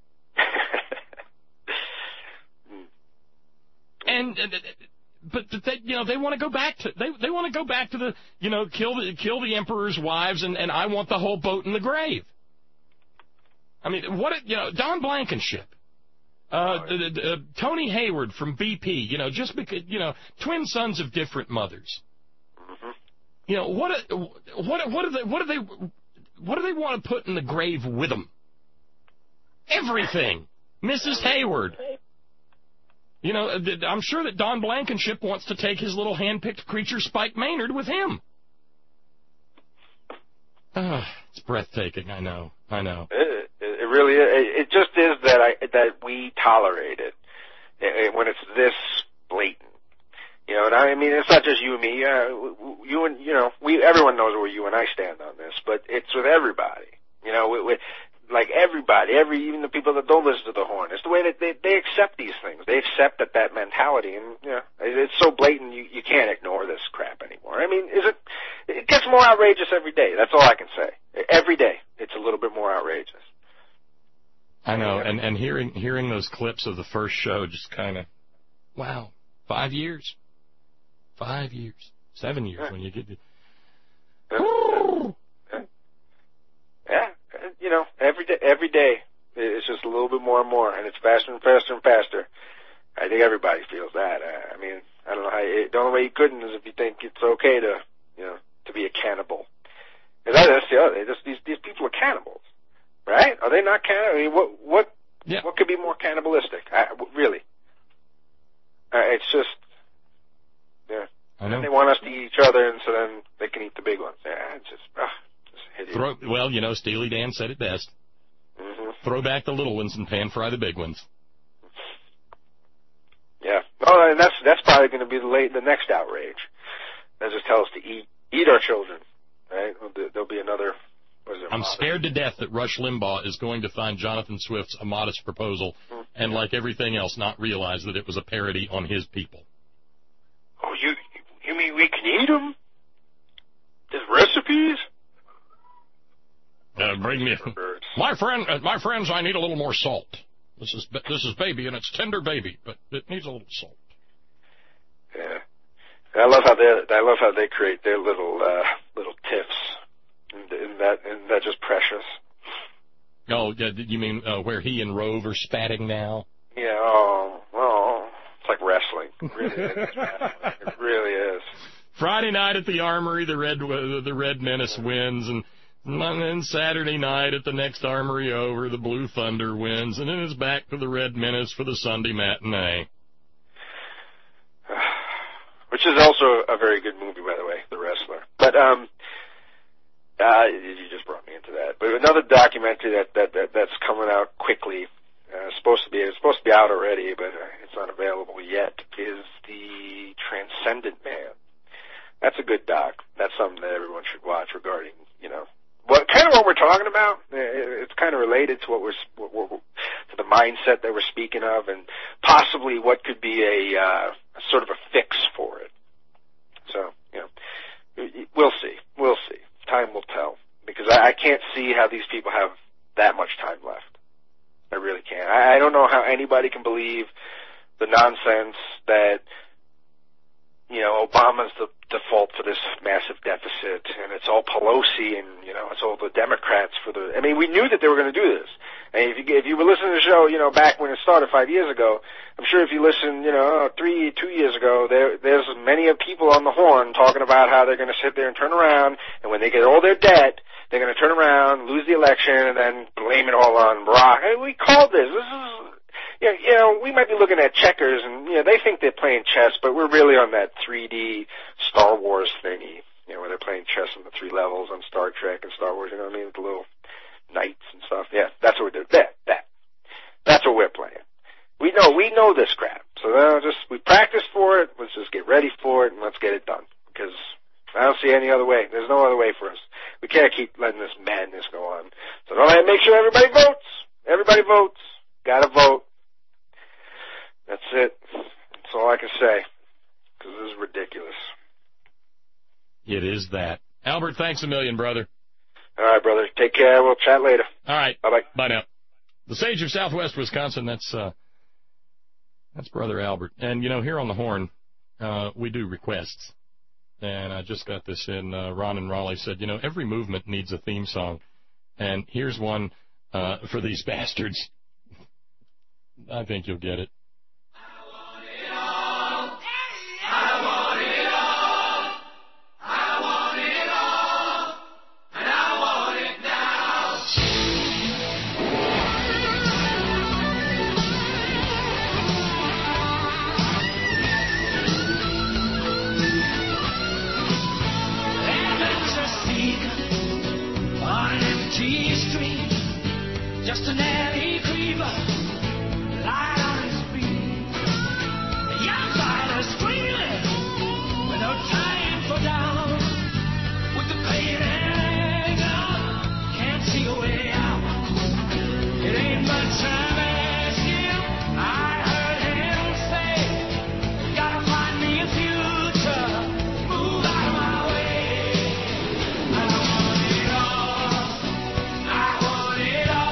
and, uh, but, but they, you know, they want to go back to they they want to go back to the, you know, kill the kill the emperor's wives, and, and I want the whole boat in the grave. I mean, what you know, Don Blankenship. Uh, uh, uh, Tony Hayward from B P, you know, just because, you know, twin sons of different mothers. Mm-hmm. You know, what, what, what do they, what do they, what do they want to put in the grave with them? Everything. Missus Hayward. You know, I'm sure that Don Blankenship wants to take his little hand-picked creature, Spike Maynard, with him. Oh, it's breathtaking, I know, I know. It, it really is. It just is that I, that we tolerate it, it when it's this blatant. You know, and I mean, it's not just you and me. Uh, you and, you know, we, everyone knows where you and I stand on this, but it's with everybody. You know, we, we, like everybody, every, even the people that don't listen to the Horn. It's the way that they, they accept these things. They accept that, that mentality, and, you know, it's so blatant you, you can't ignore this crap anymore. I mean, is it, it gets more outrageous every day. That's all I can say. Every day, it's a little bit more outrageous. I know, and, and hearing, hearing those clips of the first show just kind of, wow, five years. Five years. Seven years yeah. when you get to... Yeah. yeah, you know, every day, every day it's just a little bit more and more, and it's faster and faster and faster. I think everybody feels that. I mean, I don't know how you, the only way you couldn't is if you think it's okay to, you know, to be a cannibal. And that, that's the other. This, these these people are cannibals, right? Are they not cannibals? I mean, what what yeah. what could be more cannibalistic? I, really? Uh, it's just, yeah. I know. They want us to eat each other, and so then they can eat the big ones. Yeah, it's just, ugh, just hideous. Throw, well, you know, Steely Dan said it best. Mm-hmm. Throw back the little ones and pan fry the big ones. Yeah. Oh, and that's that's probably going to be the late the next outrage. They just tell us to eat eat our children, right? There'll be another. What is it, I'm modest? scared to death that Rush Limbaugh is going to find Jonathan Swift's A Modest Proposal, mm-hmm. and like everything else, not realize that it was a parody on his people. Oh, you you mean we can eat them? There's recipes. Uh, bring me, my friend, uh, my friends. I need a little more salt. This is this is baby, and it's tender baby, but it needs a little salt. Yeah, I love how they I love how they create their little uh, little tiffs, and, and that and that's just precious. Oh, yeah, you mean uh, where he and Rove are spatting now? Yeah. Oh, oh, it's like wrestling. It really is. It really is. Friday night at the Armory, the Red the Red Menace wins, and. And then Saturday night at the next Armory over, the Blue Thunder wins, and then it's back to the Red Menace for the Sunday matinee. Which is also a very good movie, by the way, The Wrestler. But um, uh, you just brought me into that. But another documentary that, that, that that's coming out quickly, uh, supposed to be it's supposed to be out already, but it's not available yet, is The Transcendent Man. That's a good doc. That's something that everyone should watch regarding, you know. What kind of what we're talking about? It's kind of related to what we're what, what, to the mindset that we're speaking of, and possibly what could be a, uh, a sort of a fix for it. So, you know, we'll see. We'll see. Time will tell, because I, I can't see how these people have that much time left. I really can't. I, I don't know how anybody can believe the nonsense that, you know, Obama's the default for this massive deficit, and it's all Pelosi, and, you know, it's all the Democrats for the... I mean, we knew that they were going to do this. And if you, if you were listening to the show, you know, back when it started five years ago, I'm sure if you listened, you know, three, two years ago, there, there's many of people on the Horn talking about how they're going to sit there and turn around, and when they get all their debt, they're going to turn around, lose the election, and then blame it all on Barack. Hey, we called this. This is... Yeah, you know, we might be looking at checkers, and, you know, they think they're playing chess, but we're really on that three D Star Wars thingy, you know, where they're playing chess on the three levels on Star Trek and Star Wars, you know what I mean, with the little knights and stuff. Yeah, that's what we're doing. That, that. That's what we're playing. We know, we know this crap. So uh, just, we practice for it, let's just get ready for it, and let's get it done. Because I don't see any other way. There's no other way for us. can't keep letting this madness go on. So no, make sure everybody votes. Everybody votes. Gotta vote. That's it. That's all I can say. Because this is ridiculous. It is that. Albert, thanks a million, brother. All right, brother. Take care. We'll chat later. All right. Bye-bye. Bye now. The sage of Southwest Wisconsin, that's uh, that's Brother Albert. And, you know, here on the Horn, uh, we do requests. And I just got this in. Uh, Ron and Raleigh said, you know, every movement needs a theme song. And here's one uh, for these bastards. I think you'll get it. Just an alley creeper, light on his feet. The young fighter squealing with no time for down. With the pain hanging out, can't see a way out. It ain't much time asking. I heard him say, gotta find me a future, move out of my way. I want it all, I want it all.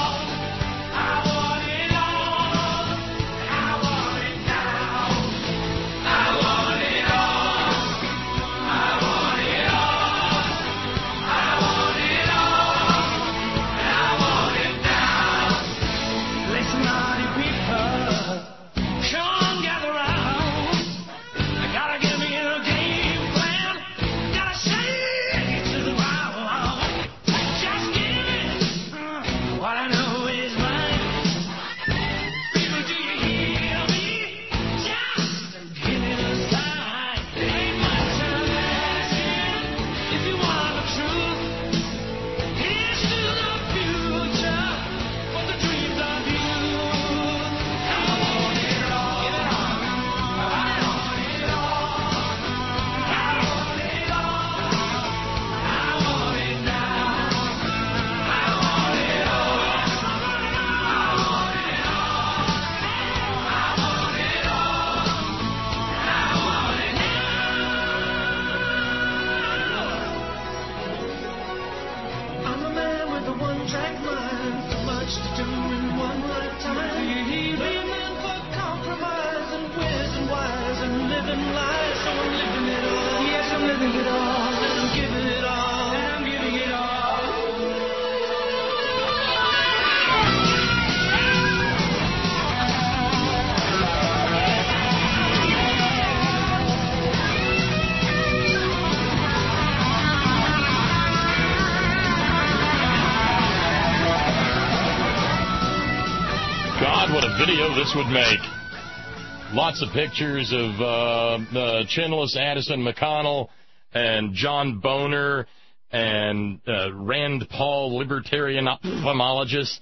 Video this would make. Lots of pictures of uh, uh, Chinless, Addison McConnell, and John Boner, and uh, Rand Paul, libertarian ophthalmologist,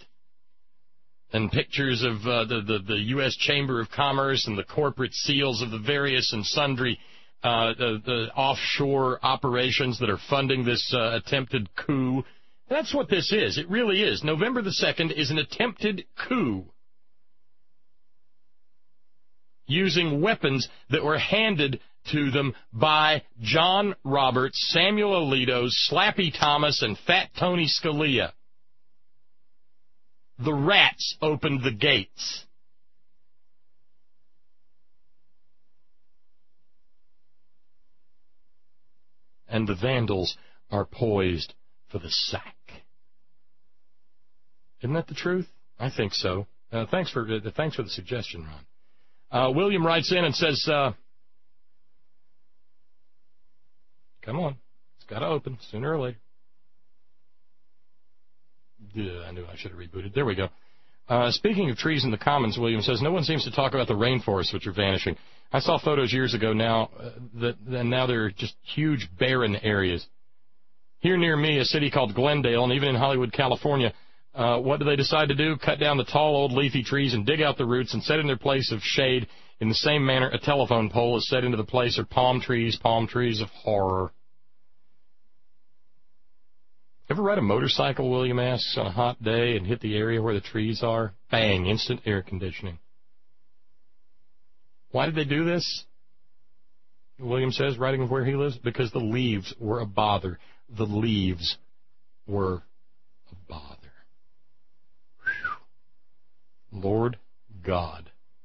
and pictures of uh, the, the, the U S Chamber of Commerce and the corporate seals of the various and sundry uh, the, the offshore operations that are funding this uh, attempted coup. That's what this is. It really is. November the second is an attempted coup, using weapons that were handed to them by John Roberts, Samuel Alito, Slappy Thomas, and Fat Tony Scalia. The rats opened the gates. And the vandals are poised for the sack. Isn't that the truth? I think so. Uh, thanks for uh, thanks for the suggestion, Ron. Uh, William writes in and says, uh, come on, it's got to open sooner or later. Yeah, I knew I should have rebooted. There we go. Uh, speaking of trees in the commons, William says, no one seems to talk about the rainforests, which are vanishing. I saw photos years ago now, uh, that and now they're just huge barren areas. Here near me, a city called Glendale, and even in Hollywood, California, Uh, what do they decide to do? Cut down the tall, old, leafy trees and dig out the roots and set in their place of shade in the same manner a telephone pole is set into the place of palm trees, palm trees of horror. Ever ride a motorcycle, William asks, on a hot day and hit the area where the trees are? Bang, instant air conditioning. Why did they do this? William says, writing of where he lives, because the leaves were a bother. The leaves were a bother. Whew. Lord God.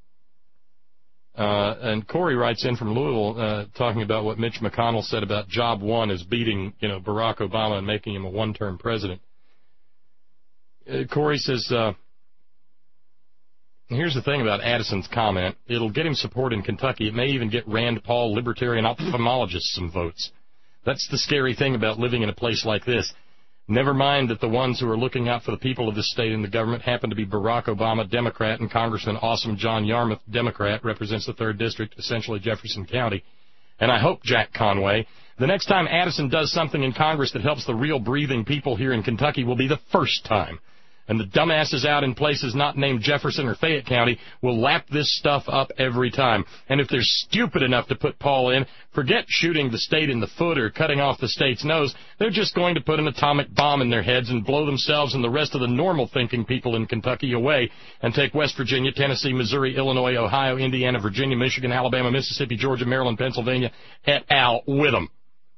Uh, and Corey writes in from Louisville, uh, talking about what Mitch McConnell said about job one is beating, you know, Barack Obama and making him a one-term president. Uh, Corey says, uh, here's the thing about Addison's comment. It'll get him support in Kentucky. It may even get Rand Paul libertarian ophthalmologists some votes. That's the scary thing about living in a place like this. Never mind that the ones who are looking out for the people of this state and the government happen to be Barack Obama, Democrat, and Congressman Awesome John Yarmouth, Democrat, represents the third District, essentially Jefferson County. And I hope, Jack Conway, the next time Addison does something in Congress that helps the real breathing people here in Kentucky will be the first time. And the dumbasses out in places not named Jefferson or Fayette County will lap this stuff up every time. And if they're stupid enough to put Paul in, forget shooting the state in the foot or cutting off the state's nose. They're just going to put an atomic bomb in their heads and blow themselves and the rest of the normal-thinking people in Kentucky away and take West Virginia, Tennessee, Missouri, Illinois, Ohio, Indiana, Virginia, Michigan, Alabama, Mississippi, Georgia, Maryland, Pennsylvania, et al. With them.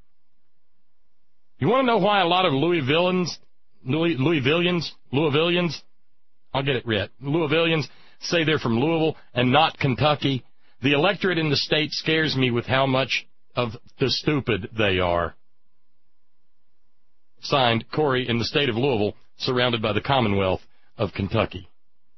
You want to know why a lot of Louisvillians... Louis, Louisvillians, Louisvillians, I'll get it right, Louisvillians say they're from Louisville and not Kentucky. The electorate in the state scares me with how much of the stupid they are. Signed, Corey, in the state of Louisville, surrounded by the Commonwealth of Kentucky.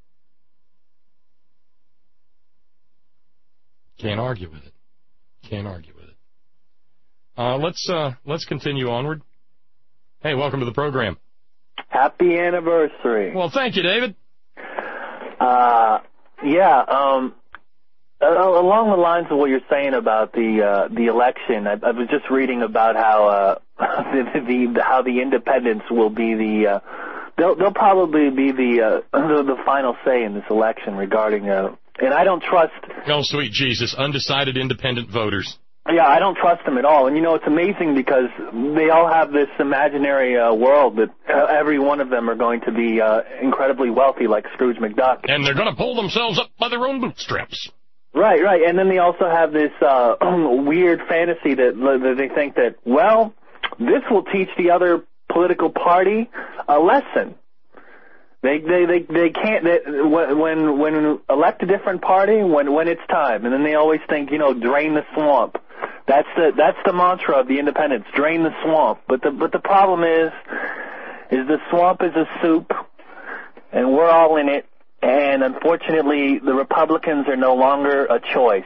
Can't argue with it. Can't argue with it. Uh, let's, uh, let's continue onward. Hey, welcome to the program. Happy anniversary. Well, thank you, David. Uh, yeah, um, along the lines of what you're saying about the uh, the election, I, I was just reading about how uh, the, the how the independents will be the uh, they'll they'll probably be the uh, the, the final say in this election regarding uh, and I don't trust. Oh, sweet Jesus, undecided independent voters. Yeah, I don't trust them at all. And, you know, it's amazing because they all have this imaginary uh, world that uh, every one of them are going to be uh, incredibly wealthy like Scrooge McDuck. And they're going to pull themselves up by their own bootstraps. Right, right. And then they also have this uh, weird fantasy that, that they think that, well, this will teach the other political party a lesson. They they they they can't they, when when elect a different party when when it's time, and then they always think, you know, drain the swamp. That's the that's the mantra of the independents, drain the swamp. But the but the problem is, is the swamp is a soup, and we're all in it. And unfortunately, the Republicans are no longer a choice.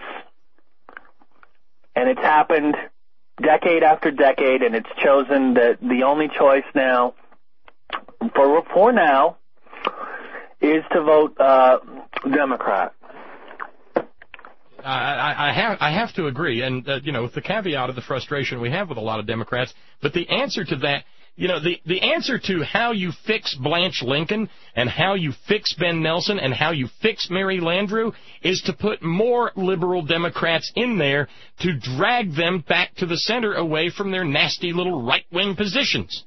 And it's happened decade after decade, and it's chosen that the only choice now, for for now, is to vote uh, Democrat. I, I, I have I have to agree, and uh, you know, with the caveat of the frustration we have with a lot of Democrats. But the answer to that, you know, the the answer to how you fix Blanche Lincoln and how you fix Ben Nelson and how you fix Mary Landrieu is to put more liberal Democrats in there to drag them back to the center, away from their nasty little right-wing positions.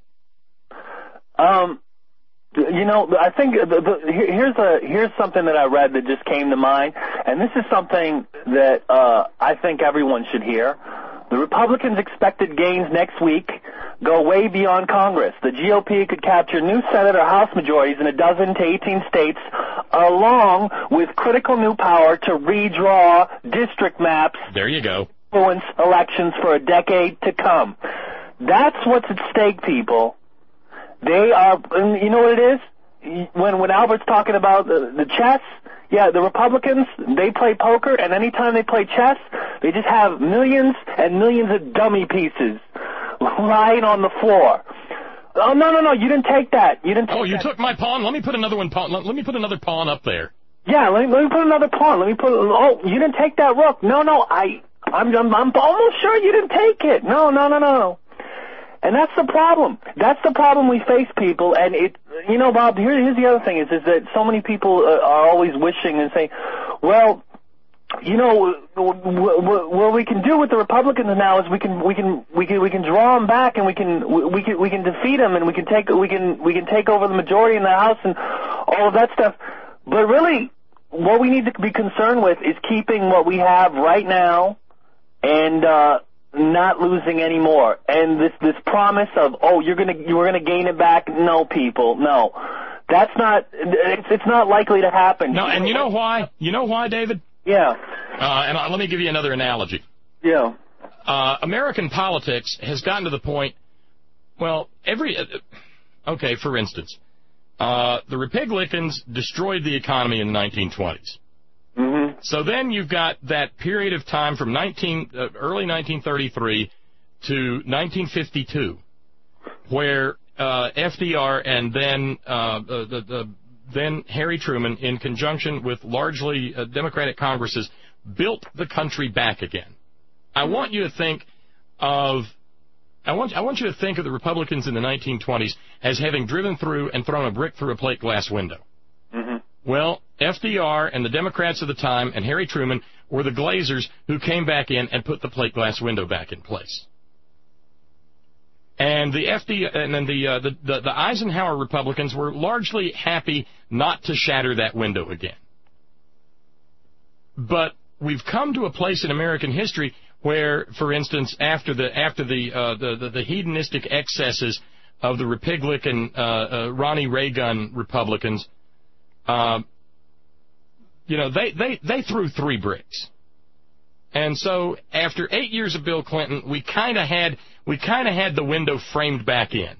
Um. You know, I think the, the, here's a here's something that I read that just came to mind, and this is something that uh, I think everyone should hear. The Republicans' expected gains next week go way beyond Congress. The G O P could capture new Senate or House majorities in a dozen to eighteen states, along with critical new power to redraw district maps. There you go. Influence elections for a decade to come. That's what's at stake, people. They are, you know what it is? When when Albert's talking about the, the chess, yeah, the Republicans, they play poker, and anytime they play chess, they just have millions and millions of dummy pieces lying on the floor. Oh, no, no, no, you didn't take that. You didn't take Oh, you that. took my pawn? Let me put another one pawn. Let, let me put another pawn up there. Yeah, let me, let me put another pawn. Let me put, oh, you didn't take that rook. No, no, I, I'm, I'm, I'm almost sure you didn't take it. No, no, no, no. And that's the problem. That's the problem we face, people. And it, you know, Bob, here, here's the other thing is, is that so many people uh, are always wishing and saying, well, you know, what we can do with the Republicans now is we can we can we can we can draw them back, and we can we can we can defeat them, and we can take we can we can take over the majority in the House and all of that stuff. But really, what we need to be concerned with is keeping what we have right now, and uh, not losing any more. And this this promise of oh you're gonna you're gonna gain it back. No, people, no. That's not. It's, it's not likely to happen. No, and you know why? You know why, David? Yeah. Uh, and uh, let me give you another analogy. Yeah. Uh, American politics has gotten to the point. Well, every. Uh, okay, for instance, uh, the Republicans destroyed the economy in the nineteen twenties. Mm-hmm. So then you've got that period of time from nineteen uh, early nineteen thirty-three to nineteen fifty-two, where Uh, F D R and then uh, the, the then Harry Truman, in conjunction with largely uh, Democratic Congresses, built the country back again. I want you to think of I want I want you to think of the Republicans in the nineteen twenties as having driven through and thrown a brick through a plate glass window. Mm-hmm. Well, F D R and the Democrats of the time and Harry Truman were the Glazers who came back in and put the plate glass window back in place. And the F D and then the, uh, the the the Eisenhower Republicans were largely happy not to shatter that window again. But we've come to a place in American history where, for instance, after the after the uh, the, the the hedonistic excesses of the Republican uh, uh, Ronnie Reagan Republicans, uh, you know, they they they threw three bricks. And so after eight years of Bill Clinton, we kind of had we kind of had the window framed back in.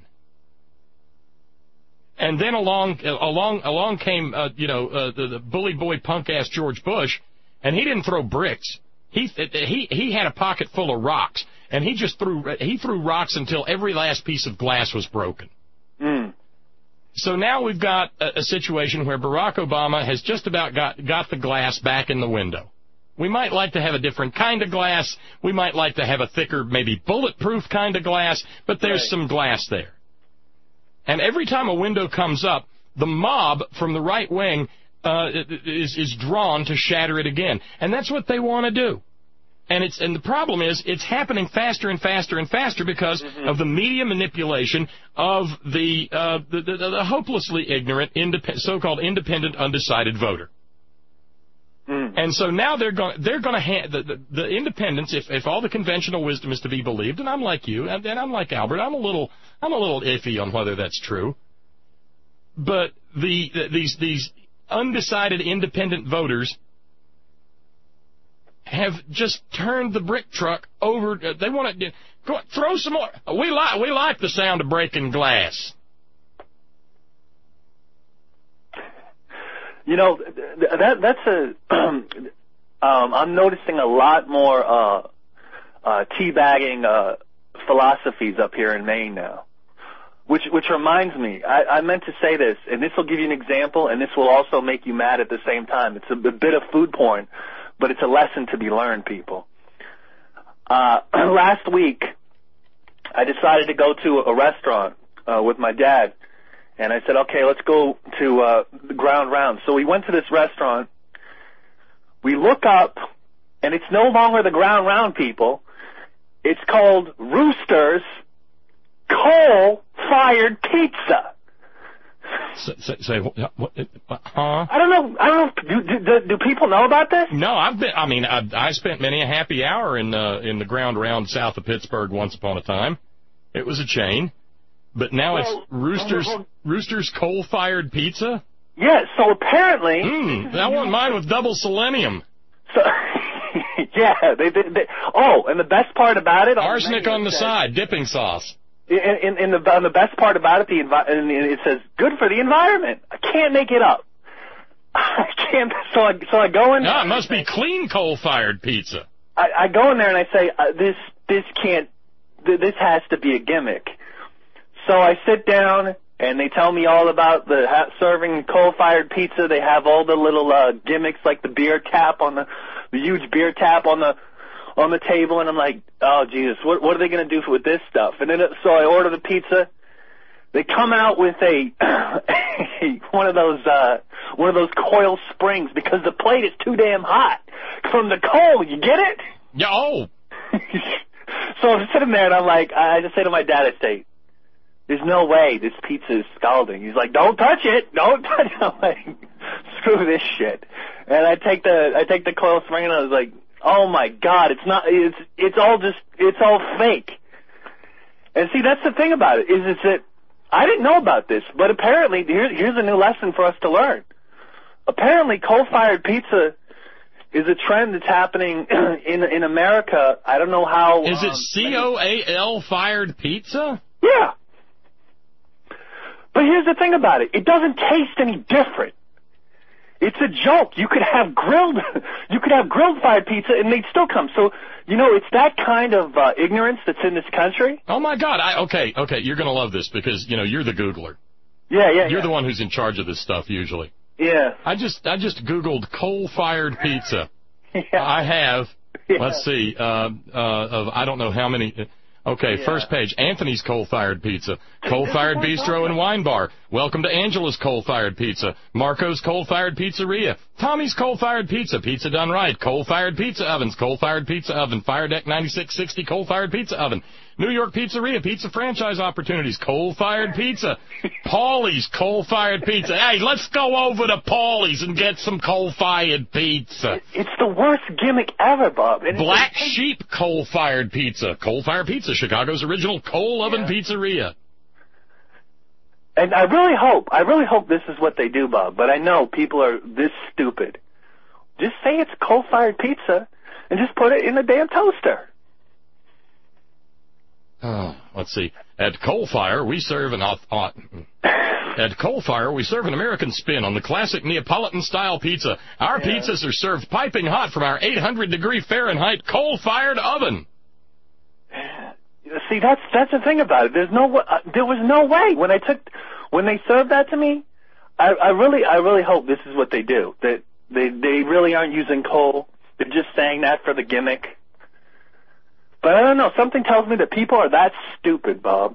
And then along along along came uh, you know uh, the, the bully boy punk ass George Bush, and he didn't throw bricks. He he he had a pocket full of rocks, and he just threw he threw rocks until every last piece of glass was broken. Mm. So now we've got a, a situation where Barack Obama has just about got got the glass back in the window. We might like to have a different kind of glass. We might like to have a thicker, maybe bulletproof kind of glass, but there's right. some glass there. And every time a window comes up, the mob from the right wing uh, is, is drawn to shatter it again. And that's what they want to do. And it's and the problem is it's happening faster and faster and faster because mm-hmm. of the media manipulation of the, uh, the, the, the hopelessly ignorant, indep- so-called independent, undecided voter. Mm. And so now they're going they're going to ha- the, the the independents, if if all the conventional wisdom is to be believed, and I'm like you, and, and I'm like Albert, I'm a little I'm a little iffy on whether that's true. But the, the these these undecided independent voters have just turned the brick truck over. Uh, they want to go, throw some more. We like we like the sound of breaking glass. You know, that that's a. Um, I'm noticing a lot more uh, uh, teabagging uh, philosophies up here in Maine now, which which reminds me. I, I meant to say this, and this will give you an example, and this will also make you mad at the same time. It's a, a bit of food porn, but it's a lesson to be learned, people. Uh, last week, I decided to go to a restaurant uh, with my dad. And I said, okay, let's go to uh, the Ground Round. So we went to this restaurant. We look up, and it's no longer the Ground Round, people. It's called Rooster's Coal-Fired Pizza. Say, say, say what, huh? I don't know. I don't know. Do, do, do people know about this? No, I've been. I mean, I, I spent many a happy hour in uh, in the Ground Round south of Pittsburgh once upon a time. It was a chain. But now well, it's Rooster's well, well, Rooster's coal-fired pizza? Yeah, so apparently... Mm, I want mine with double selenium. So, yeah, they, they, they... Oh, and the best part about it... Arsenic on the says, side, dipping sauce. In, in, in the, on the best part about it, the envi- it says, good for the environment. I can't make it up. I can't... So I, so I go in... No, it must be clean coal-fired pizza. I, I go in there and I say, uh, this, this can't... Th- this has to be a gimmick. So I sit down, and they tell me all about the ha- serving coal-fired pizza. They have all the little uh, gimmicks, like the beer tap on the, the huge beer tap on the on the table. And I'm like, oh Jesus, what what are they going to do with this stuff? And then it, so I order the pizza. they come out with a one of those uh, one of those coil springs because the plate is too damn hot from the coal. You get it? Yeah. Oh. So I'm sitting there and I'm like, I just say to my dad, I say, "There's no way this pizza is scalding." He's like, "Don't touch it, don't touch it." I'm like, "Screw this shit." And I take the I take the coil spring and I was like, "Oh my God, it's not. It's it's all just it's all fake." And see, that's the thing about it is it's that I didn't know about this, but apparently here's here's a new lesson for us to learn. Apparently, coal-fired pizza is a trend that's happening in in America. I don't know how. Is it um, C O A L fired pizza? Yeah. But here's the thing about it. It doesn't taste any different. It's a joke. You could have grilled, you could have grilled fired pizza and they'd still come. So, you know, it's that kind of uh, ignorance that's in this country. Oh my God. I, okay, okay. You're going to love this because, you know, you're the Googler. Yeah, yeah, You're yeah. the one who's in charge of this stuff usually. Yeah. I just, I just Googled coal-fired pizza. Yeah. I have, Yeah. let's see, uh, uh, of I don't know how many. Okay, Yeah. first page, Anthony's Coal-Fired Pizza, Coal-Fired Bistro and Wine Bar, Welcome to Angela's Coal-Fired Pizza, Marco's Coal-Fired Pizzeria, Tommy's Coal-Fired Pizza, Pizza Done Right, Coal-Fired Pizza Ovens, Coal-Fired Pizza Oven, Fire Deck ninety-six sixty Coal-Fired Pizza Oven, New York Pizzeria, Pizza Franchise Opportunities, Coal-Fired Pizza, Paulie's Coal-Fired Pizza. Hey, let's go over to Paulie's and get some coal-fired pizza. It's the worst gimmick ever, Bob. And Black Sheep Coal-Fired Pizza, Coal-Fired Pizza, Chicago's original coal oven Yeah. pizzeria. And I really hope, I really hope this is what they do, Bob. But I know people are this stupid. Just say it's coal-fired pizza and just put it in a damn toaster. Oh, let's see. At Coal Fire, we serve an auth- uh, At Coal Fire, we serve an American spin on the classic Neapolitan-style pizza. Our Yeah. pizzas are served piping hot from our eight hundred degree Fahrenheit coal-fired oven. See, that's that's the thing about it. There's no wa- uh, there was no way when I took when they served that to me. I, I really I really hope this is what they do. That they they really aren't using coal. They're just saying that for the gimmick. But I don't know. Something tells me that people are that stupid, Bob.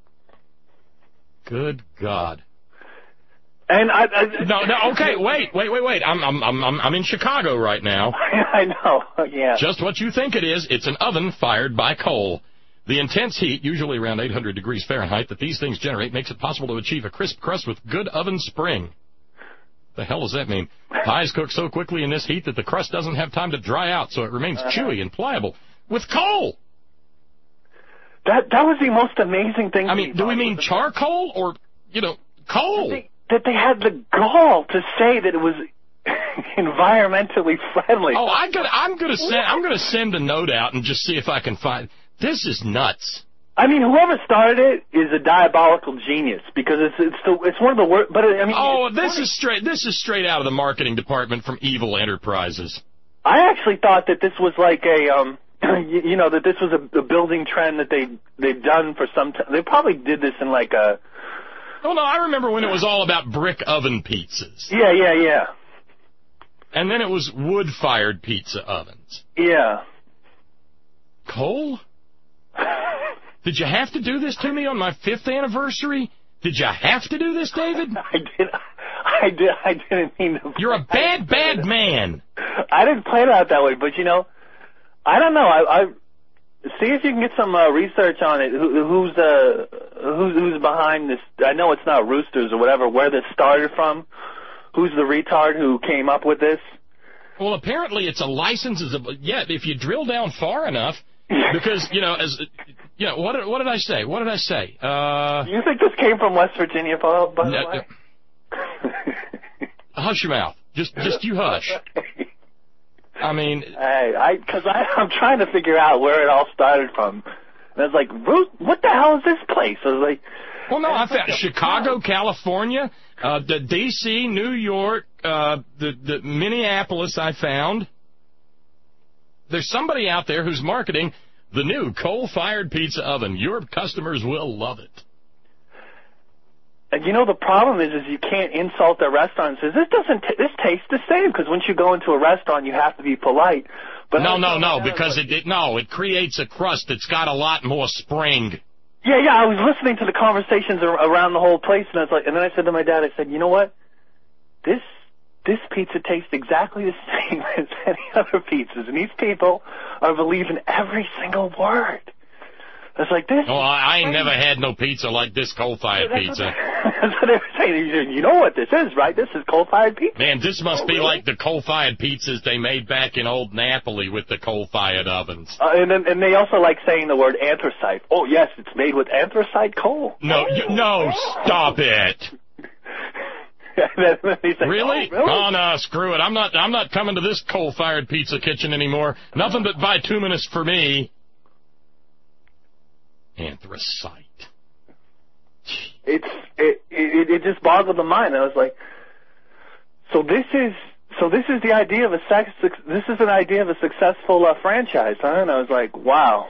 Good God. And I, I No, no, okay, wait, wait, wait, wait. I'm, I'm, I'm, I'm in Chicago right now. I know, yeah. Just what you think it is. It's an oven fired by coal. The intense heat, usually around eight hundred degrees Fahrenheit, that these things generate makes it possible to achieve a crisp crust with good oven spring. The hell does that mean? Pies cook so quickly in this heat that the crust doesn't have time to dry out, so it remains Uh-huh. chewy and pliable. With coal! That that was the most amazing thing. I mean, do we mean charcoal or, you know, coal? That they, that they had the gall to say that it was environmentally friendly. Oh, I got. I'm gonna send. I'm gonna send a note out and just see if I can find. This is nuts. I mean, whoever started it is a diabolical genius because it's it's the it's one of the worst. But I mean, Oh, it's this funny. is straight. This is straight out of the marketing department from Evil Enterprises. I actually thought that this was like a um, you, you know, that this was a, a building trend that they they've done for some time. They probably did this in like a. Oh no, I remember when it was all about brick oven pizzas, Yeah, yeah, yeah, and then it was wood-fired pizza ovens. yeah. Coal? Did you have to do this to me on my fifth anniversary? Did you have to do this, David? I did. I did. I didn't mean to. You're a bad, bad man. I didn't plan it out that way, but you know, I don't know. I, I see if you can get some uh, research on it. Who, who's uh who's who's behind this? I know it's not Roosters or whatever. Where this started from? Who's the retard who came up with this? Well, apparently it's a license. As a, yeah, if you drill down far enough, because you know, as you know, what did, what did I say? What did I say? Uh, You think this came from West Virginia, Paul? By the no, way. hush your mouth. Just, just you hush. I mean, Hey, I because I I'm trying to figure out where it all started from. And I was like, Root, what the hell is this place? I was like, well, no, I found Chicago, California, uh, the D C, New York, uh, the the Minneapolis. I found there's somebody out there who's marketing the new coal-fired pizza oven. Your customers will love it. and you know the problem is, is you can't insult the restaurant and says this doesn't t- this tastes the same because once you go into a restaurant you have to be polite. But no, I no, don't no, know, because it, it no, it creates a crust that's got a lot more spring. Yeah, yeah, I was listening to the conversations ar- around the whole place, and I was like, and then I said to my dad, I said, you know what? This this pizza tastes exactly the same as any other pizzas, and these people are believing every single word. I was like, this. Oh, I, I ain't never had no pizza like this coal-fired Yeah, pizza. What, that's what they were saying. You know what this is, right? This is coal-fired pizza. Man, this must oh, be really? like the coal-fired pizzas they made back in old Napoli with the coal-fired ovens. Uh, and then, and they also like saying the word anthracite. Oh, yes, it's made with anthracite coal. No, oh, you, no, oh. stop it. Then he's like, Really? Oh, really? Oh, no, screw it. I'm not I'm not coming to this coal-fired pizza kitchen anymore. Nothing but bituminous for me. Anthracite. It's it, it it just boggled the mind. I was like, so this is so this is the idea of a sex, this is an idea of a successful uh, franchise, huh? And I was like, wow.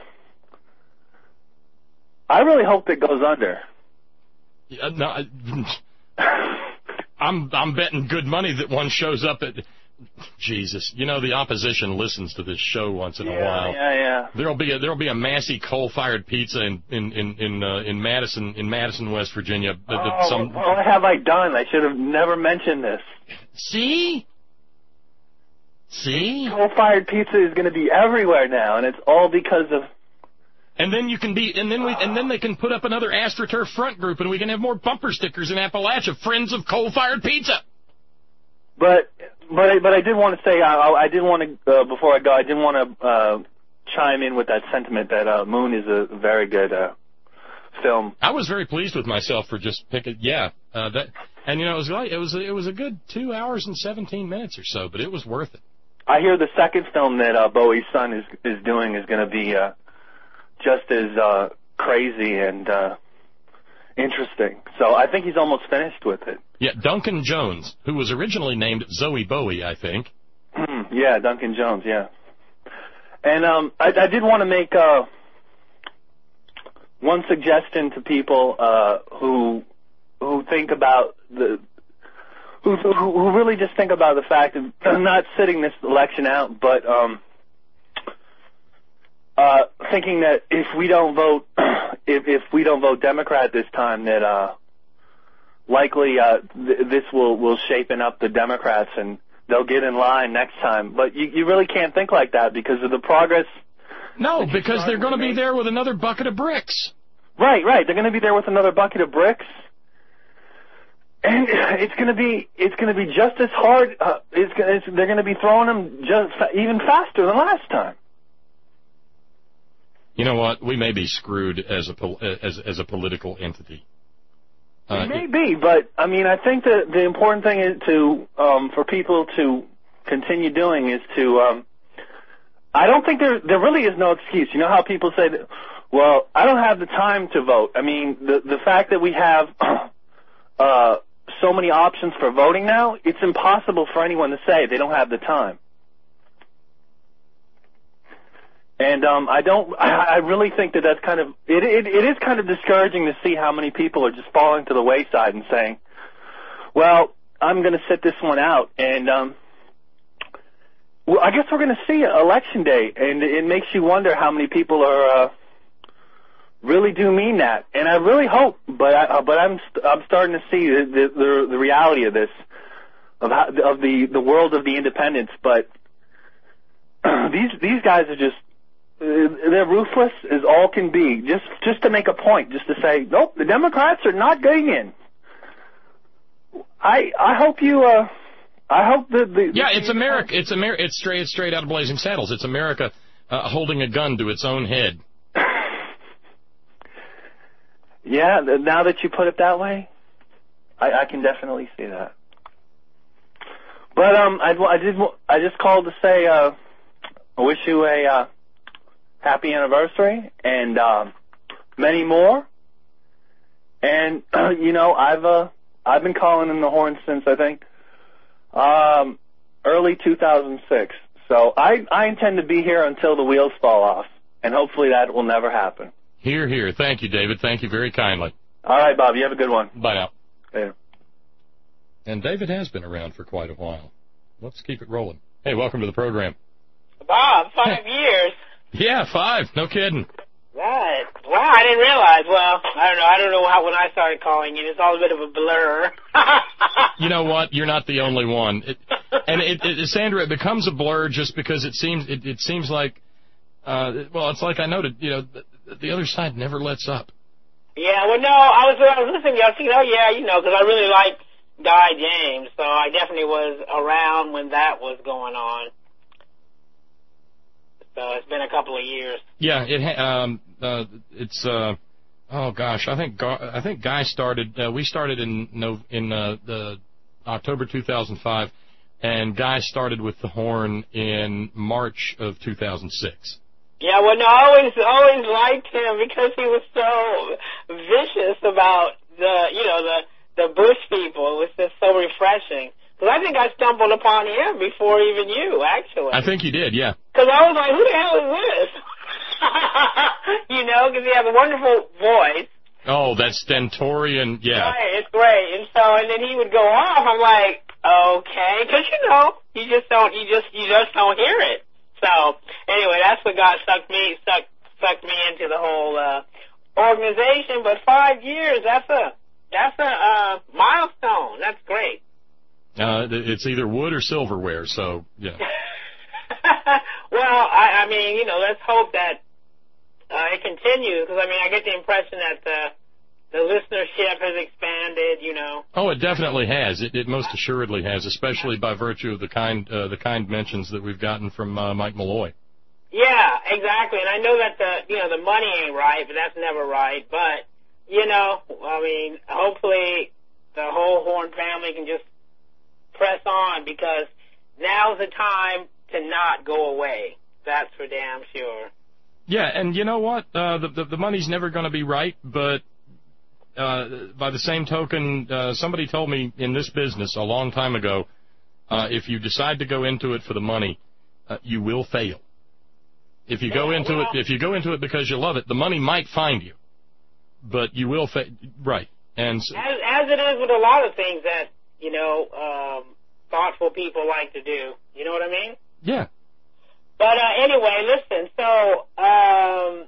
I really hope it goes under. Yeah, no, I, I'm I'm betting good money that one shows up at. Jesus, you know the opposition listens to this show once in yeah, a while. Yeah, yeah. There'll be a there'll be a Massey coal-fired pizza in in in in, uh, in Madison in Madison, West Virginia. Oh, Uh, some... what have I done? I should have never mentioned this. See, see, coal-fired pizza is going to be everywhere now, and it's all because of. And then you can be, and then we, and then they can put up another AstroTurf front group, and we can have more bumper stickers in Appalachia. Friends of coal-fired pizza. But but I, but I did want to say I, I did want to uh, before I go I did want to uh, chime in with that sentiment that uh, Moon is a very good uh, film. I was very pleased with myself for just picking yeah uh, that and you know it was like it was it was a good two hours and seventeen minutes or so, but it was worth it. I hear the second film that uh, Bowie's son is is doing is going to be uh, just as uh, crazy and uh, interesting. So I think he's almost finished with it. Yeah, Duncan Jones, who was originally named Zoe Bowie, I think. Yeah, Duncan Jones, yeah. And um, I, I did want to make uh, one suggestion to people uh, who who think about the who, who who really just think about the fact of not sitting this election out, but um, uh, thinking that if we don't vote, if if we don't vote Democrat this time, that uh, likely uh, th- this will will shapen up the Democrats and they'll get in line next time. But you, you really can't think like that because of the progress. No, because they're going to be there with another bucket of bricks. Right, right. They're going to be there with another bucket of bricks, and it's going to be it's going to be just as hard. Uh, it's, it's they're going to be throwing them just fa- even faster than last time. You know what? We may be screwed as a pol- as as a political entity. Uh, it may be, but I mean, I think that the important thing is to um, for people to continue doing is to. Um, I don't think there there really is no excuse. You know how people say that, well, I don't have the time to vote. I mean, the the fact that we have uh, so many options for voting now, it's impossible for anyone to say they don't have the time. And um, I don't. I, I really think that that's kind of it, it. It is kind of discouraging to see how many people are just falling to the wayside and saying, "Well, I'm going to sit this one out." And um, well, I guess we're going to see election day, and it makes you wonder how many people are uh, really do mean that. And I really hope, but I, uh, but I'm st- I'm starting to see the, the the reality of this, of how, of the the world of the independents. But these these guys are just. They're ruthless as all can be, just just to make a point, just to say, nope, the Democrats are not getting in. I I hope you. Uh, I hope that the yeah, it's America. It's America. It's straight it's straight out of Blazing Saddles. It's America uh, holding a gun to its own head. Yeah, now that you put it that way, I, I can definitely see that. But um, I I did I just called to say uh, I wish you a. Uh, Happy anniversary, and um, many more. And uh, you know, I've uh, I've been calling in the horn since I think um, early two thousand six. So I I intend to be here until the wheels fall off, and hopefully that will never happen. Here, here. Thank you, David. Thank you very kindly. All right, Bob. You have a good one. Bye now. Later. And David has been around for quite a while. Let's keep it rolling. Hey, welcome to the program. Bob, five years. Yeah, five. No kidding. Right. Wow, I didn't realize. Well, I don't know. I don't know how when I started calling it. It's all a bit of a blur. You know what? You're not the only one. It, and it, it, Sandra, it becomes a blur just because it seems it, it seems like, uh, well, it's like I noted, you know, the, the other side never lets up. Yeah, well, no, I was, I was listening. I was thinking, oh, yeah, you know, because I really like Guy James, so I definitely was around when that was going on. So it's been a couple of years. Yeah, it ha- um uh it's uh oh gosh, I think Gar- I think Guy started uh, we started in no in uh, the October two thousand five, and Guy started with the horn in March of two thousand six. Yeah, well, no, I always always liked him because he was so vicious about the you know the the Bush people. It was just so refreshing. Because I think I stumbled upon him before even you, actually. I think you did, yeah. Because I was like, who the hell is this? You know, because he has a wonderful voice. Oh, that stentorian, yeah. Right, it's great. And so, and then he would go off. I'm like, okay, because you know, you just don't, you just, you just don't hear it. So, anyway, that's what got sucked me, sucked, sucked me into the whole uh, organization. But five years, that's a, that's a uh, milestone. That's great. Uh, it's either wood or silverware, so, yeah. Well, I, I mean, you know, let's hope that uh, it continues, because, I mean, I get the impression that the, the listenership has expanded, you know. Oh, it definitely has. It, it most assuredly has, especially by virtue of the kind uh, the kind mentions that we've gotten from uh, Mike Malloy. Yeah, exactly, and I know that the, you know, the money ain't right, but that's never right, but, you know, I mean, hopefully the whole Horn family can just press on, because now's the time to not go away. That's for damn sure. Yeah, and you know what? Uh, the, the the money's never going to be right, but uh, by the same token, uh, somebody told me in this business a long time ago, uh, if you decide to go into it for the money, uh, you will fail. If you yeah, go into well, it, if you go into it because you love it, the money might find you, but you will fail. Right, and so, as, as it is with a lot of things that, you know, um, thoughtful people like to do. You know what I mean? Yeah. But uh, anyway, listen. So um,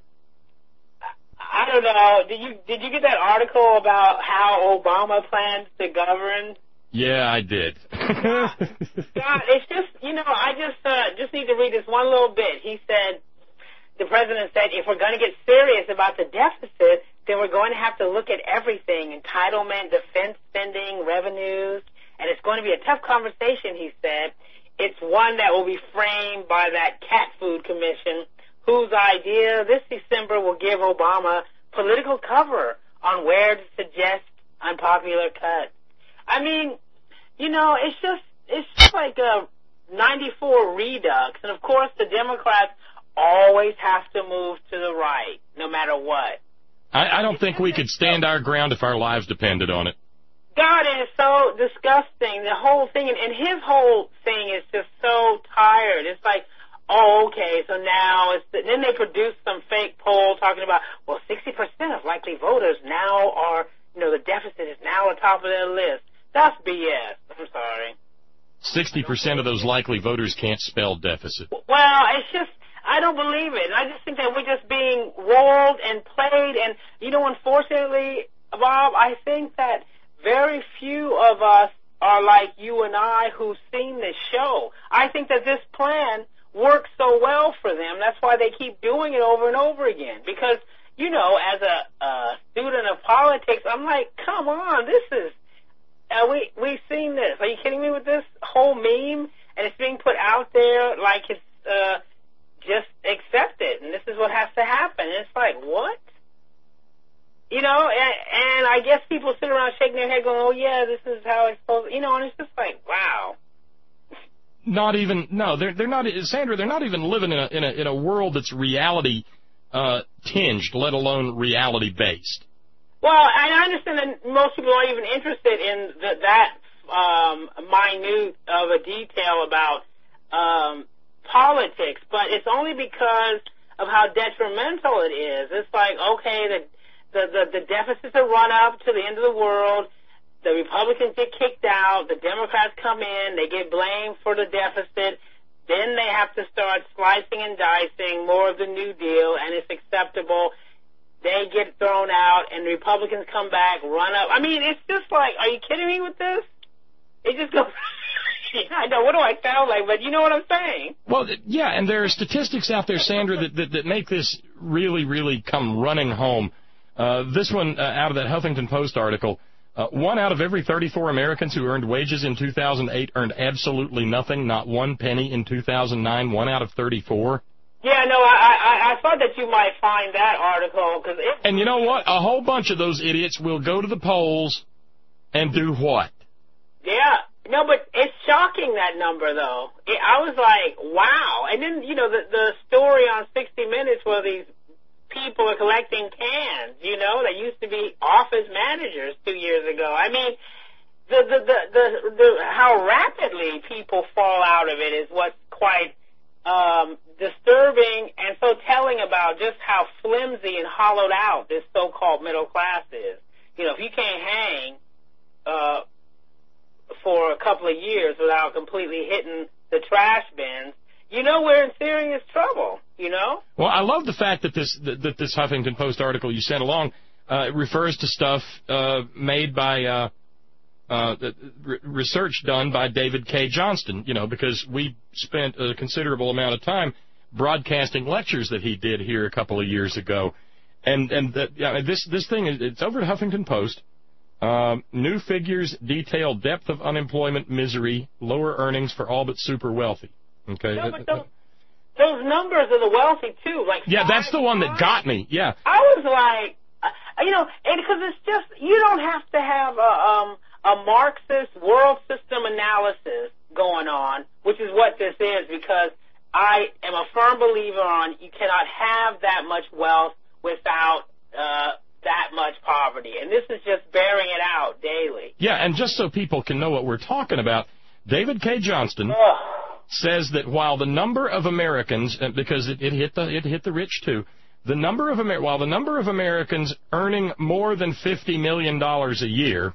I don't know. Did you did you get that article about how Obama plans to govern? Yeah, I did. God, it's just, you know, I just uh, just need to read this one little bit. He said, the president said, if we're going to get serious about the deficit, then we're going to have to look at everything: entitlement, defense spending, revenues. And it's going to be a tough conversation, he said. It's one that will be framed by that cat food commission, whose idea this December will give Obama political cover on where to suggest unpopular cuts. I mean, you know, it's just, it's just like a ninety-four redux. And, of course, the Democrats always have to move to the right, no matter what. I, I don't think we could stand our ground if our lives depended on it. God, it is so disgusting, the whole thing, and, and his whole thing is just so tired. It's like, oh, okay, so now, it's the, then they produce some fake poll talking about, well, sixty percent of likely voters now are, you know, the deficit is now on top of their list. That's B S. I'm sorry. sixty percent of those likely voters can't spell deficit. Well, it's just, I don't believe it. I just think that we're just being rolled and played, and, you know, unfortunately, Bob, I think that very few of us are like you and I who've seen this show. I think that this plan works so well for them. That's why they keep doing it over and over again. Because, you know, as a, a student of politics, I'm like, come on, this is, uh, we, we've seen this. Are you kidding me with this whole meme? And it's being put out there like it's, uh, just accept it. And this is what has to happen. And it's like, what? You know, and, and I guess people sit around shaking their head going, oh, yeah, this is how it's supposed to, you know, and it's just like, wow. Not even, no, they're, they're not, Sandra, they're not even living in a, in a, in a world that's reality, uh, tinged, let alone reality based. Well, I understand that most people aren't even interested in the, that, um, minute of a detail about, um, politics, but it's only because of how detrimental it is. It's like, okay, the, The, the, the deficits are run up to the end of the world. The Republicans get kicked out. The Democrats come in. They get blamed for the deficit. then they have to start slicing and dicing more of the New Deal, and it's acceptable. They get thrown out, and the Republicans come back, run up. I mean, it's just like, are you kidding me with this? It just goes... I know, what do I sound like? But you know what I'm saying. Well, yeah, and there are statistics out there, Sandra, that, that, that make this really, really come running home. Uh, this one uh, out of that Huffington Post article, uh, one out of every thirty-four Americans who earned wages in two thousand eight earned absolutely nothing, not one penny in two thousand nine, one out of thirty-four. Yeah, no, I, I, I thought that you might find that article. Cause it... And you know what? A whole bunch of those idiots will go to the polls and do what? Yeah. No, but it's shocking, that number, though. It, I was like, wow. And then, you know, the, the story on sixty minutes where these people are collecting cans, you know, that used to be office managers two years ago. I mean, the, the, the, the, the how rapidly people fall out of it is what's quite um, disturbing and so telling about just how flimsy and hollowed out this so-called middle class is. You know, if you can't hang uh, for a couple of years without completely hitting the trash bins, you know we're in serious trouble, you know? Well, I love the fact that this that, that this Huffington Post article you sent along uh, refers to stuff uh, made by uh, uh, re- research done by David K. Johnston, you know, because we spent a considerable amount of time broadcasting lectures that he did here a couple of years ago. And and that, yeah, this, this thing, it's over at Huffington Post. Um, new figures detail depth of unemployment misery, lower earnings for all but super wealthy. Okay. No, but those, those numbers are the wealthy too. Like yeah, that's the one that got me. Yeah. I was like, uh, you know, and because it's just you don't have to have a um a Marxist world system analysis going on, which is what this is. Because I am a firm believer on you cannot have that much wealth without uh that much poverty, and this is just bearing it out daily. Yeah, and just so people can know what we're talking about, David K. Johnston Ugh. says that while the number of Americans, because it, it hit the it hit the rich too, the number of Amer- while the number of Americans earning more than fifty million dollars a year,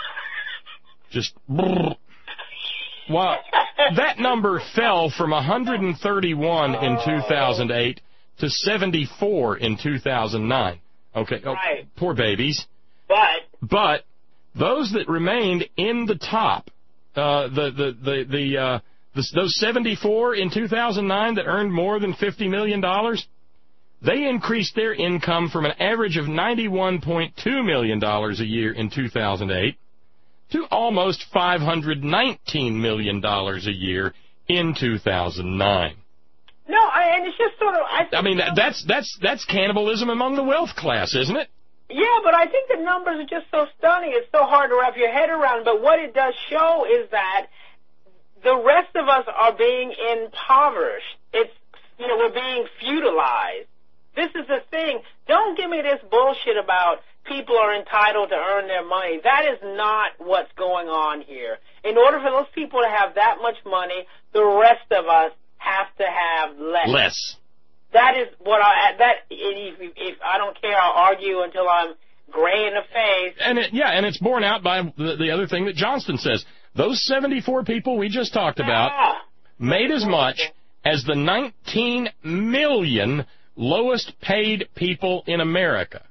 just brrr, while that number fell from one hundred thirty-one in two thousand eight to seventy-four in two thousand nine. Okay, oh, right. Poor babies. But but those that remained in the top, uh, the the the the, uh, the those seventy-four in two thousand nine that earned more than fifty million dollars, they increased their income from an average of ninety-one point two million dollars a year in two thousand eight to almost five hundred nineteen million dollars a year in two thousand nine. No, I, and it's just sort of... I, I mean, that's that's that's cannibalism among the wealth class, isn't it? Yeah, but I think the numbers are just so stunning. It's so hard to wrap your head around. But what it does show is that the rest of us are being impoverished. It's, you know, we're being feudalized. This is the thing. Don't give me this bullshit about people are entitled to earn their money. That is not what's going on here. In order for those people to have that much money, the rest of us have to have less. Less. That is what I, that, if, if I don't care, I'll argue until I'm gray in the face. And it, yeah, and it's borne out by the, the other thing that Johnston says. Those seventy-four people we just talked about ah, made as much as the nineteen million lowest paid people in America.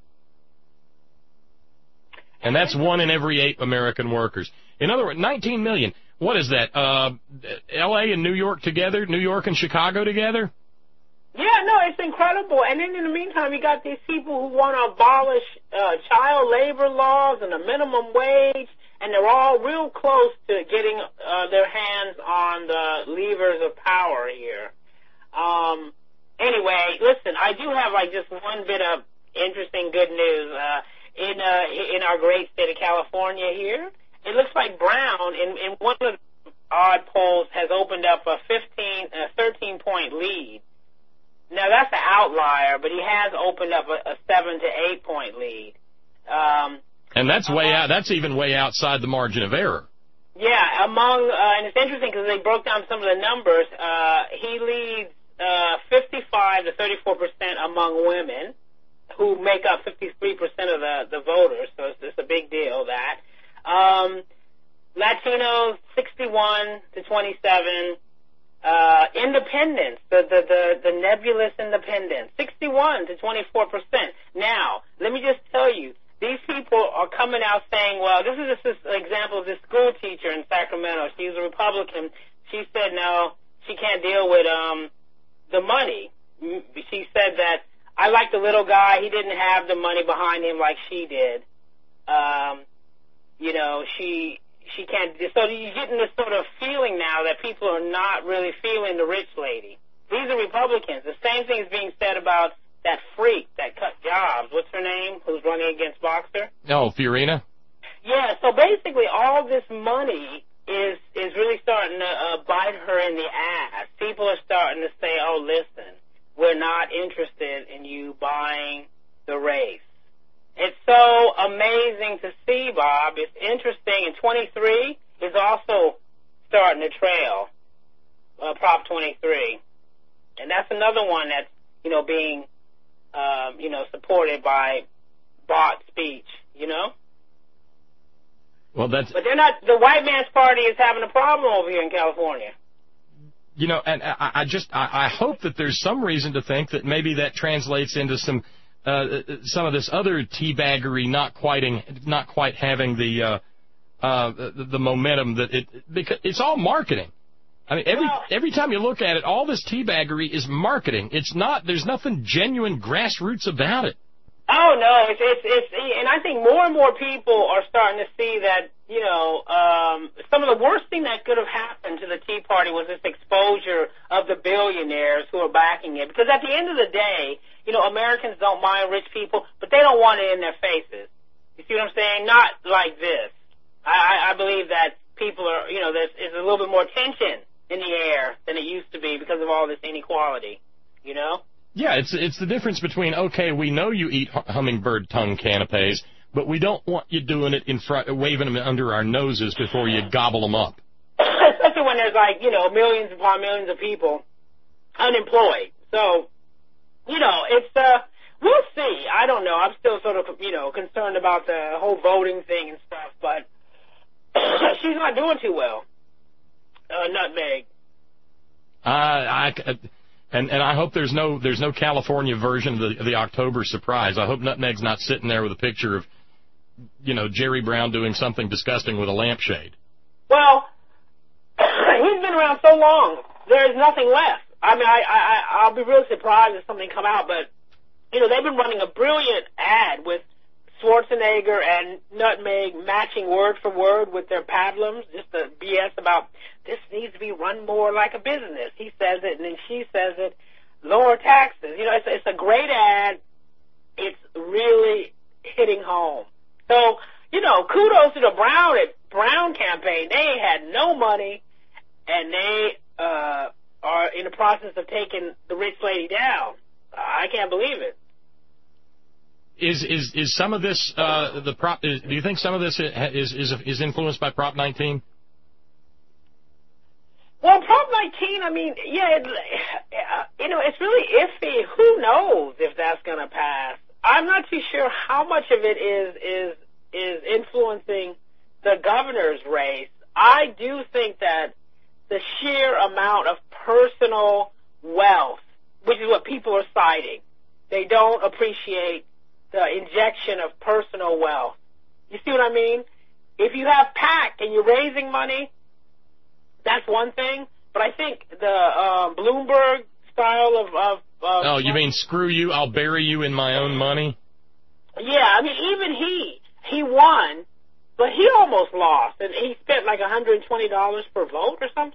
And that's one in every eight American workers. In other words, nineteen million. What is that? Uh, L A and New York together? New York and Chicago together? Yeah, no, it's incredible. And then in the meantime, you got these people who want to abolish uh, child labor laws and the minimum wage, and they're all real close to getting uh, their hands on the levers of power here. Um, anyway, listen, I do have like just one bit of interesting good news. Uh, in uh, in our great state of California here, it looks like Brown, in, in one of the odd polls, has opened up a fifteen, a thirteen-point lead. Now, that's an outlier, but he has opened up a, a seven to eight-point lead. Um, and that's way out. That's even way outside the margin of error. Yeah, among, uh, and it's interesting because they broke down some of the numbers. Uh, he leads uh, fifty-five to thirty-four percent among women, who make up fifty-three percent of the, the voters, so it's, it's a big deal, that. Um, Latinos, sixty-one to twenty-seven. Uh, independence, the, the, the, the nebulous independence, sixty-one to twenty-four percent. Now, let me just tell you, these people are coming out saying, well, this is just an example of this school teacher in Sacramento. She's a Republican. She said, no, she can't deal with um the money. She said that, I like the little guy. He didn't have the money behind him like she did. Um, you know, she... She can't. So you're getting this sort of feeling now that people are not really feeling the rich lady. These are Republicans. The same thing is being said about that freak that cut jobs. What's her name? Who's running against Boxer? Oh, Fiorina? Yeah. So basically, all this money is is really starting to uh, bite her in the ass. People are starting to say, "Oh, listen, we're not interested in you buying the race." It's so amazing to see, Bob. It's interesting. And twenty-three is also starting to trail uh, Prop twenty-three. And that's another one that's, you know, being, um, you know, supported by bought speech, you know? Well, that's... But they're not... The white man's party is having a problem over here in California. You know, and I, I just... I, I hope that there's some reason to think that maybe that translates into some... Uh, some of this other teabaggery not quite not quite having the uh, uh, the, the momentum that it because it's all marketing. I mean, every well, every time you look at it, all this teabaggery is marketing. It's not. There's nothing genuine grassroots about it. Oh no, it's it's it's, and I think more and more people are starting to see that. You know, um, some of the worst thing that could have happened to the Tea Party was this exposure of the billionaires who are backing it. Because at the end of the day, you know, Americans don't mind rich people, but they don't want it in their faces. You see what I'm saying? Not like this. I, I believe that people are, you know, there's, there's a little bit more tension in the air than it used to be because of all this inequality, you know? Yeah, it's it's the difference between, okay, we know you eat hummingbird tongue canapes, but we don't want you doing it in front, waving them under our noses before you gobble them up. Especially when there's like, you know, millions upon millions of people unemployed. So, you know, it's, uh, we'll see. I don't know. I'm still sort of, you know, concerned about the whole voting thing and stuff, but she's not doing too well. Uh, Nutmeg. Uh, I, and, and I hope there's no, there's no California version of the, of the October surprise. I hope Nutmeg's not sitting there with a picture of, you know, Jerry Brown doing something disgusting with a lampshade. Well, he's been around so long, there is nothing left. I mean, I, I, I'll be really surprised if something come out, but, you know, they've been running a brilliant ad with Schwarzenegger and Nutmeg matching word for word with their pablums, just the B S about this needs to be run more like a business. He says it, and then she says it, lower taxes. You know, it's, it's a great ad. It's really hitting home. So, you know, kudos to the Brown Brown campaign. They had no money, and they uh, are in the process of taking the rich lady down. I can't believe it. Is is is some of this uh, the prop? Is, do you think some of this is is is influenced by Prop nineteen? Well, Prop nineteen, I mean, yeah, it, uh, you know, it's really iffy. Who knows if that's going to pass? I'm not too sure how much of it is is is influencing the governor's race. I do think that the sheer amount of personal wealth, which is what people are citing, they don't appreciate the injection of personal wealth. You see what I mean? If you have PAC and you're raising money, that's one thing. But I think the uh, Bloomberg style of, of, of... Oh, you mean screw you, I'll bury you in my own money? Yeah, I mean, even he, he won, but he almost lost. And he spent like one hundred twenty dollars per vote or something.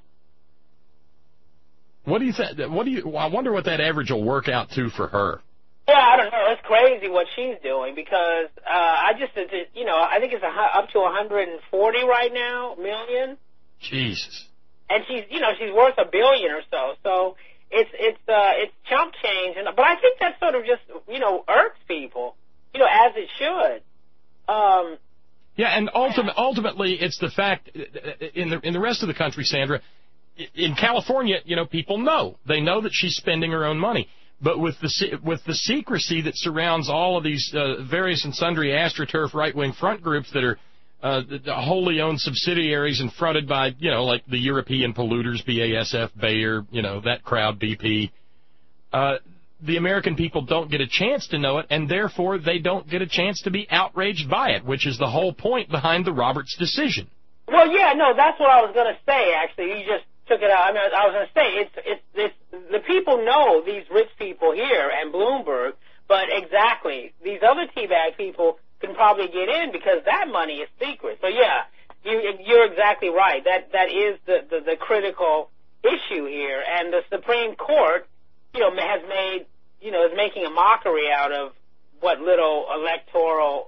What do you think? What do you? I wonder what that average will work out to for her. Yeah, I don't know. It's crazy what she's doing because uh, I just, you know, I think it's a, up to one hundred forty right now million. Jesus. And she's, you know, she's worth a billion or so. So it's it's uh, it's chump change. And but I think that sort of just, you know, irks people, you know, as it should. Um, yeah, and ultimate, ultimately, it's the fact in the in the rest of the country, Sandra. In California, you know, people know. They know that she's spending her own money. But with the with the secrecy that surrounds all of these uh, various and sundry AstroTurf right-wing front groups that are uh, the, the wholly owned subsidiaries and fronted by, you know, like the European polluters, B A S F, Bayer, you know, that crowd, B P. Uh, the American people don't get a chance to know it, and therefore they don't get a chance to be outraged by it, which is the whole point behind the Roberts decision. Well, yeah, no, that's what I was going to say, actually. You just took it out. I mean, I was going to say, it's, it's, it's, the people know these rich people here and Bloomberg, but exactly, these other teabag people can probably get in because that money is secret. So, yeah, you, you're exactly right. That, that is the, the, the critical issue here, and the Supreme Court, you know, has made, you know, is making a mockery out of what little electoral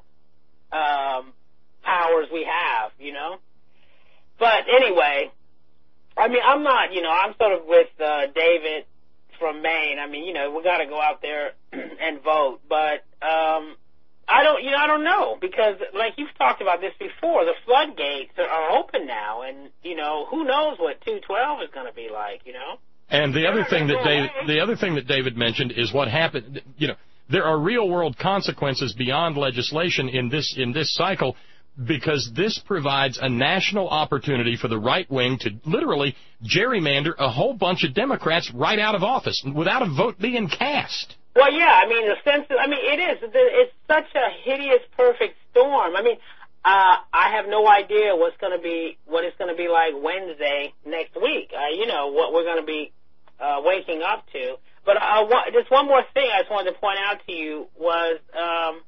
um, powers we have, you know. But anyway, I mean, I'm not, you know, I'm sort of with uh, David from Maine. I mean, you know, we got to go out there and vote. But um, I don't, you know, I don't know because, like you've talked about this before, the floodgates are, are open now, and you know, who knows what two twelve is going to be like, you know. And the other thing that David, the other thing that David mentioned is what happened. You know, there are real-world consequences beyond legislation in this in this cycle, because this provides a national opportunity for the right wing to literally gerrymander a whole bunch of Democrats right out of office without a vote being cast. Well, yeah, I mean, the sense, I mean, it is. It's such a hideous, perfect storm. I mean, uh, I have no idea what's going to be, what it's going to be like Wednesday next week. Uh, you know, what we're going to be uh, waking up to. But uh, just one more thing I just wanted to point out to you was um,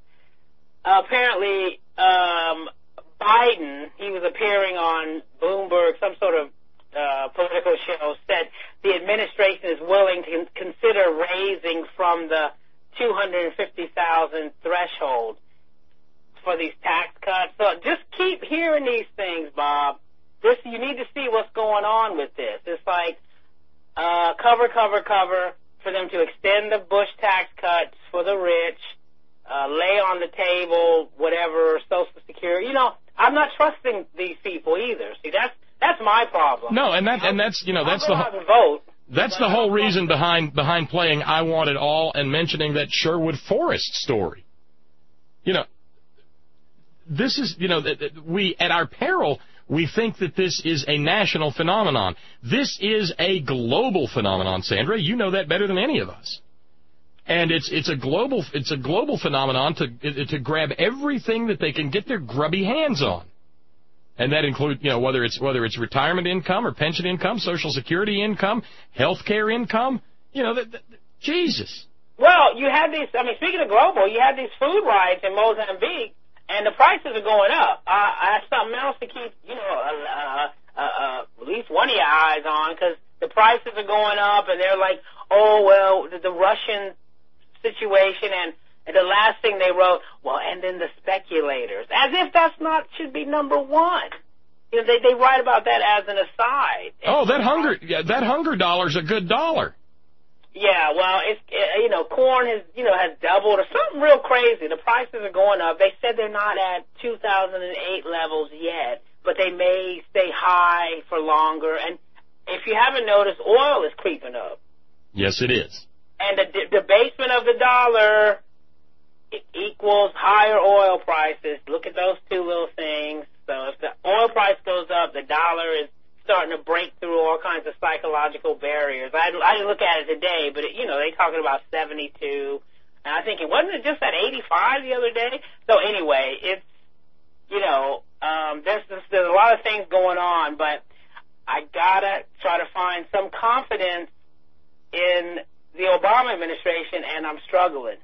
apparently um, Biden, he was appearing on Bloomberg, some sort of uh, political show, said the administration is willing to consider raising from the two hundred fifty thousand threshold for these tax cuts. So just keep hearing these things, Bob. This, you need to see what's going on with this. It's like uh, cover, cover, cover for them to extend the Bush tax cuts for the rich, uh, lay on the table whatever Social Security. You know, I'm not trusting these people either. See, that's that's my problem. No, and that and that's you know that's I'll the go out and vote. That's the whole reason behind behind playing I Want It All and mentioning that Sherwood Forest story. You know, this is, you know, we, at our peril, we think that this is a national phenomenon. This is a global phenomenon, Sandra. You know that better than any of us. And it's it's a global it's a global phenomenon to to grab everything that they can get their grubby hands on. And that includes, you know, whether it's whether it's retirement income or pension income, Social Security income, health care income, you know, the, the, Jesus. Well, you had these, I mean, speaking of global, you had these food riots in Mozambique, and the prices are going up. Uh, that's something else to keep, you know, uh, uh, uh, at least one of your eyes on, because the prices are going up, and they're like, oh, well, the, the Russian situation, and, and the last thing they wrote, well, and then the speculators, as if that's not should be number one. You know, they they write about that as an aside. Oh, that hunger yeah, that hunger dollar's a good dollar. Yeah, well, it's it, you know, corn has you know has doubled or something real crazy. The prices are going up. They said they're not at two thousand eight levels yet, but they may stay high for longer. And if you haven't noticed, oil is creeping up. Yes, it is. And the d- debasement of the dollar it equals higher oil prices. Look at those two little things. So if the oil price goes up, the dollar is starting to break through all kinds of psychological barriers. I, I didn't look at it today, but, it, you know, they're talking about seventy-two. And I think it wasn't it just at eighty-five the other day? So anyway, it's, you know, um, there's, there's a lot of things going on, but I got to try to find some confidence in the Obama administration, and I'm struggling.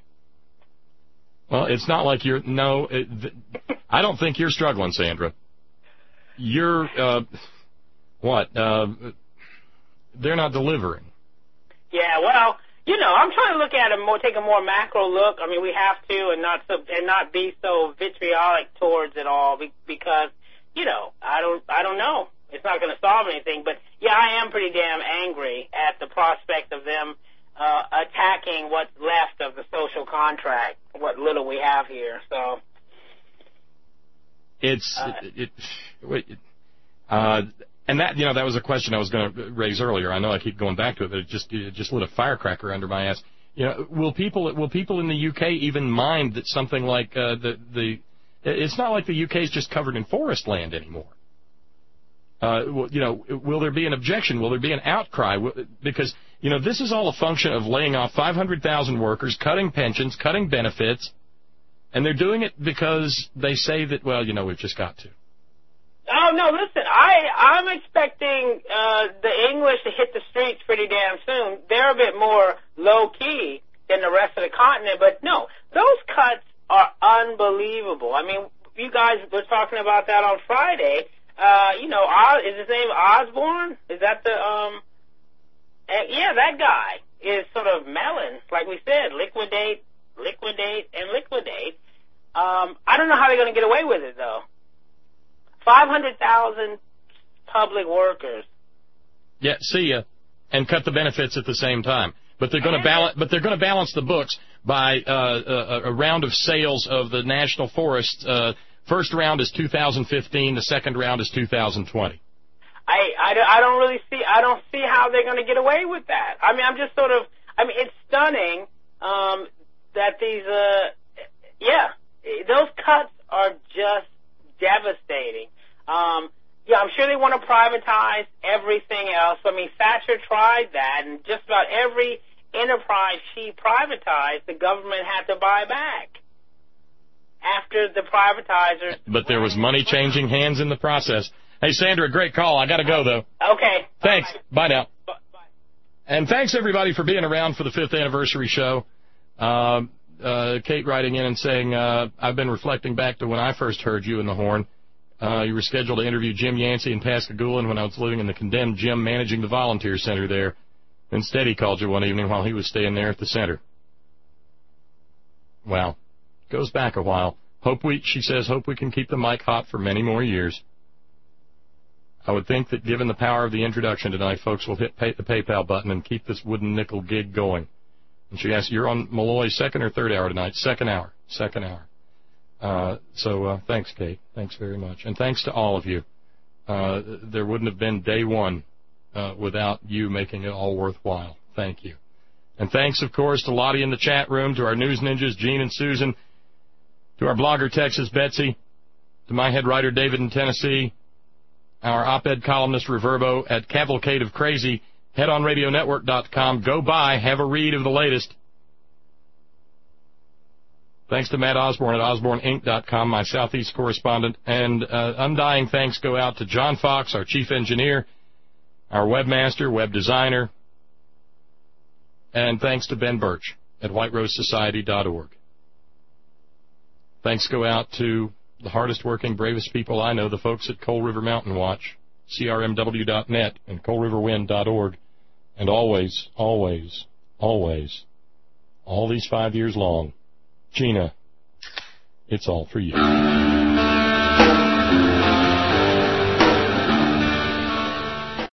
Well, it's not like you're, no, it, th- I don't think you're struggling, Sandra. You're, uh, what, uh, they're not delivering. Yeah, well, you know, I'm trying to look at it more, take a more macro look. I mean, we have to, and not so, and not be so vitriolic towards it all, because, you know, I don't, I don't know. It's not going to solve anything, but yeah, I am pretty damn angry at the prospect of them uh, attacking what's left of the social contract, what little we have here. So it's uh, it, it, uh, and that you know that was a question I was going to raise earlier. I know I keep going back to it, but it just it just lit a firecracker under my ass. You know, will people will people in the U K even mind that something like uh, the the It's not like the U K is just covered in forest land anymore. Uh, you know, will there be an objection? Will there be an outcry? Because, you know, this is all a function of laying off five hundred thousand workers, cutting pensions, cutting benefits, and they're doing it because they say that, well, you know, we've just got to. Oh, no, listen, I, I'm expecting uh, the English to hit the streets pretty damn soon. They're a bit more low-key than the rest of the continent, but no, those cuts are unbelievable. I mean, you guys were talking about that on Friday. Uh, you know, Os, is his name Osborne? Is that the, um, uh, yeah, that guy is sort of melon, like we said, liquidate, liquidate, and liquidate. Um, I don't know how they're going to get away with it, though. five hundred thousand public workers. Yeah, see ya, and cut the benefits at the same time. But they're going to balance. But they're going to balance the books by uh, a, a round of sales of the national forest. Uh, first round is two thousand fifteen. The second round is two thousand twenty. I, I, I don't really see. I don't see how they're going to get away with that. I mean, I'm just sort of. I mean, it's stunning um, that these. Uh, yeah, those cuts are just devastating. Um, yeah, I'm sure they want to privatize everything else. I mean, Thatcher tried that, and just about every enterprise she privatized, the government had to buy back after the privatizers. But there was money changing hands in the process. Hey, Sandra, great call. I got to go, though. Okay. Thanks. Bye, Bye now. Bye. And thanks, everybody, for being around for the fifth anniversary show. Um, uh, Kate writing in and saying, uh, I've been reflecting back to when I first heard you in the Horn. Uh, you were scheduled to interview Jim Yancey in Pascagoula when I was living in the condemned gym managing the volunteer center there. Instead, he called you one evening while he was staying there at the center. Wow. Goes back a while. Hope we, she says, hope we can keep the mic hot for many more years. I would think that given the power of the introduction tonight, folks will hit pay, the PayPal button and keep this wooden nickel gig going. And she asks, you're on Malloy's second or third hour tonight? Second hour. Second hour. Uh, so uh, thanks, Kate. Thanks very much. And thanks to all of you. Uh, there wouldn't have been day one uh, without you making it all worthwhile. Thank you. And thanks, of course, to Lottie in the chat room, to our news ninjas, Gene and Susan, to our blogger, Texas Betsy, to my head writer, David in Tennessee, our op-ed columnist, Reverbo, at Cavalcade of Crazy, head on radio network dot com. Go by, have a read of the latest. Thanks to Matt Osborne at Osborne Inc dot com, my Southeast correspondent. And uh, undying thanks go out to John Fox, our chief engineer, our webmaster, web designer. And thanks to Ben Birch at white rose society dot org. Thanks go out to the hardest working, bravest people I know, the folks at Coal River Mountain Watch, C R M W dot net and coal river wind dot org. And always, always, always, all these five years long, Gina, it's all for you.